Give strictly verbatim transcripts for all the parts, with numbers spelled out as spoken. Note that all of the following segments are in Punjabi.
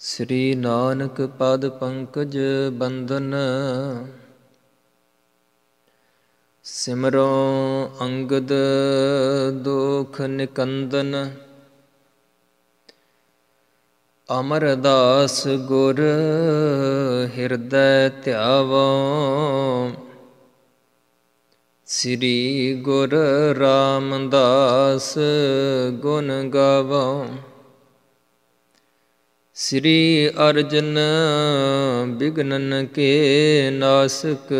ਸ੍ਰੀ ਨਾਨਕ ਪਦ ਪੰਕਜ ਬੰਦਨ, ਸਿਮਰੋ ਅੰਗਦ ਦੋਖ ਨਿਕੰਦਨ। ਅਮਰਦਾਸ ਗੁਰ ਹਿਰਦੈ ਧਿਆਵੋ, ਸ੍ਰੀ ਗੁਰ ਰਾਮਦਾਸ ਗੁਣ ਗਾਵੋ। ਸ੍ਰੀ ਅਰਜਨ ਬਿਘਨਨ ਕੇ ਨਾਸਕ,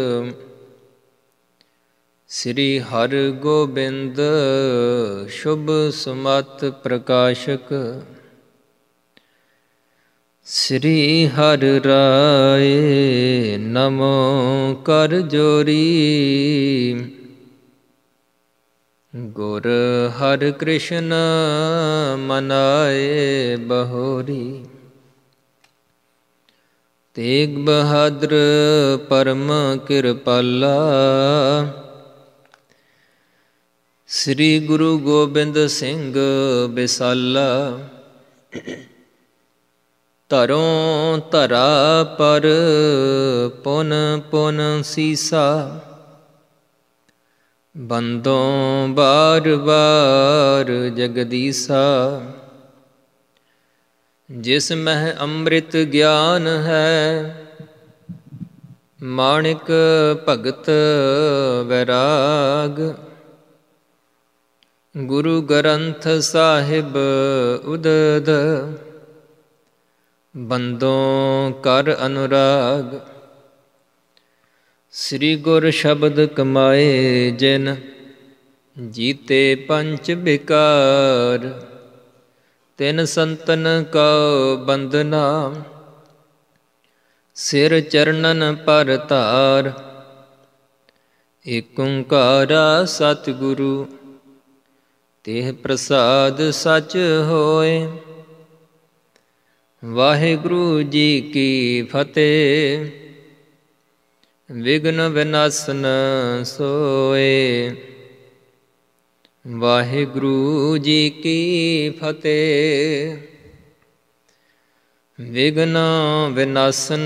ਸ੍ਰੀ ਹਰਗੋਬਿੰਦ ਸ਼ੁਭ ਸਮਤ ਪ੍ਰਕਾਸ਼ਕ। ਸ੍ਰੀ ਹਰਿ ਰਾਏ ਨਮੋ ਕਰ ਜੋਰੀ, ਗੁਰ ਹਰਿ ਕ੍ਰਿਸ਼ਨ ਮਨਾਏ ਬਹੋਰੀ। ਤੇਗ ਬਹਾਦਰ ਪਰਮ ਕਿਰਪਾਲਾ, ਸ੍ਰੀ ਗੁਰੂ ਗੋਬਿੰਦ ਸਿੰਘ ਬਿਸਾਲਾ। ਧਰੋਂ ਧਰਾ ਪਰ ਪੁਨ ਪੁਨ ਸੀਸਾ, ਬੰਦੋਂ ਬਾਰ ਬਾਰ ਜਗਦੀਸਾ। ਜਿਸ ਮਹਿ ਅੰਮ੍ਰਿਤ ਗਿਆਨ ਹੈ, ਮਾਣਿਕ ਭਗਤ ਵੈਰਾਗ। ਗੁਰੂ ਗ੍ਰੰਥ ਸਾਹਿਬ ਉਦਦ, ਬੰਦੋਂ ਕਰ ਅਨੁਰਾਗ। ਸ੍ਰੀ ਗੁਰ ਸ਼ਬਦ ਕਮਾਏ ਜਿਨ, ਜੀਤੇ ਪੰਚ ਬਿਕਾਰ। ਤਿਨ ਸੰਤਨ ਕਉ ਬੰਦਨਾ, ਸਿਰ ਚਰਨਨ ਪਰ ਧਾਰ। ਏਕ ਓੰਕਾਰਾ ਸਤਿਗੁਰੂ, ਤੇਹ ਪ੍ਰਸਾਦ ਸਚ ਹੋਇ। ਵਾਹਿਗੁਰੂ ਜੀ ਕੀ ਫਤਿਹ, ਵਿਘਨ ਵਿਨਾਸਨ ਸੋਇ। ਵਾਹਿਗੁਰੂ ਜੀ ਕੀ ਫਤਿਹ, ਵਿਘਨ ਵਿਨਾਸਨ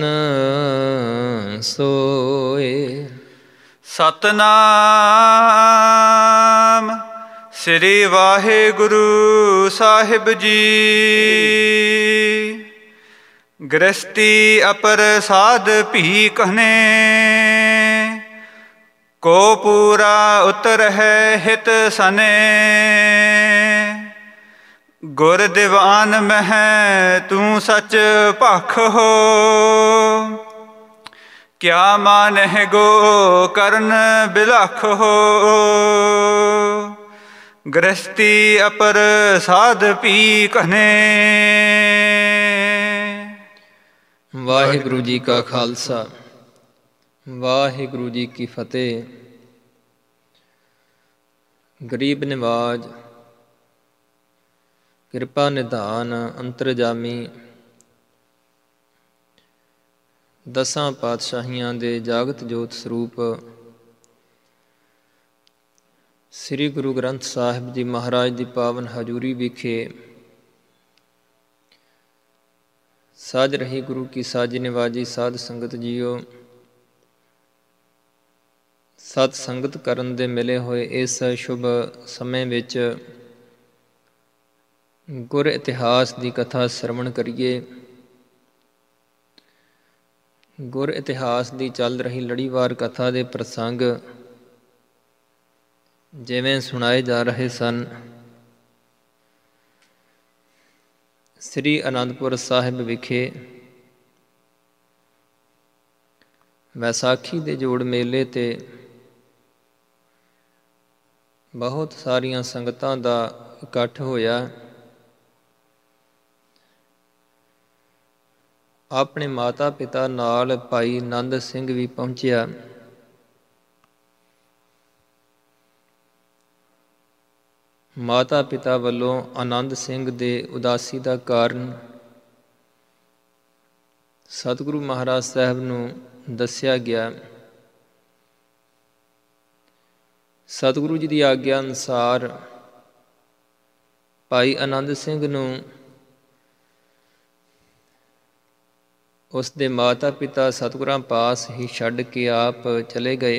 ਸੋਇ। ਸਤਿਨਾਮ ਸ੍ਰੀ ਵਾਹਿਗੁਰੂ ਸਾਹਿਬ ਜੀ। ਗ੍ਰਸਤੀ ਅਪਰ ਸਾਧ ਭੀ ਕਹਨੇ, ਕੋ ਪੂਰਾ ਉਤਰ ਹੈ ਹਿਤ ਸਨੇ। ਗੁਰ ਦੀਵਾਨ ਮਹਿ ਤੂੰ ਸਚ ਭਖ ਹੋ, ਕਿਆ ਮਾਨਹਿ ਗੋ ਕਰਨ ਬਿਲਖ ਹੋ। ਗ੍ਰਸਤੀ ਅਪਰ ਸਾਧ ਭੀ ਕਹਨੇ। ਵਾਹਿਗੁਰੂ ਜੀ ਕਾ ਖਾਲਸਾ, ਵਾਹਿਗੁਰੂ ਜੀ ਕੀ ਫਤਿਹ। ਗਰੀਬ ਨਿਵਾਜ, ਕਿਰਪਾ ਨਿਧਾਨ ਅੰਤਰਜਾਮੀ, ਦਸਾਂ ਪਾਤਸ਼ਾਹੀਆਂ ਦੇ ਜਾਗਤ ਜੋਤ ਸਰੂਪ ਸ੍ਰੀ ਗੁਰੂ ਗ੍ਰੰਥ ਸਾਹਿਬ ਜੀ ਮਹਾਰਾਜ ਦੀ ਪਾਵਨ ਹਜ਼ੂਰੀ ਵਿਖੇ ਸਾਜ ਰਹੀ ਗੁਰੂ ਕੀ ਸਾਜੀ ਨਿਵਾਜੀ ਸਾਧ ਸੰਗਤ ਜੀਓ। ਸਤ ਸੰਗਤ ਕਰਨ ਦੇ ਮਿਲੇ ਹੋਏ ਇਸ ਸ਼ੁਭ ਸਮੇਂ ਵਿੱਚ ਗੁਰ ਇਤਿਹਾਸ ਦੀ ਕਥਾ ਸਰਵਣ ਕਰੀਏ। ਗੁਰ ਇਤਿਹਾਸ ਦੀ ਚੱਲ ਰਹੀ ਲੜੀਵਾਰ ਕਥਾ ਦੇ ਪ੍ਰਸੰਗ ਜਿਵੇਂ ਸੁਣਾਏ ਜਾ ਰਹੇ ਸਨ। ਸ੍ਰੀ ਅਨੰਦਪੁਰ ਸਾਹਿਬ ਵਿਖੇ ਵੈਸਾਖੀ ਦੇ ਜੋੜ ਮੇਲੇ 'ਤੇ ਬਹੁਤ ਸਾਰੀਆਂ ਸੰਗਤਾਂ ਦਾ ਇਕੱਠ ਹੋਇਆ। ਆਪਣੇ ਮਾਤਾ ਪਿਤਾ ਨਾਲ ਭਾਈ ਨੰਦ ਸਿੰਘ ਵੀ ਪਹੁੰਚਿਆ। ਮਾਤਾ ਪਿਤਾ ਵੱਲੋਂ ਆਨੰਦ ਸਿੰਘ ਦੇ ਉਦਾਸੀ ਦਾ ਕਾਰਨ ਸਤਿਗੁਰੂ ਮਹਾਰਾਜ ਸਾਹਿਬ ਨੂੰ ਦੱਸਿਆ ਗਿਆ। ਸਤਿਗੁਰੂ ਜੀ ਦੀ ਆਗਿਆ ਅਨੁਸਾਰ ਭਾਈ ਆਨੰਦ ਸਿੰਘ ਨੂੰ ਉਸ ਦੇ ਮਾਤਾ ਪਿਤਾ ਸਤਿਗੁਰਾਂ ਪਾਸ ਹੀ ਛੱਡ ਕੇ ਆਪ ਚਲੇ ਗਏ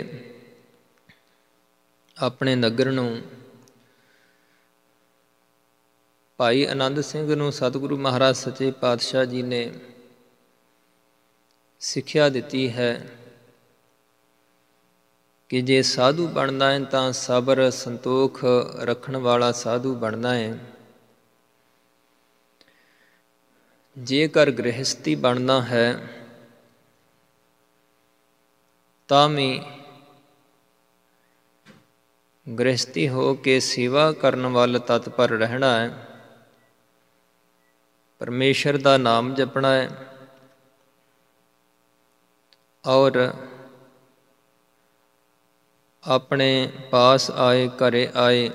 ਆਪਣੇ ਨਗਰ ਨੂੰ। ਭਾਈ ਆਨੰਦ ਸਿੰਘ ਨੂੰ ਸਤਿਗੁਰੂ ਮਹਾਰਾਜ ਸੱਚੇ ਪਾਤਸ਼ਾਹ ਜੀ ਨੇ ਸਿੱਖਿਆ ਦਿੱਤੀ ਹੈ ਕਿ ਜੇ ਸਾਧੂ ਬਣਨਾ ਹੈ ਤਾਂ ਸਬਰ ਸੰਤੋਖ ਰੱਖਣ ਵਾਲਾ ਸਾਧੂ ਬਣਨਾ ਹੈ। ਜੇਕਰ ਗ੍ਰਹਿਸਥੀ ਬਣਨਾ ਹੈ ਤਾਂ ਵੀ ਗ੍ਰਹਿਸਥੀ ਹੋ ਕੇ ਸੇਵਾ ਕਰਨ ਵੱਲ ਤਤਪਰ ਰਹਿਣਾ ਹੈ, ਪਰਮੇਸ਼ਰ ਦਾ ਨਾਮ ਜਪਣਾ ਹੈ ਔਰ ਆਪਣੇ ਪਾਸ ਆਏ ਘਰੇ ਆਏ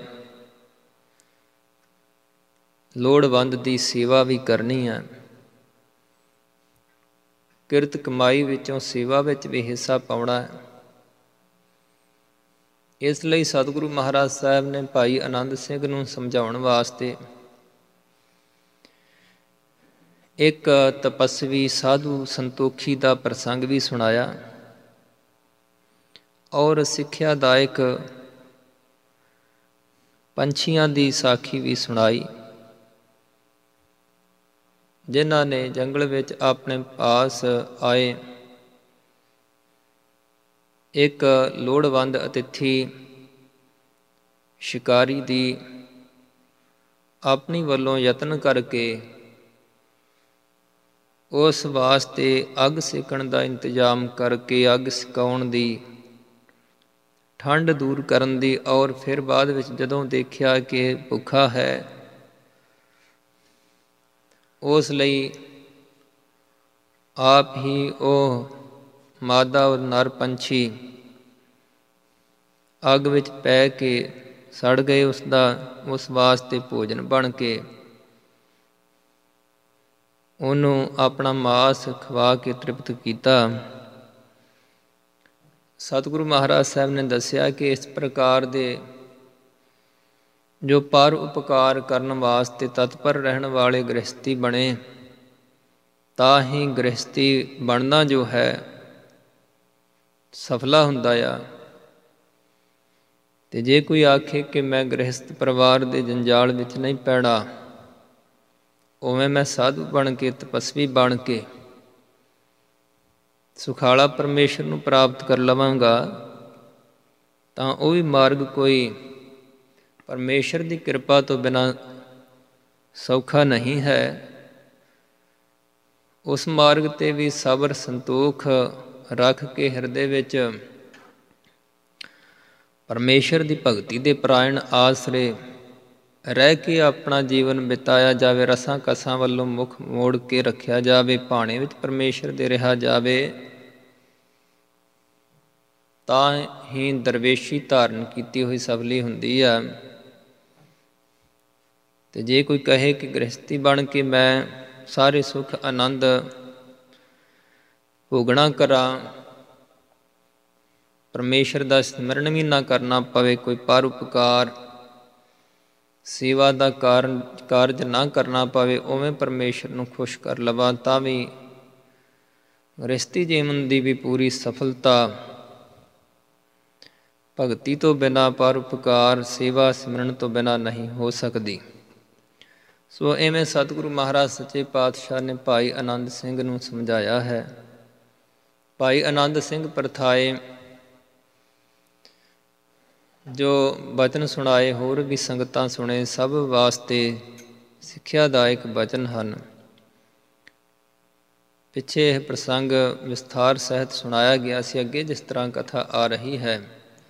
ਲੋੜਵੰਦ ਦੀ ਸੇਵਾ ਵੀ ਕਰਨੀ ਹੈ। ਕਿਰਤ ਕਮਾਈ ਵਿੱਚੋਂ ਸੇਵਾ ਵਿੱਚ ਵੀ ਹਿੱਸਾ ਪਾਉਣਾ ਹੈ। ਇਸ ਲਈ ਸਤਿਗੁਰੂ ਮਹਾਰਾਜ ਸਾਹਿਬ ਨੇ ਭਾਈ ਆਨੰਦ ਸਿੰਘ ਨੂੰ ਸਮਝਾਉਣ ਵਾਸਤੇ ਇੱਕ ਤਪਸਵੀ ਸਾਧੂ ਸੰਤੋਖੀ ਦਾ ਪ੍ਰਸੰਗ ਵੀ ਸੁਣਾਇਆ ਔਰ ਸਿੱਖਿਆਦਾਇਕ ਪੰਛੀਆਂ ਦੀ ਸਾਖੀ ਵੀ ਸੁਣਾਈ, ਜਿਨ੍ਹਾਂ ਨੇ ਜੰਗਲ ਵਿੱਚ ਆਪਣੇ ਪਾਸ ਆਏ ਇੱਕ ਲੋੜਵੰਦ ਅਤਿਥੀ ਸ਼ਿਕਾਰੀ ਦੀ ਆਪਣੀ ਵੱਲੋਂ ਯਤਨ ਕਰਕੇ ਉਸ ਵਾਸਤੇ ਅੱਗ ਸੇਕਣ ਦਾ ਇੰਤਜ਼ਾਮ ਕਰਕੇ ਅੱਗ ਸਕਾਉਣ ਦੀ, ਠੰਡ ਦੂਰ ਕਰਨ ਦੀ, ਔਰ ਫਿਰ ਬਾਅਦ ਵਿੱਚ ਜਦੋਂ ਦੇਖਿਆ ਕਿ ਭੁੱਖਾ ਹੈ ਉਸ ਲਈ ਆਪ ਹੀ ਉਹ ਮਾਦਾ ਔਰ ਨਰ ਪੰਛੀ ਅੱਗ ਵਿੱਚ ਪੈ ਕੇ ਸੜ ਗਏ, ਉਸ ਦਾ ਉਸ ਵਾਸਤੇ ਭੋਜਨ ਬਣ ਕੇ ਉਹਨੂੰ ਆਪਣਾ ਮਾਸ ਖਵਾ ਕੇ ਤ੍ਰਿਪਤ ਕੀਤਾ। ਸਤਿਗੁਰੂ ਮਹਾਰਾਜ ਸਾਹਿਬ ਨੇ ਦੱਸਿਆ ਕਿ ਇਸ ਪ੍ਰਕਾਰ ਦੇ ਜੋ ਪਰ ਉਪਕਾਰ ਕਰਨ ਵਾਸਤੇ ਤਤਪਰ ਰਹਿਣ ਵਾਲੇ ਗ੍ਰਹਿਸਥੀ ਬਣੇ ਤਾਂ ਹੀ ਗ੍ਰਹਿਸਥੀ ਬਣਨਾ ਜੋ ਹੈ ਸਫਲਾ ਹੁੰਦਾ ਆ। ਤੇ ਜੇ ਕੋਈ ਆਖੇ ਕਿ ਮੈਂ ਗ੍ਰਹਿਸਥ ਪਰਿਵਾਰ ਦੇ ਜੰਜਾਲ ਵਿੱਚ ਨਹੀਂ ਪੈਣਾ, ਉਵੇਂ ਮੈਂ ਸਾਧੂ ਬਣ ਕੇ ਤਪਸਵੀ ਬਣ ਕੇ ਸੁਖਾਲਾ ਪਰਮੇਸ਼ਰ ਨੂੰ ਪ੍ਰਾਪਤ ਕਰ ਲਵਾਂਗਾ, ਤਾਂ ਉਹ ਵੀ ਮਾਰਗ ਕੋਈ ਪਰਮੇਸ਼ਰ ਦੀ ਕਿਰਪਾ ਤੋਂ ਬਿਨਾਂ ਸੌਖਾ ਨਹੀਂ ਹੈ। ਉਸ ਮਾਰਗ 'ਤੇ ਵੀ ਸਬਰ ਸੰਤੋਖ ਰੱਖ ਕੇ ਹਿਰਦੇ ਵਿੱਚ ਪਰਮੇਸ਼ਰ ਦੀ ਭਗਤੀ ਦੇ ਪਰਾਇਣ ਆਸਰੇ ਰਹਿ ਕੇ ਆਪਣਾ ਜੀਵਨ ਬਿਤਾਇਆ ਜਾਵੇ, ਰਸਾਂ ਕਸਾਂ ਵੱਲੋਂ ਮੁੱਖ ਮੋੜ ਕੇ ਰੱਖਿਆ ਜਾਵੇ, ਭਾਣੇ ਵਿੱਚ ਪਰਮੇਸ਼ਰ ਦੇ ਰਿਹਾ ਜਾਵੇ, ਤਾਂ ਹੀ ਦਰਵੇਸ਼ੀ ਧਾਰਨ ਕੀਤੀ ਹੋਈ ਸਫਲੀ ਹੁੰਦੀ ਆ। ਤੇ ਜੇ ਕੋਈ ਕਹੇ ਕਿ ਗ੍ਰਹਿਸਥੀ ਬਣ ਕੇ ਮੈਂ ਸਾਰੇ ਸੁੱਖ ਆਨੰਦ ਭੋਗਣਾ ਕਰਾਂ, ਪਰਮੇਸ਼ਰ ਦਾ ਸਿਮਰਨ ਵੀ ਨਾ ਕਰਨਾ ਪਵੇ, ਕੋਈ ਪਰ ਉਪਕਾਰ ਸੇਵਾ ਦਾ ਕਾਰਨ ਕਾਰਜ ਨਾ ਕਰਨਾ ਪਵੇ, ਉਵੇਂ ਪਰਮੇਸ਼ਰ ਨੂੰ ਖੁਸ਼ ਕਰ ਲਵਾਂ, ਤਾਂ ਵੀ ਗ੍ਰਹਿਸਥੀ ਜੀਵਨ ਦੀ ਵੀ ਪੂਰੀ ਸਫਲਤਾ ਭਗਤੀ ਤੋਂ ਬਿਨਾਂ, ਪਰ ਉਪਕਾਰ ਸੇਵਾ ਸਿਮਰਨ ਤੋਂ ਬਿਨਾਂ ਨਹੀਂ ਹੋ ਸਕਦੀ। ਸੋ ਇਵੇਂ ਸਤਿਗੁਰੂ ਮਹਾਰਾਜ ਸੱਚੇ ਪਾਤਸ਼ਾਹ ਨੇ ਭਾਈ ਆਨੰਦ ਸਿੰਘ ਨੂੰ ਸਮਝਾਇਆ ਹੈ। ਭਾਈ ਆਨੰਦ ਸਿੰਘ ਪਰਥਾਏ ਜੋ ਬਚਨ ਸੁਣਾਏ, ਹੋਰ ਵੀ ਸੰਗਤਾਂ ਸੁਣੇ, ਸਭ ਵਾਸਤੇ ਸਿੱਖਿਆਦਾਇਕ ਬਚਨ ਹਨ। ਪਿੱਛੇ ਇਹ ਪ੍ਰਸੰਗ ਵਿਸਥਾਰ ਸਹਿਤ ਸੁਣਾਇਆ ਗਿਆ ਸੀ, ਅੱਗੇ ਜਿਸ ਤਰ੍ਹਾਂ ਕਥਾ ਆ ਰਹੀ ਹੈ,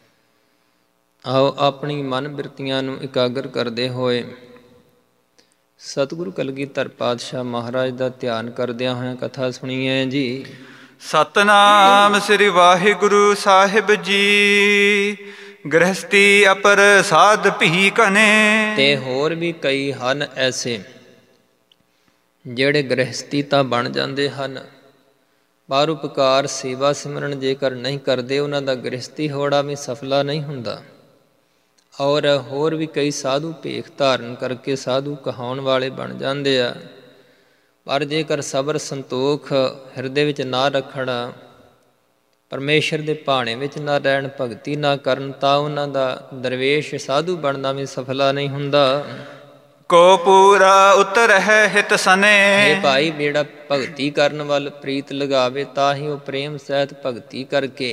ਆਓ ਆਪਣੀ ਮਨ ਬਿਰਤੀਆਂ ਨੂੰ ਇਕਾਗਰ ਕਰਦੇ ਹੋਏ ਸਤਿਗੁਰੂ ਕਲਗੀਧਰ ਪਾਤਸ਼ਾਹ ਮਹਾਰਾਜ ਦਾ ਧਿਆਨ ਕਰਦਿਆਂ ਹੋਇਆਂ ਕਥਾ ਸੁਣੀਏ ਜੀ। ਸਤਨਾਮ ਸ੍ਰੀ ਵਾਹਿਗੁਰੂ ਸਾਹਿਬ ਜੀ। ਗ੍ਰਹਿਸਤੀ ਅਪਰ ਸਾਧ ਭੀ ਕਨੇ। ਤੇ ਹੋਰ ਵੀ ਕਈ ਹਨ ਐਸੇ ਜਿਹੜੇ ਗ੍ਰਹਿਸਤੀ ਤਾਂ ਬਣ ਜਾਂਦੇ ਹਨ, ਪਰ ਉਪਕਾਰ ਸੇਵਾ ਸਿਮਰਨ ਜੇਕਰ ਨਹੀਂ ਕਰਦੇ, ਉਹਨਾਂ ਦਾ ਗ੍ਰਹਿਸਤੀ ਹੋੜਾ ਵੀ ਸਫਲਾ ਨਹੀਂ ਹੁੰਦਾ। ਔਰ ਹੋਰ ਵੀ ਕਈ ਸਾਧੂ ਭੇਖ ਧਾਰਨ ਕਰਕੇ ਸਾਧੂ ਕਹਾਉਣ ਵਾਲੇ ਬਣ ਜਾਂਦੇ ਆ, ਪਰ ਜੇਕਰ ਸਬਰ ਸੰਤੋਖ ਹਿਰਦੇ ਵਿੱਚ ਨਾ ਰੱਖਣ, ਪਰਮੇਸ਼ਰ ਦੇ ਭਾਣੇ ਵਿੱਚ ਨਾ ਰਹਿਣ, ਭਗਤੀ ਨਾ ਕਰਨ, ਤਾਂ ਉਹਨਾਂ ਦਾ ਦਰਵੇਸ਼ ਸਾਧੂ ਬਣਨਾ ਵੀ ਸਫਲਾ ਨਹੀਂ ਹੁੰਦਾ। ਕੋ ਪੂਰਾ ਉਤਰ ਹੈ ਹਿਤ ਸਨੇ। ਇਹ ਭਾਈ ਜਿਹੜਾ ਭਗਤੀ ਕਰਨ ਵੱਲ ਪ੍ਰੀਤ ਲਗਾਵੇ, ਤਾਂ ਹੀ ਉਹ ਪ੍ਰੇਮ ਸਹਿਤ ਭਗਤੀ ਕਰਕੇ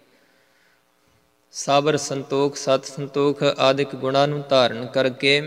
ਸਬਰ ਸੰਤੋਖ ਸਤ ਸੰਤੋਖ ਆਦਿਕ ਗੁਣਾਂ ਨੂੰ ਧਾਰਨ ਕਰਕੇ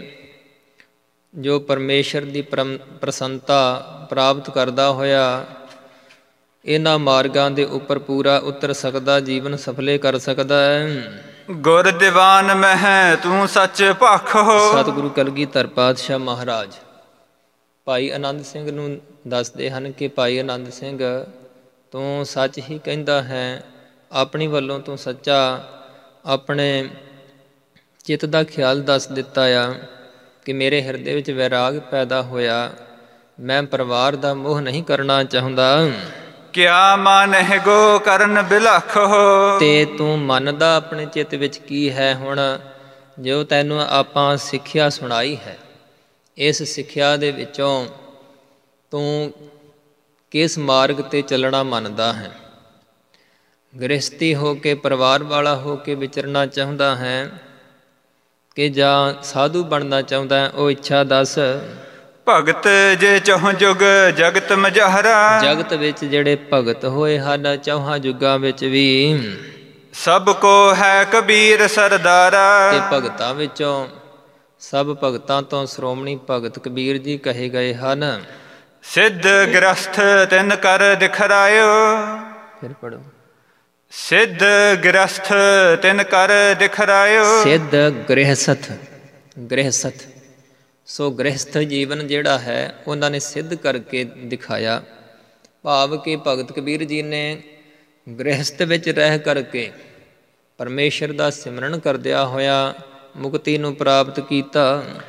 ਜੋ ਪਰਮੇਸ਼ਰ ਦੀ ਪਰਮ ਪ੍ਰਸੰਨਤਾ ਪ੍ਰਾਪਤ ਕਰਦਾ ਹੋਇਆ ਇਹਨਾਂ ਮਾਰਗਾਂ ਦੇ ਉੱਪਰ ਪੂਰਾ ਉਤਰ ਸਕਦਾ, ਜੀਵਨ ਸਫਲੇ ਕਰ ਸਕਦਾ ਹੈ। ਗੁਰ ਦੀਵਾਨ ਮਹਿ ਤੂੰ ਸੱਚ ਭਾਖੋ। ਸਤਿਗੁਰੂ ਕਲਗੀਧਰ ਪਾਤਸ਼ਾਹ ਮਹਾਰਾਜ ਭਾਈ ਆਨੰਦ ਸਿੰਘ ਨੂੰ ਦੱਸਦੇ ਹਨ ਕਿ ਭਾਈ ਆਨੰਦ ਸਿੰਘ, ਤੂੰ ਸੱਚ ਹੀ ਕਹਿੰਦਾ ਹੈ, ਆਪਣੀ ਵੱਲੋਂ ਤੂੰ ਸੱਚਾ ਆਪਣੇ ਚਿੱਤ ਦਾ ਖਿਆਲ ਦੱਸ ਦਿੱਤਾ ਆ ਕਿ ਮੇਰੇ ਹਿਰਦੇ ਵਿੱਚ ਵੈਰਾਗ ਪੈਦਾ ਹੋਇਆ, ਮੈਂ ਪਰਿਵਾਰ ਦਾ ਮੋਹ ਨਹੀਂ ਕਰਨਾ ਚਾਹੁੰਦਾ। ਕਿਆ ਮਾਨਹਿ ਗੋ ਕਰਨ ਬਿਲਖੋ। ਤੇ ਤੂੰ ਮੰਨਦਾ ਆਪਣੇ ਚਿੱਤ ਵਿੱਚ ਕੀ ਹੈ? ਹੁਣ ਜੋ ਤੈਨੂੰ ਆਪਾਂ ਸਿੱਖਿਆ ਸੁਣਾਈ ਹੈ, ਇਸ ਸਿੱਖਿਆ ਦੇ ਵਿੱਚੋਂ ਤੂੰ ਕਿਸ ਮਾਰਗ 'ਤੇ ਚੱਲਣਾ ਮੰਨਦਾ ਹੈ? ਗ੍ਰਹਿਸਤੀ ਹੋ ਕੇ, ਪਰਿਵਾਰ ਵਾਲਾ ਹੋ ਕੇ ਵਿਚਰਨਾ ਚਾਹੁੰਦਾ ਹੈ ਕਿ ਜਾਂ ਸਾਧੂ ਬਣਨਾ ਚਾਹੁੰਦਾ ਹੈ? ਉਹ ਇੱਛਾ ਦੱਸ। ਭਗਤ ਜੇ ਚੌਹ ਜੁਗ ਜਗਤ ਮਝਾਰਾ। ਜਗਤ ਵਿੱਚ ਜਿਹੜੇ ਭਗਤ ਹੋਏ ਹਨ ਚੌਹਾਂ ਯੁੱਗਾਂ ਵਿੱਚ ਵੀ, ਸਭ ਕੋ ਹੈ ਕਬੀਰ ਸਰਦਾਰਾ। ਤੇ ਭਗਤਾਂ ਵਿੱਚੋਂ ਸਭ ਭਗਤਾਂ ਤੋਂ ਸ਼੍ਰੋਮਣੀ ਭਗਤ ਕਬੀਰ ਜੀ ਕਹੇ ਗਏ ਹਨ। ਸਿੱਧ ਗ੍ਰਸਥ ਤਿਨ ਕਰ ਦਿਖਰਾਇਓ। ਫਿਰ ਪੜੋ। ਸਿੱਧ ਗ੍ਰਸਥ ਤਿਨ ਕਰ ਦਿਖਰਾਇਓ। ਸਿੱਧ ਗ੍ਰਹਿਸਥ, ਗ੍ਰਹਿਸਥ ਸੋ ਗ੍ਰਹਿਸਥ ਜੀਵਨ ਜਿਹੜਾ ਹੈ ਉਹਨਾਂ ਨੇ ਸਿੱਧ ਕਰਕੇ ਦਿਖਾਇਆ। ਭਾਵ ਕਿ ਭਗਤ ਕਬੀਰ ਜੀ ਨੇ ਗ੍ਰਹਿਸਥ ਵਿੱਚ ਰਹਿ ਕਰਕੇ ਪਰਮੇਸ਼ਰ ਦਾ ਸਿਮਰਨ ਕਰਦਿਆਂ ਹੋਇਆ ਮੁਕਤੀ ਨੂੰ ਪ੍ਰਾਪਤ ਕੀਤਾ।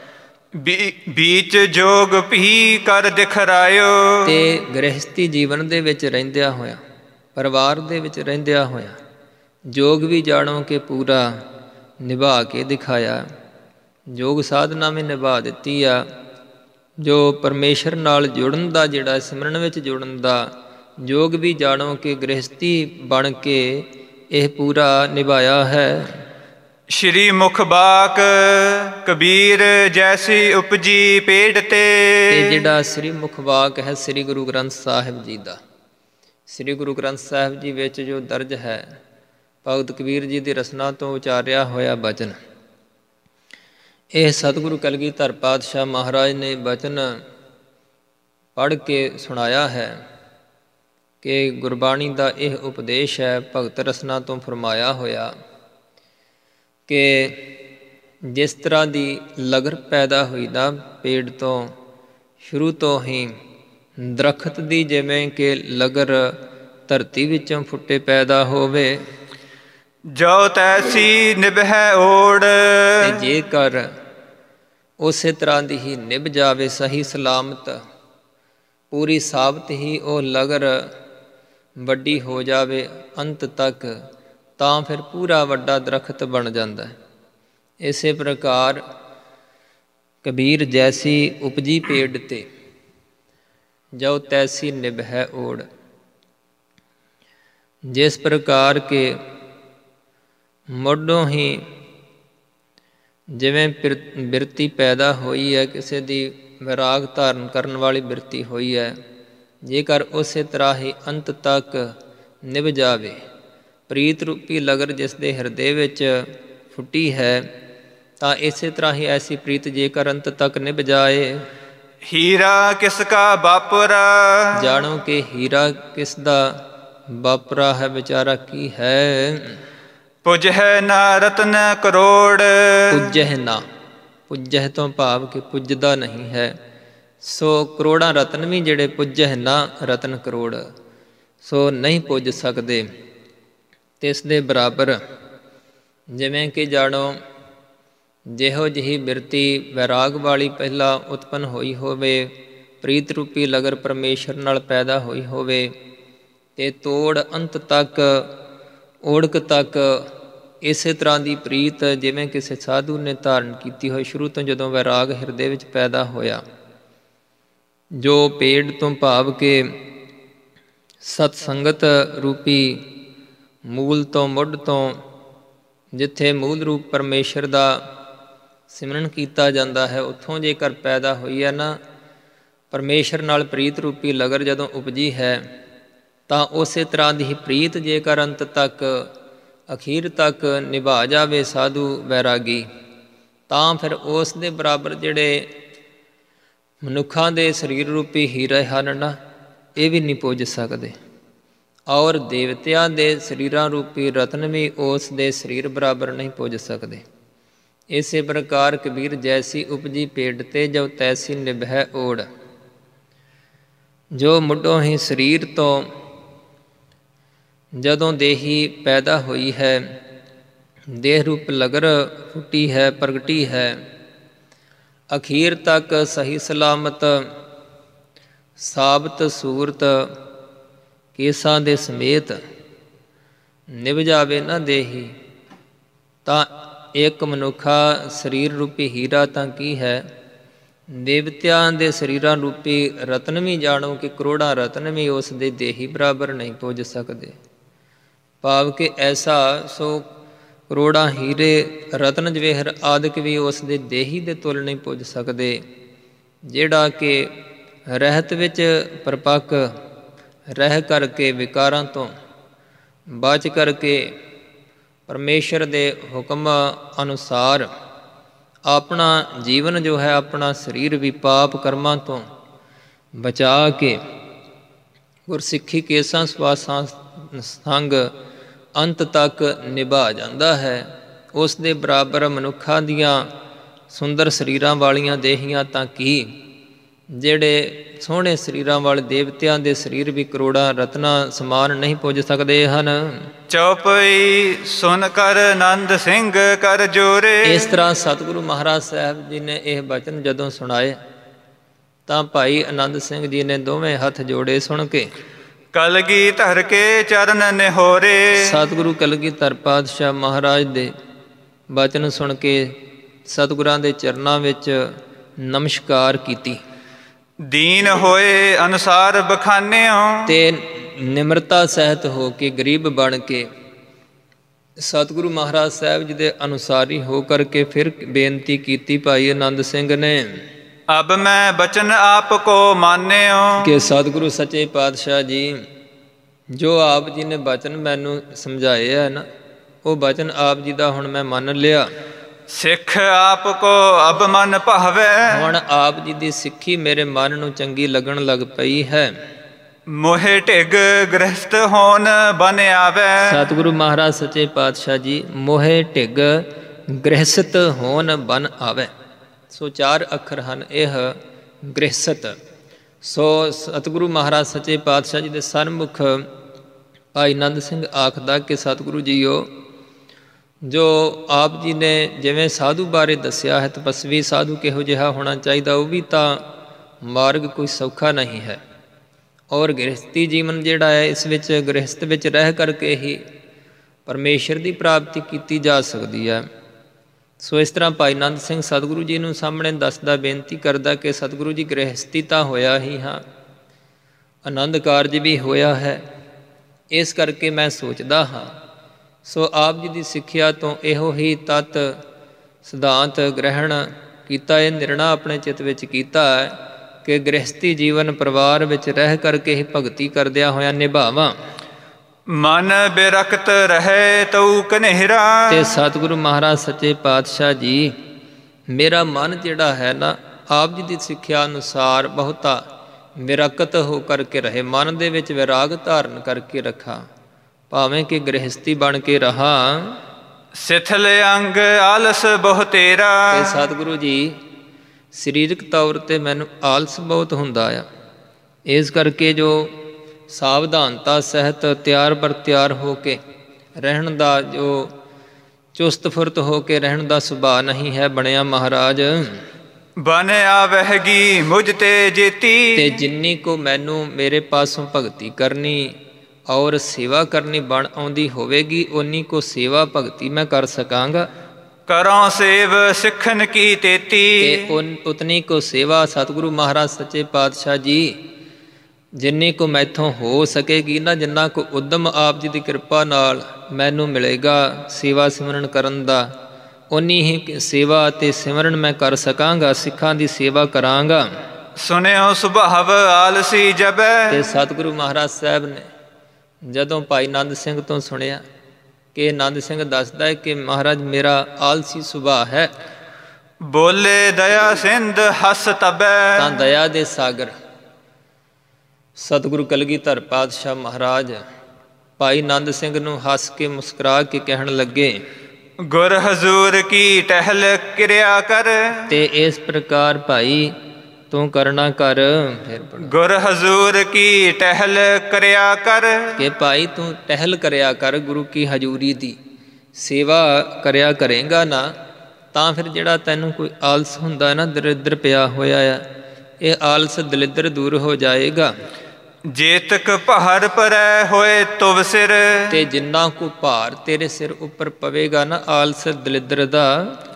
ਬੀਚ ਜੋਗ ਭੀ ਕਰ ਦਿਖਰਾਇਓ। ਤੇ ਗ੍ਰਹਿਸਥੀ ਜੀਵਨ ਦੇ ਵਿੱਚ ਰਹਿੰਦਿਆਂ ਹੋਇਆ, ਪਰਿਵਾਰ ਦੇ ਵਿੱਚ ਰਹਿੰਦਿਆਂ ਹੋਇਆ ਜੋਗ ਵੀ ਜਾਣੋ ਕਿ ਪੂਰਾ ਨਿਭਾ ਕੇ ਦਿਖਾਇਆ। ਯੋਗ ਸਾਧਨਾ ਵੀ ਨਿਭਾ ਦਿੱਤੀ ਆ। ਜੋ ਪਰਮੇਸ਼ਰ ਨਾਲ ਜੁੜਨ ਦਾ, ਜਿਹੜਾ ਸਿਮਰਨ ਵਿੱਚ ਜੁੜਨ ਦਾ ਯੋਗ ਵੀ ਜਾਣੋ ਕਿ ਗ੍ਰਹਿਸਤੀ ਬਣ ਕੇ ਇਹ ਪੂਰਾ ਨਿਭਾਇਆ ਹੈ। ਸ਼੍ਰੀ ਮੁਖ ਬਾਕ ਕਬੀਰ ਜੈਸੀ ਉਪਜੀ ਪੇੜ ਤੇ। ਤੇ ਜਿਹੜਾ ਸ੍ਰੀ ਮੁਖ ਬਾਕ ਹੈ ਸ੍ਰੀ ਗੁਰੂ ਗ੍ਰੰਥ ਸਾਹਿਬ ਜੀ ਦਾ, ਸ੍ਰੀ ਗੁਰੂ ਗ੍ਰੰਥ ਸਾਹਿਬ ਜੀ ਵਿੱਚ ਜੋ ਦਰਜ ਹੈ ਭਗਤ ਕਬੀਰ ਜੀ ਦੀ ਰਸਨਾ ਤੋਂ ਉਚਾਰਿਆ ਹੋਇਆ ਬਚਨ, ਇਹ ਸਤਿਗੁਰੂ ਕਲਗੀਧਰ ਪਾਤਸ਼ਾਹ ਮਹਾਰਾਜ ਨੇ ਬਚਨ ਪੜ੍ਹ ਕੇ ਸੁਣਾਇਆ ਹੈ ਕਿ ਗੁਰਬਾਣੀ ਦਾ ਇਹ ਉਪਦੇਸ਼ ਹੈ ਭਗਤ ਰਸਨਾ ਤੋਂ ਫਰਮਾਇਆ ਹੋਇਆ ਕਿ ਜਿਸ ਤਰ੍ਹਾਂ ਦੀ ਲਗਰ ਪੈਦਾ ਹੋਈ ਨਾ ਪੇੜ ਤੋਂ, ਸ਼ੁਰੂ ਤੋਂ ਹੀ ਦਰਖਤ ਦੀ ਜਿਵੇਂ ਕਿ ਲਗਰ ਧਰਤੀ ਵਿੱਚੋਂ ਫੁੱਟੇ ਪੈਦਾ ਹੋਵੇ, ਜੋ ਤੈਸੀ ਨਿਭੈ ਓੜ। ਤੇ ਜੇਕਰ ਉਸੇ ਤਰ੍ਹਾਂ ਦੀ ਹੀ ਨਿਭ ਜਾਵੇ ਸਹੀ ਸਲਾਮਤ, ਪੂਰੀ ਸਾਬਤ ਹੀ ਉਹ ਲਗਰ ਵੱਡੀ ਹੋ ਜਾਵੇ ਅੰਤ ਤੱਕ, ਤਾਂ ਫਿਰ ਪੂਰਾ ਵੱਡਾ ਦਰਖਤ ਬਣ ਜਾਂਦਾ ਹੈ। ਇਸੇ ਪ੍ਰਕਾਰ ਕਬੀਰ ਜੈਸੀ ਉਪਜੀ ਪੇੜ ਤੇ, ਜੋ ਤੈਸੀ ਨਿਭੈ ਓੜ। ਜਿਸ ਪ੍ਰਕਾਰ ਕੇ ਮੁੱਢੋਂ ਹੀ ਜਿਵੇਂ ਬਿਰਤੀ ਪੈਦਾ ਹੋਈ ਹੈ, ਕਿਸੇ ਦੀ ਵਿਰਾਗ ਧਾਰਨ ਕਰਨ ਵਾਲੀ ਬਿਰਤੀ ਹੋਈ ਹੈ, ਜੇਕਰ ਉਸੇ ਤਰ੍ਹਾਂ ਹੀ ਅੰਤ ਤੱਕ ਨਿਭ ਜਾਵੇ, ਪ੍ਰੀਤ ਰੂਪੀ ਲਗਰ ਜਿਸ ਦੇ ਹਿਰਦੇ ਵਿੱਚ ਫੁੱਟੀ ਹੈ, ਤਾਂ ਇਸੇ ਤਰ੍ਹਾਂ ਹੀ ਐਸੀ ਪ੍ਰੀਤ ਜੇਕਰ ਅੰਤ ਤੱਕ ਨਿਭ ਜਾਏ। ਹੀਰਾ ਕਿਸ ਕਾ ਬਾਪਰਾ। ਜਾਣੋ ਕਿ ਹੀਰਾ ਕਿਸ ਦਾ ਬਾਪਰਾ ਹੈ, ਵਿਚਾਰਾ ਕੀ ਹੈ। ਪੁੱਜਹਿ ਨਾ ਰਤਨ ਕਰੋੜ। ਪੁੱਜਹਿ ਨਾ, ਪੁੱਜਹਿ ਤੋਂ ਭਾਵ ਕਿ ਪੁੱਜਦਾ ਨਹੀਂ ਹੈ। ਸੋ ਕਰੋੜਾਂ ਰਤਨ ਵੀ ਜਿਹੜੇ ਪੁੱਜਹਿ ਨਾ ਰਤਨ ਕਰੋੜ, ਸੋ ਨਹੀਂ ਪੁੱਜ ਸਕਦੇ। ਤੇ ਇਸ ਦੇ ਬਰਾਬਰ ਜਿਵੇਂ ਕਿ ਜਾਣੋ ਜਿਹੋ ਜਿਹੀ ਬਿਰਤੀ ਵੈਰਾਗ ਵਾਲੀ ਪਹਿਲਾਂ ਉਤਪੰਨ ਹੋਈ ਹੋਵੇ, ਪ੍ਰੀਤ ਰੂਪੀ ਲਗਰ ਪਰਮੇਸ਼ਰ ਨਾਲ ਪੈਦਾ ਹੋਈ ਹੋਵੇ, ਤੇ ਤੋੜ ਅੰਤ ਤੱਕ, ਓੜਕ ਤੱਕ ਇਸੇ ਤਰ੍ਹਾਂ ਦੀ ਪ੍ਰੀਤ ਜਿਵੇਂ ਕਿਸੇ ਸਾਧੂ ਨੇ ਧਾਰਨ ਕੀਤੀ ਹੋਈ, ਸ਼ੁਰੂ ਤੋਂ ਜਦੋਂ ਵੈਰਾਗ ਹਿਰਦੇ ਵਿੱਚ ਪੈਦਾ ਹੋਇਆ, ਜੋ ਪੇੜ ਤੋਂ ਭਾਵ ਕੇ ਸਤ ਸੰਗਤ ਰੂਪੀ ਮੂਲ ਤੋਂ ਮੁੱਢ ਤੋਂ, ਜਿੱਥੇ ਮੂਲ ਰੂਪ ਪਰਮੇਸ਼ਰ ਦਾ ਸਿਮਰਨ ਕੀਤਾ ਜਾਂਦਾ ਹੈ, ਉੱਥੋਂ ਜੇਕਰ ਪੈਦਾ ਹੋਈ ਹੈ ਨਾ ਪਰਮੇਸ਼ਰ ਨਾਲ ਪ੍ਰੀਤ ਰੂਪੀ ਲਗਰ ਜਦੋਂ ਉਪਜੀ ਹੈ, ਤਾਂ ਉਸੇ ਤਰ੍ਹਾਂ ਦੀ ਹੀ ਪ੍ਰੀਤ ਜੇਕਰ ਅੰਤ ਤੱਕ ਅਖੀਰ ਤੱਕ ਨਿਭਾ ਜਾਵੇ ਸਾਧੂ ਵੈਰਾਗੀ, ਤਾਂ ਫਿਰ ਉਸ ਦੇ ਬਰਾਬਰ ਜਿਹੜੇ ਮਨੁੱਖਾਂ ਦੇ ਸਰੀਰ ਰੂਪੀ ਹੀਰੇ ਹਨ ਨਾ, ਇਹ ਵੀ ਨਹੀਂ ਪੁੱਜ ਸਕਦੇ। ਔਰ ਦੇਵਤਿਆਂ ਦੇ ਸਰੀਰਾਂ ਰੂਪੀ ਰਤਨ ਵੀ ਉਸ ਦੇ ਸਰੀਰ ਬਰਾਬਰ ਨਹੀਂ ਪੁੱਜ ਸਕਦੇ। ਇਸੇ ਪ੍ਰਕਾਰ ਕਬੀਰ ਜੈਸੀ ਉਪਜੀ ਪੇੜ ਤੇ ਜੋ ਤੈਸੀ ਨਿਭੈ ਓੜ, ਜੋ ਮੁੱਢੋਂ ਹੀ ਸਰੀਰ ਤੋਂ ਜਦੋਂ ਦੇਹੀ ਪੈਦਾ ਹੋਈ ਹੈ, ਦੇਹ ਰੂਪ ਲਗਰ ਫੁੱਟੀ ਹੈ, ਪ੍ਰਗਟੀ ਹੈ, ਅਖੀਰ ਤੱਕ ਸਹੀ ਸਲਾਮਤ ਸਾਬਤ ਸੂਰਤ ਕੇਸਾਂ ਦੇ ਸਮੇਤ ਨਿਭ ਜਾਵੇ ਨਾ ਦੇਹੀ, ਤਾਂ ਇੱਕ ਮਨੁੱਖਾ ਸਰੀਰ ਰੂਪੀ ਹੀਰਾ ਤਾਂ ਕੀ ਹੈ, ਦੇਵਤਿਆਂ ਦੇ ਸਰੀਰਾਂ ਰੂਪੀ ਰਤਨ ਵੀ ਜਾਣੋ ਕਿ ਕਰੋੜਾਂ ਰਤਨ ਵੀ ਉਸ ਦੇ ਦੇਹੀ ਬਰਾਬਰ ਨਹੀਂ ਪੁੱਜ ਸਕਦੇ। ਭਾਵ ਕਿ ਐਸਾ ਸੋ ਕਰੋੜਾਂ ਹੀਰੇ ਰਤਨ ਜਵੇਹਰ ਆਦਿਕ ਵੀ ਉਸ ਦੇ ਦੇਹੀ ਦੇ ਤੁਲ ਨਹੀਂ ਪੁੱਜ ਸਕਦੇ, ਜਿਹੜਾ ਕਿ ਰਹਿਤ ਵਿੱਚ ਪਰਪੱਕ ਰਹਿ ਕਰਕੇ ਵਿਕਾਰਾਂ ਤੋਂ ਬਚ ਕਰਕੇ ਪਰਮੇਸ਼ਰ ਦੇ ਹੁਕਮ ਅਨੁਸਾਰ ਆਪਣਾ ਜੀਵਨ ਜੋ ਹੈ, ਆਪਣਾ ਸਰੀਰ ਵੀ ਪਾਪ ਕਰਮਾਂ ਤੋਂ ਬਚਾ ਕੇ ਗੁਰਸਿੱਖੀ ਕੇਸਾਂ ਸਵਾਸਾਂ ਸੰਗ ਅੰਤ ਤੱਕ ਨਿਭਾ ਜਾਂਦਾ ਹੈ। ਉਸ ਦੇ ਬਰਾਬਰ ਮਨੁੱਖਾਂ ਦੀਆਂ ਸੁੰਦਰ ਸਰੀਰਾਂ ਵਾਲੀਆਂ ਦੇਹੀਆਂ ਤਾਂ ਕੀ, ਜਿਹੜੇ ਸੋਹਣੇ ਸਰੀਰਾਂ ਵਾਲੇ ਦੇਵਤਿਆਂ ਦੇ ਸਰੀਰ ਵੀ ਕਰੋੜਾਂ ਰਤਨਾਂ ਸਮਾਨ ਨਹੀਂ ਪੁੱਜ ਸਕਦੇ ਹਨ। ਚੌਪਈ ਸੁਨ ਕਰ ਆਨੰਦ ਸਿੰਘ ਕਰ ਜੋਰੇ। ਇਸ ਤਰ੍ਹਾਂ ਸਤਿਗੁਰੂ ਮਹਾਰਾਜ ਸਾਹਿਬ ਜੀ ਨੇ ਇਹ ਬਚਨ ਜਦੋਂ ਸੁਣਾਏ, ਤਾਂ ਭਾਈ ਆਨੰਦ ਸਿੰਘ ਜੀ ਨੇ ਦੋਵੇਂ ਹੱਥ ਜੋੜੇ ਸੁਣ ਕੇ। ਕਲਗੀ ਧਰ ਕੇ ਚਰਨ ਨਿਹੋਰੇ। ਸਤਿਗੁਰੂ ਕਲਗੀਧਰ ਪਾਤਸ਼ਾਹ ਮਹਾਰਾਜ ਦੇ ਬਚਨ ਸੁਣ ਕੇ ਸਤਿਗੁਰਾਂ ਦੇ ਚਰਨਾਂ ਵਿੱਚ ਨਮਸਕਾਰ ਕੀਤੀ। ਦੀਨ ਹੋਏ ਅਨੁਸਾਰ ਬਖਾਨਿਓ। ਤੇ ਨਿਮਰਤਾ ਸਹਿਤ ਹੋ ਕੇ, ਗਰੀਬ ਬਣ ਕੇ ਸਤਿਗੁਰੂ ਮਹਾਰਾਜ ਸਾਹਿਬ ਜੀ ਦੇ ਅਨੁਸਾਰੀ ਹੋ ਕਰਕੇ ਫਿਰ ਬੇਨਤੀ ਕੀਤੀ ਭਾਈ ਆਨੰਦ ਸਿੰਘ ਨੇ। ਅਬ ਮੈਂ ਬਚਨ ਆਪ ਕੋ ਮਾਨਿਓ। ਕਿ ਸਤਿਗੁਰੂ ਸੱਚੇ ਪਾਤਸ਼ਾਹ ਜੀ, ਜੋ ਆਪ ਜੀ ਨੇ ਬਚਨ ਮੈਨੂੰ ਸਮਝਾਏ ਹੈ ਨਾ, ਉਹ ਬਚਨ ਆਪ ਜੀ ਦਾ ਹੁਣ ਮੈਂ ਮੰਨ ਲਿਆ। ਸਿੱਖ ਆਪ ਕੋ ਅਬ ਮਨ ਭਾਵੈ। ਹੁਣ ਆਪ ਜੀ ਦੀ ਸਿੱਖੀ ਮੇਰੇ ਮਨ ਨੂੰ ਚੰਗੀ ਲੱਗਣ ਲੱਗ ਪਈ ਹੈ। ਮੋਹਿ ਢਿਗ ਗ੍ਰਸਤ ਹੋਣ ਬਨ ਆਵੈ। ਸਤਿਗੁਰੂ ਮਹਾਰਾਜ ਸੱਚੇ ਪਾਤਸ਼ਾਹ ਜੀ, ਮੋਹਿ ਢਿਗ ਗ੍ਰਸਤ ਹੋਣ ਬਨ ਆਵੈ। ਸੋ ਚਾਰ ਅੱਖਰ ਹਨ ਇਹ ਗ੍ਰਸਤ। ਸੋ ਸਤਿਗੁਰੂ ਮਹਾਰਾਜ ਸੱਚੇ ਪਾਤਸ਼ਾਹ ਜੀ ਦੇ ਸਨਮੁਖ ਭਾਈ ਆਨੰਦ ਸਿੰਘ ਆਖਦਾ ਕਿ ਸਤਿਗੁਰੂ ਜੀਓ, ਜੋ ਆਪ ਜੀ ਨੇ ਜਿਵੇਂ ਸਾਧੂ ਬਾਰੇ ਦੱਸਿਆ ਹੈ, ਤਪਸਵੀ ਸਾਧੂ ਕਿਹੋ ਜਿਹਾ ਹੋਣਾ ਚਾਹੀਦਾ, ਉਹ ਵੀ ਤਾਂ ਮਾਰਗ ਕੋਈ ਸੌਖਾ ਨਹੀਂ ਹੈ। ਔਰ ਗ੍ਰਸਤੀ ਜੀਵਨ ਜਿਹੜਾ ਹੈ, ਇਸ ਵਿੱਚ ਗ੍ਰਸਤ ਵਿੱਚ ਰਹਿ ਕਰਕੇ ਹੀ ਪਰਮੇਸ਼ਰ ਦੀ ਪ੍ਰਾਪਤੀ ਕੀਤੀ ਜਾ ਸਕਦੀ ਹੈ। ਸੋ ਇਸ ਤਰ੍ਹਾਂ ਭਾਈ ਆਨੰਦ ਸਿੰਘ ਸਤਿਗੁਰੂ ਜੀ ਨੂੰ ਸਾਹਮਣੇ ਦੱਸਦਾ, ਬੇਨਤੀ ਕਰਦਾ ਕਿ ਸਤਿਗੁਰੂ ਜੀ ਗ੍ਰਹਸਤੀ ਤਾਂ ਹੋਇਆ ਹੀ ਹਾਂ, ਆਨੰਦ ਕਾਰਜ ਵੀ ਹੋਇਆ ਹੈ, ਇਸ ਕਰਕੇ ਮੈਂ ਸੋਚਦਾ ਹਾਂ। ਸੋ ਆਪ ਜੀ ਦੀ ਸਿੱਖਿਆ ਤੋਂ ਇਹੋ ਹੀ ਤੱਤ ਸਿਧਾਂਤ ਗ੍ਰਹਿਣ ਕੀਤਾ, ਇਹ ਨਿਰਣਾ ਆਪਣੇ ਚਿੱਤ ਵਿੱਚ ਕੀਤਾ ਹੈ ਕਿ ਗ੍ਰਹਸਤੀ ਜੀਵਨ ਪਰਿਵਾਰ ਵਿੱਚ ਰਹਿ ਕਰਕੇ ਹੀ ਭਗਤੀ ਕਰਦਿਆਂ ਹੋਇਆਂ ਨਿਭਾਵਾਂ। ਮਨ ਬੇਰਕਤ ਰਹੇ ਤਉ ਕਨੇਰਾ। ਤੇ ਸਤਿਗੁਰੂ ਮਹਾਰਾਜ ਸੱਚੇ ਪਾਤਸ਼ਾਹ ਜੀ, ਮੇਰਾ ਮਨ ਜਿਹੜਾ ਹੈ ਨਾ, ਆਪ ਜੀ ਦੀ ਸਿੱਖਿਆ ਅਨੁਸਾਰ ਬਹੁਤਾ ਵਿਰਕਤ ਹੋ ਕਰਕੇ ਰਹੇ, ਮਨ ਦੇ ਵਿੱਚ ਵਿਰਾਗ ਧਾਰਨ ਕਰਕੇ ਰੱਖਾ, ਭਾਵੇਂ ਕਿ ਗ੍ਰਹਸਤੀ ਬਣ ਕੇ ਰਹਾ। ਸਿਥਲ ਅੰਗ ਆਲਸ ਬਹੁ ਤੇਰਾ। ਤੇ ਸਤਿਗੁਰੂ ਜੀ, ਸਰੀਰਕ ਤੌਰ 'ਤੇ ਮੈਨੂੰ ਆਲਸ ਬਹੁਤ ਹੁੰਦਾ ਆ, ਇਸ ਕਰਕੇ ਜੋ ਸਾਵਧਾਨਤਾ ਸਹਿਤ ਤਿਆਰ ਬਰ ਤਿਆਰ ਹੋ ਕੇ ਰਹਿਣ ਦਾ, ਜੋ ਚੁਸਤ ਫੁਰਤ ਹੋ ਕੇ ਰਹਿਣ ਦਾ ਸੁਭਾਅ ਨਹੀਂ ਹੈ ਬਣਿਆ ਮਹਾਰਾਜ। ਬਨ ਆਵਹਿਗੀ ਮੁਝ ਤੇ ਜੇਤੀ। ਤੇ ਜਿੰਨੀ ਕੋ ਮੈਨੂੰ ਮੇਰੇ ਪਾਸੋਂ ਭਗਤੀ ਕਰਨੀ ਔਰ ਸੇਵਾ ਕਰਨੀ ਬਣ ਆਉਂਦੀ ਹੋਵੇਗੀ, ਉਨੀ ਕੋ ਸੇਵਾ ਭਗਤੀ ਮੈਂ ਕਰ ਸਕਾਂਗਾ। ਕਰੋ ਸੇਵ ਸਿੱਖਣ ਕੀ ਤੇਤੀ। ਕਿ ਉਨ ਉਤਨੀ ਕੋ ਸੇਵਾ ਸਤਿਗੁਰੂ ਮਹਾਰਾਜ ਸੱਚੇ ਪਾਤਸ਼ਾਹ ਜੀ ਜਿੰਨੀ ਕੁ ਮੈਥੋਂ ਹੋ ਸਕੇਗੀ ਨਾ, ਜਿੰਨਾ ਕੁ ਉਦਮ ਆਪ ਜੀ ਦੀ ਕਿਰਪਾ ਨਾਲ ਮੈਨੂੰ ਮਿਲੇਗਾ ਸੇਵਾ ਸਿਮਰਨ ਕਰਨ ਦਾ, ਉਨੀ ਹੀ ਸੇਵਾ ਅਤੇ ਸਿਮਰਨ ਮੈਂ ਕਰ ਸਕਾਂਗਾ, ਸਿੱਖਾਂ ਦੀ ਸੇਵਾ ਕਰਾਂਗਾ। ਸੁਣਿਓ ਸੁਭਾਵ ਆਲਸੀ ਜਬੈ। ਤੇ ਸਤਿਗੁਰੂ ਮਹਾਰਾਜ ਸਾਹਿਬ ਨੇ ਜਦੋਂ ਭਾਈ ਨੰਦ ਸਿੰਘ ਤੋਂ ਸੁਣਿਆ ਕਿ ਨੰਦ ਸਿੰਘ ਦੱਸਦਾ ਹੈ ਕਿ ਮਹਾਰਾਜ ਮੇਰਾ ਆਲਸੀ ਸੁਭਾਅ ਹੈ, ਬੋਲੇ ਦਇਆ ਸਿੰਧ ਹਸ ਤਬੈ। ਤਾਂ ਦਇਆ ਦੇ ਸਾਗਰ ਸਤਿਗੁਰੂ ਕਲਗੀਧਰ ਪਾਤਸ਼ਾਹ ਮਹਾਰਾਜ ਭਾਈ ਨੰਦ ਸਿੰਘ ਨੂੰ ਹੱਸ ਕੇ ਮੁਸਕਰਾ ਕੇ ਕਹਿਣ ਲੱਗੇ, ਗੁਰ ਹਜ਼ੂਰ ਕੀ ਟਹਿਲ ਕਿਰਿਆ ਕਰ। ਤੇ ਇਸ ਪ੍ਰਕਾਰ ਭਾਈ ਤੂੰ ਕਰਨਾ ਕਰ। ਫਿਰ ਗੁਰ ਹਜ਼ੂਰ ਕੀ ਟਹਿਲ ਕਰਿਆ ਕਰ। ਕਿ ਭਾਈ ਤੂੰ ਟਹਿਲ ਕਰਿਆ ਕਰ, ਗੁਰੂ ਕੀ ਹਜ਼ੂਰੀ ਦੀ ਸੇਵਾ ਕਰਿਆ ਕਰੇਗਾ ਨਾ, ਤਾਂ ਫਿਰ ਜਿਹੜਾ ਤੈਨੂੰ ਕੋਈ ਆਲਸ ਹੁੰਦਾ ਨਾ, ਦਰਿੱਦਰ ਪਿਆ ਹੋਇਆ ਆ, ਇਹ ਆਲਸ ਦਲਿੱਦਰ ਦੂਰ ਹੋ ਜਾਏਗਾ। ਜੇਤਕ ਭਾਰ ਪਰੈ ਹੋਏ ਤੁਵ ਸਿਰ। ਤੇ ਜਿੰਨਾ ਕੁ ਭਾਰ ਤੇਰੇ ਸਿਰ ਉੱਪਰ ਪਵੇਗਾ ਨਾ ਆਲਸ ਦਲਿੱਦਰ ਦਾ,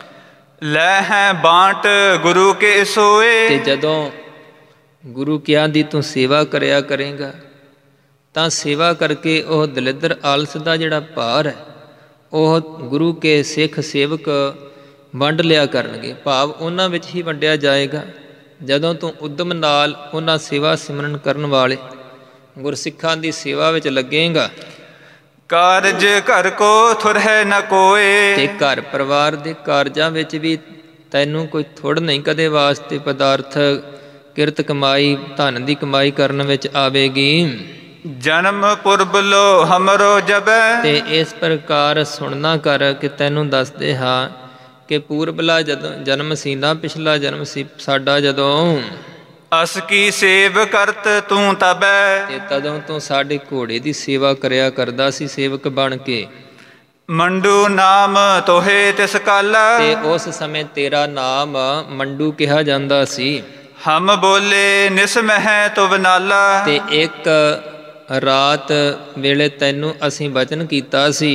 ਲੈ ਹੈ ਬਾਂਟ ਗੁਰੂ ਕੇ ਸੋਏ। ਤੇ ਜਦੋਂ ਗੁਰੂ ਕਿਆਂ ਦੀ ਤੂੰ ਸੇਵਾ ਕਰਿਆ ਕਰੇਗਾ ਤਾਂ ਸੇਵਾ ਕਰਕੇ ਉਹ ਦਲਿੱਦਰ ਆਲਸ ਦਾ ਜਿਹੜਾ ਭਾਰ ਹੈ ਉਹ ਗੁਰੂ ਕੇ ਸਿੱਖ ਸੇਵਕ ਵੰਡ ਲਿਆ ਕਰਨਗੇ, ਭਾਵ ਉਹਨਾਂ ਵਿੱਚ ਹੀ ਵੰਡਿਆ ਜਾਏਗਾ। ਜਦੋਂ ਤੂੰ ਉਦਮ ਨਾਲ ਉਹਨਾਂ ਸੇਵਾ ਸਿਮਰਨ ਕਰਨ ਵਾਲੇ ਗੁਰਸਿੱਖਾਂ ਦੀ ਸੇਵਾ ਵਿੱਚ ਲੱਗੇਗਾ। ਕਾਰਜ ਘਰ ਕੋ ਥੁਰਹਿ ਨ ਕੋਏ। ਤੇ ਘਰ ਪਰਿਵਾਰ ਦੇ ਕਾਰਜਾਂ ਵਿੱਚ ਵੀ ਤੈਨੂੰ ਕੋਈ ਥੁੜ ਨਹੀਂ ਕਦੇ ਵਾਸਤੇ ਪਦਾਰਥ ਕਿਰਤ ਕਮਾਈ ਧਨ ਦੀ ਕਮਾਈ ਕਰਨ ਵਿੱਚ ਆਵੇਗੀ। ਜਨਮ ਪੁਰਬ ਲੋ ਹਮਰੋ ਜਬੈ। ਤੇ ਇਸ ਪ੍ਰਕਾਰ ਸੁਣਨਾ ਕਰ ਕਿ ਤੈਨੂੰ ਦੱਸਦੇ ਹਾਂ ਕਿ ਪੂਰਬਲਾ ਜਦੋਂ ਜਨਮ ਸੀ ਨਾ, ਪਿਛਲਾ ਜਨਮ ਸੀ ਸਾਡਾ ਜਦੋਂ, ਅਸ ਕੀ ਸੇਵ ਕਰਤ ਤੂੰ ਤਬੈ। ਤੇ ਤਦੋਂ ਤੂੰ ਸਾਡੇ ਘੋੜੇ ਦੀ ਸੇਵਾ ਕਰਿਆ ਕਰਦਾ ਸੀ ਸੇਵਕ ਬਣ ਕੇ। ਮੰਡੂ ਨਾਮ ਤੋਹੇ ਤਿਸ ਕਾਲਾ। ਤੇ ਉਸ ਸਮੇਂ ਤੇਰਾ ਨਾਮ ਮੰਡੂ ਕਿਹਾ ਜਾਂਦਾ ਸੀ। ਹਮ ਬੋਲੇ ਨਿਸਮਹਿ ਤੁਵ ਨਾਲਾ। ਤੇ ਇੱਕ ਰਾਤ ਵੇਲੇ ਤੈਨੂੰ ਅਸੀਂ ਵਚਨ ਕੀਤਾ ਸੀ,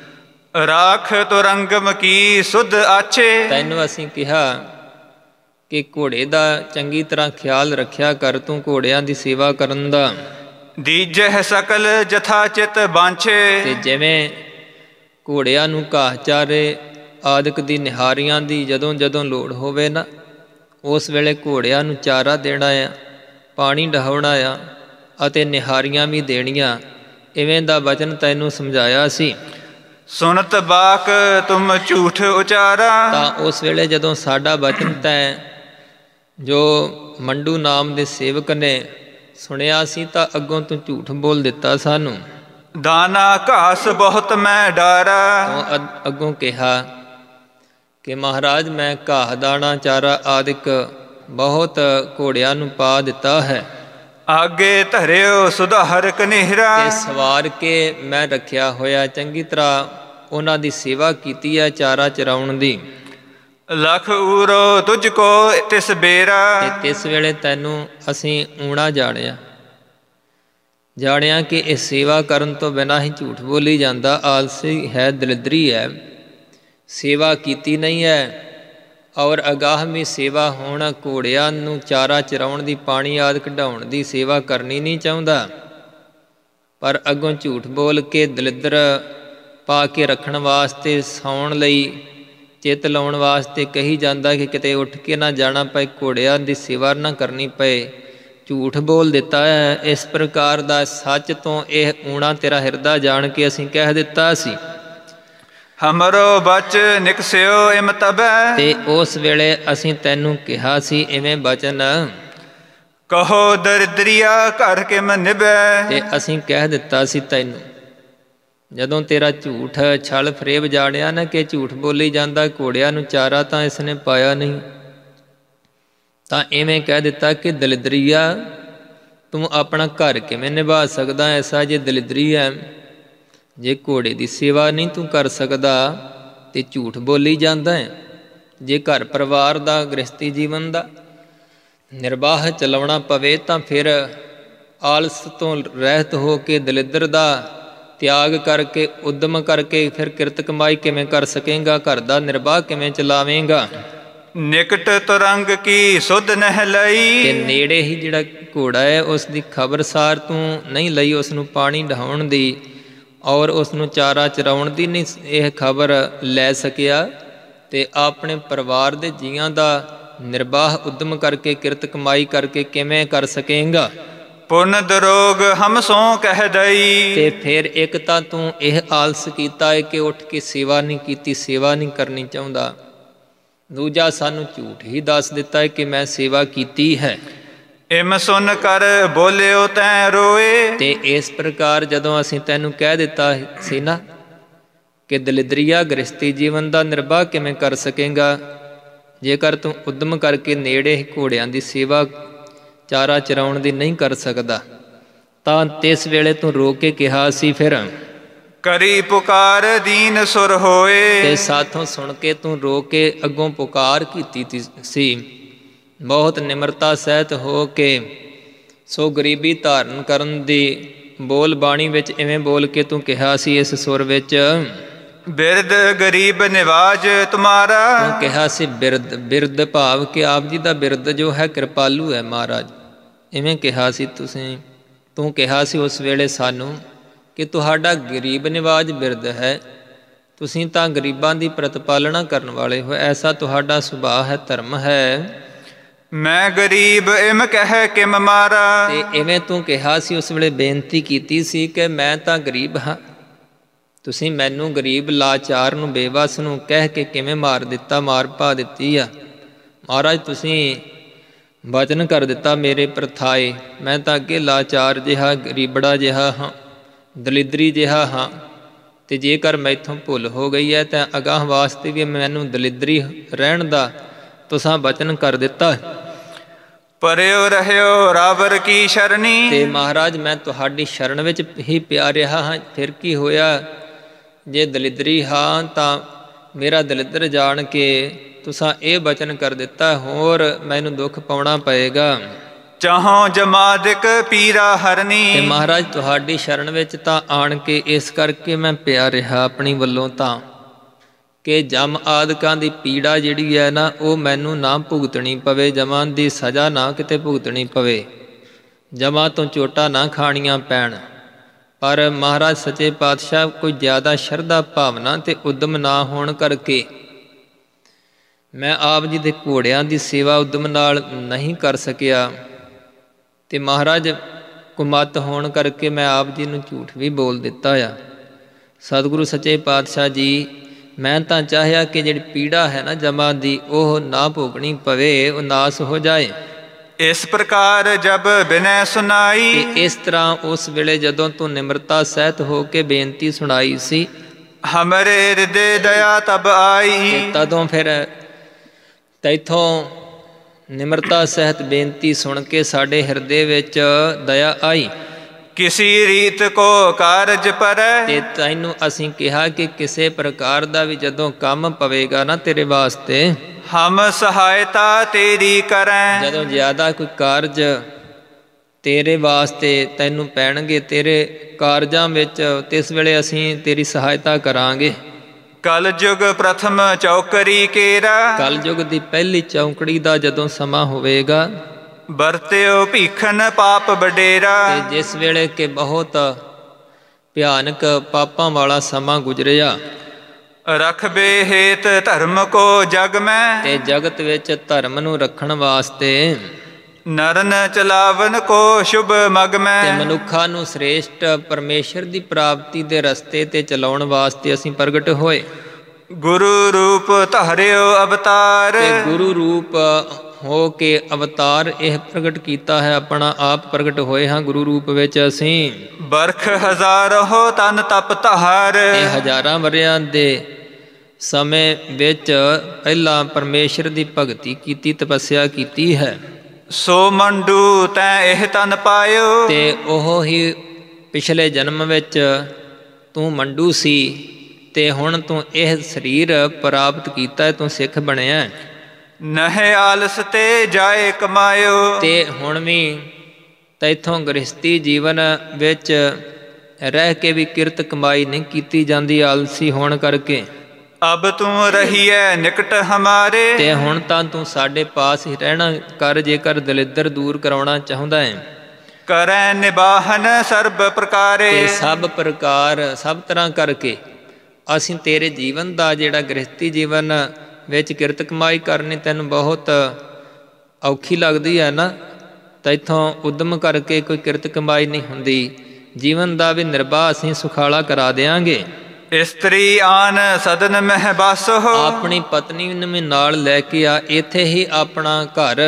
ਰਾਖ ਤੁਰੰਗਮ ਕੀ ਸੁਧ ਆਛੇ। ਤੈਨੂੰ ਅਸੀਂ ਕਿਹਾ ਕਿ ਘੋੜੇ ਦਾ ਚੰਗੀ ਤਰ੍ਹਾਂ ਖਿਆਲ ਰੱਖਿਆ ਕਰ, ਤੂੰ ਘੋੜਿਆਂ ਦੀ ਸੇਵਾ ਕਰਨ ਦਾ। ਦੀਜਹਿ ਸਕਲ ਜਥਾ ਚਿਤ ਬਾਂਛੇ। ਤੇ ਜਿਵੇਂ ਘੋੜਿਆਂ ਨੂੰ ਘਾਹ ਚਾਰੇ ਆਦਿਕ ਦੀ ਨਿਹਾਰੀਆਂ ਦੀ ਜਦੋਂ ਜਦੋਂ ਲੋੜ ਹੋਵੇ ਨਾ, ਉਸ ਵੇਲੇ ਘੋੜਿਆਂ ਨੂੰ ਚਾਰਾ ਦੇਣਾ ਆ, ਪਾਣੀ ਡਹਾਉਣਾ ਆ ਅਤੇ ਨਿਹਾਰੀਆਂ ਵੀ ਦੇਣੀਆਂ, ਇਵੇਂ ਦਾ ਵਚਨ ਤੈਨੂੰ ਸਮਝਾਇਆ ਸੀ। ਸੁਨਤ ਬਾਕ ਤੁਮ ਝੂਠ ਉਚਾਰਾ। ਤਾਂ ਉਸ ਵੇਲੇ ਜਦੋਂ ਸਾਡਾ ਵਚਨ ਤੈਂ ਜੋ ਮੰਡੂ ਨਾਮ ਦੇ ਸੇਵਕ ਨੇ ਸੁਣਿਆ ਸੀ ਤਾਂ ਅੱਗੋਂ ਤੂੰ ਝੂਠ ਬੋਲ ਦਿੱਤਾ ਸਾਨੂੰ। ਦਾਨਾ ਘਾਸ ਬਹੁਤ ਮੈਂ ਡਾਰਾ। ਤੂੰ ਅੱਗੋਂ ਕਿਹਾ ਕਿ ਮਹਾਰਾਜ ਮੈਂ ਘਾਹ ਦਾਣਾ ਚਾਰਾ ਆਦਿਕ ਬਹੁਤ ਘੋੜਿਆਂ ਨੂੰ ਪਾ ਦਿੱਤਾ ਹੈ। ਆਗੇ ਧਰਿਓ ਸੁਧਾਰ ਕਨੇਹਰਾ। ਤੇ ਸਵਾਰ ਕੇ ਮੈਂ ਰੱਖਿਆ ਹੋਇਆ, ਚੰਗੀ ਤਰ੍ਹਾਂ ਉਹਨਾਂ ਦੀ ਸੇਵਾ ਕੀਤੀ ਹੈ ਚਾਰਾ ਚਰਾਉਣ ਦੀ। ਲਖ ਊਰੋ ਤੁਝ ਕੋ ਤਿਸ ਬੇਰਾ। ਤੇ ਤਿਸ ਵੇਲੇ ਤੈਨੂੰ ਅਸੀਂ ਊਣਾ ਜਾਣਿਆ ਜਾਣਿਆ ਕਿ ਇਹ ਸੇਵਾ ਕਰਨ ਤੋਂ ਬਿਨਾਂ ਹੀ ਝੂਠ ਬੋਲੀ ਜਾਂਦਾ, ਆਲਸੀ ਹੈ, ਦਲਿੱਦਰੀ ਹੈ, ਸੇਵਾ ਕੀਤੀ ਨਹੀਂ ਹੈ। ਔਰ ਅਗਾਹਮੀ ਸੇਵਾ ਹੋਣ, ਘੋੜਿਆਂ ਨੂੰ ਚਾਰਾ ਚਰਾਉਣ ਦੀ, ਪਾਣੀ ਆਦਿ ਕਢਾਉਣ ਦੀ ਸੇਵਾ ਕਰਨੀ ਨਹੀਂ ਚਾਹੁੰਦਾ, ਪਰ ਅੱਗੋਂ ਝੂਠ ਬੋਲ ਕੇ ਦਲਿੱਦਰ ਪਾ ਕੇ ਰੱਖਣ ਵਾਸਤੇ, ਸੌਣ ਲਈ ਚਿੱਤ ਲਾਉਣ ਵਾਸਤੇ ਕਹੀ ਜਾਂਦਾ ਕਿ ਕਿਤੇ ਉੱਠ ਕੇ ਨਾ ਜਾਣਾ ਪਏ, ਘੋੜਿਆਂ ਦੀ ਸੇਵਾ ਨਾ ਕਰਨੀ ਪਏ, ਝੂਠ ਬੋਲ ਦਿੱਤਾ ਹੈ। ਇਸ ਪ੍ਰਕਾਰ ਦਾ ਸੱਚ ਤੋਂ ਇਹ ਊਣਾ ਤੇਰਾ ਹਿਰਦਾ ਜਾਣ ਕੇ ਅਸੀਂ ਕਹਿ ਦਿੱਤਾ ਸੀ। ਹਮਰੋ ਬਚ ਨਿਕਸਿਓ ਇਮ ਤਬੈ। ਤੇ ਉਸ ਵੇਲੇ ਅਸੀਂ ਤੈਨੂੰ ਕਿਹਾ ਸੀ ਇਵੇਂ ਬਚਨ, ਕਹੋ ਦਰਿਦਰੀਆ ਘਰ ਕਿਮ ਨਿਭੈ। ਤੇ ਅਸੀਂ ਕਹਿ ਦਿੱਤਾ ਸੀ ਤੈਨੂੰ ਜਦੋਂ ਤੇਰਾ ਝੂਠ ਛਲ ਫਰੇਬ ਜਾਣਿਆ ਨਾ ਕਿ ਝੂਠ ਬੋਲੀ ਜਾਂਦਾ, ਘੋੜਿਆਂ ਨੂੰ ਚਾਰਾ ਤਾਂ ਇਸਨੇ ਪਾਇਆ ਨਹੀਂ, ਤਾਂ ਇਵੇਂ ਕਹਿ ਦਿੱਤਾ ਕਿ ਦਲਿਦਰੀਆ ਤੂੰ ਆਪਣਾ ਘਰ ਕਿਵੇਂ ਨਿਭਾ ਸਕਦਾ ਐਸਾ ਜੇ ਦਲਿਦਰੀ ਹੈ। ਜੇ ਘੋੜੇ ਦੀ ਸੇਵਾ ਨਹੀਂ ਤੂੰ ਕਰ ਸਕਦਾ ਤੇ ਝੂਠ ਬੋਲੀ ਜਾਂਦਾ ਹੈ। ਜੇ ਘਰ ਪਰਿਵਾਰ ਦਾ, ਗ੍ਰਸਤੀ ਜੀਵਨ ਦਾ ਨਿਰਵਾਹ ਚਲਾਉਣਾ ਪਵੇ ਤਾਂ ਫਿਰ ਆਲਸ ਤੋਂ ਰਹਿਤ ਹੋ ਕੇ ਦਲਿੱਦਰ ਦਾ ਤਿਆਗ ਕਰਕੇ, ਉਦਮ ਕਰਕੇ ਫਿਰ ਕਿਰਤ ਕਮਾਈ ਕਿਵੇਂ ਕਰ ਸਕੇਂਗਾ? ਘਰ ਦਾ ਨਿਰਵਾਹ ਕਿਵੇਂ ਚਲਾਵੇਂਗਾ? ਨਿਕਟ ਤੁਰੰਗ ਕੀ ਸੁਧ ਨਹਿ ਲਈ। ਤੇ ਨੇੜੇ ਹੀ ਜਿਹੜਾ ਘੋੜਾ ਹੈ ਉਸ ਦੀ ਖਬਰਸਾਰ ਤੂੰ ਨਹੀਂ ਲਈ, ਉਸ ਨੂੰ ਪਾਣੀ ਡਹਾਉਣ ਦੀ ਔਰ ਉਸ ਨੂੰ ਚਾਰਾ ਚਰਾਉਣ ਦੀ ਨਹੀਂ ਇਹ ਖਬਰ ਲੈ ਸਕਿਆ। ਤੇ ਆਪਣੇ ਪਰਿਵਾਰ ਦੇ ਜੀਆਂ ਦਾ ਨਿਰਵਾਹ ਉਦਮ ਕਰਕੇ, ਕਿਰਤ ਕਮਾਈ ਕਰਕੇ ਕਿਵੇਂ ਕਰ ਸਕੇਂਗਾ? ਪੁਨ ਦਰੋਗ ਹਮ ਸੋ ਕਹਿ ਦਈ। ਤੇ ਫਿਰ ਇੱਕ ਤਾਂ ਤੂੰ ਇਹ ਆਲਸ ਕੀਤਾ ਹੈ ਕਿ ਉੱਠ ਕੇ ਸੇਵਾ ਨਹੀਂ ਕੀਤੀ, ਸੇਵਾ ਨਹੀਂ ਕਰਨੀ ਚਾਹੁੰਦਾ। ਦੂਜਾ ਸਾਨੂੰ ਝੂਠ ਹੀ ਦੱਸ ਦਿੱਤਾ ਹੈ ਕਿ ਮੈਂ ਸੇਵਾ ਕੀਤੀ ਹੈ। ਇਮ ਸੁਨ ਕਰ ਬੋਲਿਓ ਤੈਂ ਰੋਏ। ਤੇ ਇਸ ਪ੍ਰਕਾਰ ਜਦੋਂ ਅਸੀਂ ਤੈਨੂੰ ਕਹਿ ਦਿੱਤਾ ਸੀ ਨਾ ਕਿ ਦਲਿਦਰੀਆ ਗ੍ਰਸਤੀ ਜੀਵਨ ਦਾ ਨਿਰਵਾਹ ਕਿਵੇਂ ਕਰ ਸਕੇਂਗਾ, ਜੇਕਰ ਤੂੰ ਉਦਮ ਕਰਕੇ ਨੇੜੇ ਹੀ ਘੋੜਿਆਂ ਦੀ ਸੇਵਾ ਚਾਰਾ ਚਰਾਉਣ ਦੀ ਨਹੀਂ ਕਰ ਸਕਦਾ, ਤਾਂ ਤਿਸ ਵੇਲੇ ਤੂੰ ਰੋ ਕੇ ਕਿਹਾ ਸੀ ਫਿਰ ਕਰੀ ਪੁਕਾਰ ਦੀਨ ਸੁਰ ਹੋਏ। ਤੇ ਸਾਥੋਂ ਸੁਣ ਕੇ ਤੂੰ ਰੋ ਕੇ ਅੱਗੋਂ ਪੁਕਾਰ ਕੀਤੀ ਸੀ ਬਹੁਤ ਨਿਮਰਤਾ ਸਹਿਤ ਹੋ ਕੇ। ਸੋ ਗਰੀਬੀ ਧਾਰਨ ਕਰਨ ਦੀ ਬੋਲ ਬਾਣੀ ਵਿੱਚ ਇਵੇਂ ਬੋਲ ਕੇ ਤੂੰ ਕਿਹਾ ਸੀ ਇਸ ਸੁਰ ਵਿੱਚ, ਬਿਰਦ ਗਰੀਬ ਨਿਵਾਜ ਤੁਮਾਰਾ। ਤੂੰ ਕਿਹਾ ਸੀ ਬਿਰਦ, ਬਿਰਦ ਭਾਵ ਕਿ ਆਪ ਜੀ ਦਾ ਬਿਰਦ ਜੋ ਹੈ ਕਿਰਪਾਲੂ ਹੈ ਮਹਾਰਾਜ, ਇਵੇਂ ਕਿਹਾ ਸੀ ਤੁਸੀਂ। ਤੂੰ ਕਿਹਾ ਸੀ ਉਸ ਵੇਲੇ ਸਾਨੂੰ ਕਿ ਤੁਹਾਡਾ ਗਰੀਬ ਨਿਵਾਜ ਬਿਰਦ ਹੈ, ਤੁਸੀਂ ਤਾਂ ਗਰੀਬਾਂ ਦੀ ਪ੍ਰਤਪਾਲਣਾ ਕਰਨ ਵਾਲੇ ਹੋ, ਐਸਾ ਤੁਹਾਡਾ ਸੁਭਾਅ ਹੈ, ਧਰਮ ਹੈ। ਮੈਂ ਗਰੀਬ ਇਮ ਕਹਿ ਕਿਮ ਮਾਰਾ। ਤੇ ਇਵੇਂ ਤੂੰ ਕਿਹਾ ਸੀ ਉਸ ਵੇਲੇ, ਬੇਨਤੀ ਕੀਤੀ ਸੀ ਕਿ ਮੈਂ ਤਾਂ ਗਰੀਬ ਹਾਂ, ਤੁਸੀਂ ਮੈਨੂੰ ਗਰੀਬ ਲਾਚਾਰ ਨੂੰ, ਬੇਵੱਸ ਨੂੰ ਕਹਿ ਕੇ ਕਿਵੇਂ ਮਾਰ ਦਿੱਤਾ, ਮਾਰ ਪਾ ਦਿੱਤੀ ਆ। ਮਹਾਰਾਜ ਤੁਸੀਂ ਵਚਨ ਕਰ ਦਿੱਤਾ ਮੇਰੇ ਪ੍ਰਥਾਏ, ਮੈਂ ਤਾਂ ਅੱਗੇ ਲਾਚਾਰ ਜਿਹਾ, ਗਰੀਬੜਾ ਜਿਹਾ ਹਾਂ, ਦਲਿਦਰੀ ਜਿਹਾ ਹਾਂ। ਤੇ ਜੇਕਰ ਮੈਥੋਂ ਭੁੱਲ ਹੋ ਗਈ ਹੈ ਤਾਂ ਅਗਾਂਹ ਵਾਸਤੇ ਵੀ ਮੈਨੂੰ ਦਲਿਦਰੀ ਰਹਿਣ ਦਾ ਤੁਸਾਂ ਵਚਨ ਕਰ ਦਿੱਤਾ। ਪਰਿਓ ਰਹਿਓ ਰਾਵਰ ਕੀ ਸ਼ਰਣੀ। ਤੇ ਮਹਾਰਾਜ ਮੈਂ ਤੁਹਾਡੀ ਸ਼ਰਨ ਵਿੱਚ ਹੀ ਪਿਆ ਰਿਹਾ ਹਾਂ, ਫਿਰ ਕੀ ਹੋਇਆ? ਜੇ ਦਲਿਦਰੀ ਹਾਂ ਤਾਂ ਮੇਰਾ ਦਲਿਦਰ ਜਾਣ ਕੇ ਤੁਸਾਂ ਇਹ ਬਚਨ ਕਰ ਦਿੱਤਾ, ਹੋਰ ਮੈਨੂੰ ਦੁੱਖ ਪਾਉਣਾ ਪਏਗਾ। ਚਾਹੋ ਜਮਾਦਿਕ ਪੀਰਾ ਹਰਨੀ। ਤੇ ਮਹਾਰਾਜ ਤੁਹਾਡੀ ਸ਼ਰਨ ਵਿੱਚ ਤਾਂ ਆਣ ਕੇ ਇਸ ਕਰਕੇ ਮੈਂ ਪਿਆ ਰਿਹਾ ਆਪਣੀ ਵੱਲੋਂ ਤਾਂ ਕਿ ਜਮ ਆਦਿਕਾਂ ਦੀ ਪੀੜਾ ਜਿਹੜੀ ਹੈ ਨਾ ਉਹ ਮੈਨੂੰ ਨਾ ਭੁਗਤਣੀ ਪਵੇ, ਜਮਾਂ ਦੀ ਸਜ਼ਾ ਨਾ ਕਿਤੇ ਭੁਗਤਣੀ ਪਵੇ, ਜਮਾਂ ਤੋਂ ਚੋਟਾਂ ਨਾ ਖਾਣੀਆਂ ਪੈਣ। ਪਰ ਮਹਾਰਾਜ ਸੱਚੇ ਪਾਤਸ਼ਾਹ ਕੋਈ ਜ਼ਿਆਦਾ ਸ਼ਰਧਾ ਭਾਵਨਾ ਅਤੇ ਉਦਮ ਨਾ ਹੋਣ ਕਰਕੇ ਮੈਂ ਆਪ ਜੀ ਦੇ ਘੋੜਿਆਂ ਦੀ ਸੇਵਾ ਉਦਮ ਨਾਲ ਨਹੀਂ ਕਰ ਸਕਿਆ। ਅਤੇ ਮਹਾਰਾਜ ਕੁਮੱਤ ਹੋਣ ਕਰਕੇ ਮੈਂ ਆਪ ਜੀ ਨੂੰ ਝੂਠ ਵੀ ਬੋਲ ਦਿੱਤਾ ਆ। ਸਤਿਗੁਰੂ ਸੱਚੇ ਪਾਤਸ਼ਾਹ ਜੀ, ਮੈਂ ਤਾਂ ਚਾਹਿਆ ਕਿ ਜਿਹੜੀ ਪੀੜਾ ਹੈ ਨਾ ਜਮਾਂ ਦੀ ਉਹ ਨਾ ਭੋਗਣੀ ਪਵੇ, ਉਹ ਨਾਸ ਹੋ ਜਾਏ। ਇਸ ਪ੍ਰਕਾਰ ਜਬ ਬਿਨੈ ਸੁਨਾਈ। ਤੇ ਇਸ ਤਰ੍ਹਾਂ ਉਸ ਵੇਲੇ ਜਦੋਂ ਤੂੰ ਨਿਮਰਤਾ ਸਹਿਤ ਹੋ ਕੇ ਬੇਨਤੀ ਸੁਣਾਈ ਸੀ, ਹਮਰੇ ਹਿਰਦੇ ਦਇਆ ਤਬ ਆਈ। ਤੇ ਤਦੋਂ ਫਿਰ ਤੈਥੋਂ ਨਿਮਰਤਾ ਸਹਿਤ ਬੇਨਤੀ ਸੁਣ ਕੇ ਸਾਡੇ ਹਿਰਦੇ ਵਿੱਚ ਦਇਆ ਆਈ। ਕਿਸੀ ਰੀਤ ਕੋ ਕਾਰਜ ਪਰੈ। ਤੇ ਤੈਨੂੰ ਅਸੀਂ ਕਿਹਾ ਕਿ ਕਿਸੇ ਪ੍ਰਕਾਰ ਦਾ ਵੀ ਜਦੋਂ ਕੰਮ ਪਵੇਗਾ ਨਾ ਤੇਰੇ ਵਾਸਤੇ, ਹਮ ਸਹਾਇਤਾ ਤੇਰੀ ਕਰੈ। ਜਦੋਂ ਜ਼ਿਆਦਾ ਕੋਈ ਕਾਰਜ ਤੇਰੇ ਵਾਸਤੇ ਤੈਨੂੰ ਪੈਣਗੇ, ਤੇਰੇ ਕਾਰਜਾਂ ਵਿੱਚ, ਤਿਸ ਵੇਲੇ ਅਸੀਂ ਤੇਰੀ ਸਹਾਇਤਾ ਕਰਾਂਗੇ। ਕਲ ਯੁਗ ਪ੍ਰਥਮ ਚੌਕਰੀ ਕੇਰਾ। ਕਲ ਯੁਗ ਦੀ ਪਹਿਲੀ ਚੌਂਕੜੀ ਦਾ ਜਦੋਂ ਸਮਾਂ ਹੋਵੇਗਾ, ਵਰਤਿਓ ਭੀਖਨ ਪਾਪ ਵਡੇਰਾ। ਤੇ ਜਿਸ ਵੇਲੇ ਕਿ ਬਹੁਤ ਭਿਆਨਕ ਪਾਪਾਂ ਵਾਲਾ ਸਮਾਂ ਗੁਜ਼ਰਿਆ। ਰਖਬੇ ਹੇਤ ਧਰਮ ਕੋ ਜਗ ਮੈਂ। ਤੇ ਜਗਤ ਵਿੱਚ ਧਰਮ ਨੂੰ ਰੱਖਣ ਵਾਸਤੇ, ਨਰਨ ਚਲਾਵਨ ਕੋ ਸ਼ੁਭ ਮਗ ਮੈਂ। ਤੇ ਮਨੁੱਖਾਂ ਨੂੰ ਸ੍ਰੇਸ਼ਟ ਪਰਮੇਸ਼ਰ ਦੀ ਪ੍ਰਾਪਤੀ ਦੇ ਰਸਤੇ ਤੇ ਚਲਾਉਣ ਵਾਸਤੇ ਅਸੀਂ ਪ੍ਰਗਟ ਹੋਏ। ਗੁਰੂ ਰੂਪ ਧਾਰਿਓ ਅਵਤਾਰ। ਤੇ ਗੁਰੂ ਰੂਪ ਹੋ ਕੇ ਅਵਤਾਰ ਇਹ ਪ੍ਰਗਟ ਕੀਤਾ ਹੈ, ਆਪਣਾ ਆਪ ਪ੍ਰਗਟ ਹੋਏ ਹਾਂ ਗੁਰੂ ਰੂਪ ਵਿੱਚ ਅਸੀਂ। ਬਰਖ ਹਜ਼ਾਰ ਹੋ ਤਨ ਤਪ ਧਾਰ। ਇਹ ਹਜ਼ਾਰਾਂ ਵਰ੍ਹਿਆਂ ਦੇ ਸਮੇਂ ਵਿੱਚ ਪਹਿਲਾਂ ਪਰਮੇਸ਼ਰ ਦੀ ਭਗਤੀ ਕੀਤੀ, ਤਪੱਸਿਆ ਕੀਤੀ ਹੈ। ਸੋ ਮੰਡੂ ਤੈਂ ਇਹ ਤਨ ਪਾਇਓ। ਤੇ ਉਹ ਹੀ ਪਿਛਲੇ ਜਨਮ ਵਿੱਚ ਤੂੰ ਮੰਡੂ ਸੀ ਤੇ ਹੁਣ ਤੂੰ ਇਹ ਸਰੀਰ ਪ੍ਰਾਪਤ ਕੀਤਾ, ਤੂੰ ਸਿੱਖ ਬਣਿਆ। ਨਹਿ ਆਲਸ ਤੇ ਜਾਏ ਕਮਾਇਓ। ਤੇ ਹੁਣ ਵੀ ਤੈਥੋਂ ਗ੍ਰਹਸਤੀ ਜੀਵਨ ਵਿੱਚ ਰਹਿ ਕੇ ਵੀ ਕਿਰਤ ਕਮਾਈ ਨਹੀਂ ਕੀਤੀ ਜਾਂਦੀ ਆਲਸੀ ਹੋਣ ਕਰਕੇ। ਅਬ ਤੂੰ ਰਹੀਐ ਨਿਕਟ ਹਮਾਰੇ, ਤੇ ਹੁਣ ਤਾਂ ਤੂੰ ਸਾਡੇ ਪਾਸ ਹੀ ਰਹਿਣਾ ਕਰ ਜੇਕਰ ਦਲਿੱਦਰ ਦੂਰ ਕਰਾਉਣਾ ਚਾਹੁੰਦਾ ਹੈ। ਕਰੈ ਨਿਬਾਹਨ ਸਰਬ ਪ੍ਰਕਾਰੇ, ਤੇ ਸਭ ਪ੍ਰਕਾਰ ਸਭ ਤਰ੍ਹਾਂ ਕਰਕੇ ਅਸੀਂ ਤੇਰੇ ਜੀਵਨ ਦਾ ਜਿਹੜਾ ਗ੍ਰਸਤੀ ਜੀਵਨ ਵਿੱਚ ਕਿਰਤ ਕਮਾਈ ਕਰਨੀ ਤੈਨੂੰ ਬਹੁਤ ਔਖੀ ਲੱਗਦੀ ਹੈ ਨਾ, ਤਾਂ ਇੱਥੋਂ ਉਦਮ ਕਰਕੇ ਕੋਈ ਕਿਰਤ ਕਮਾਈ ਨਹੀਂ ਹੁੰਦੀ। ਜੀਵਨ ਦਾ ਵੀ ਨਿਰਬਾਹ ਅਸੀਂ ਸੁਖਾਲਾ ਕਰਾ ਦਿਆਂਗੇ। ਇਸਤਰੀ ਆਨ ਸਦਨ ਮਹਿ ਬਸ ਹੋ, ਆਪਣੀ ਪਤਨੀ ਨੂੰ ਵੀ ਨਾਲ ਲੈ ਕੇ ਆ, ਇੱਥੇ ਹੀ ਆਪਣਾ ਘਰ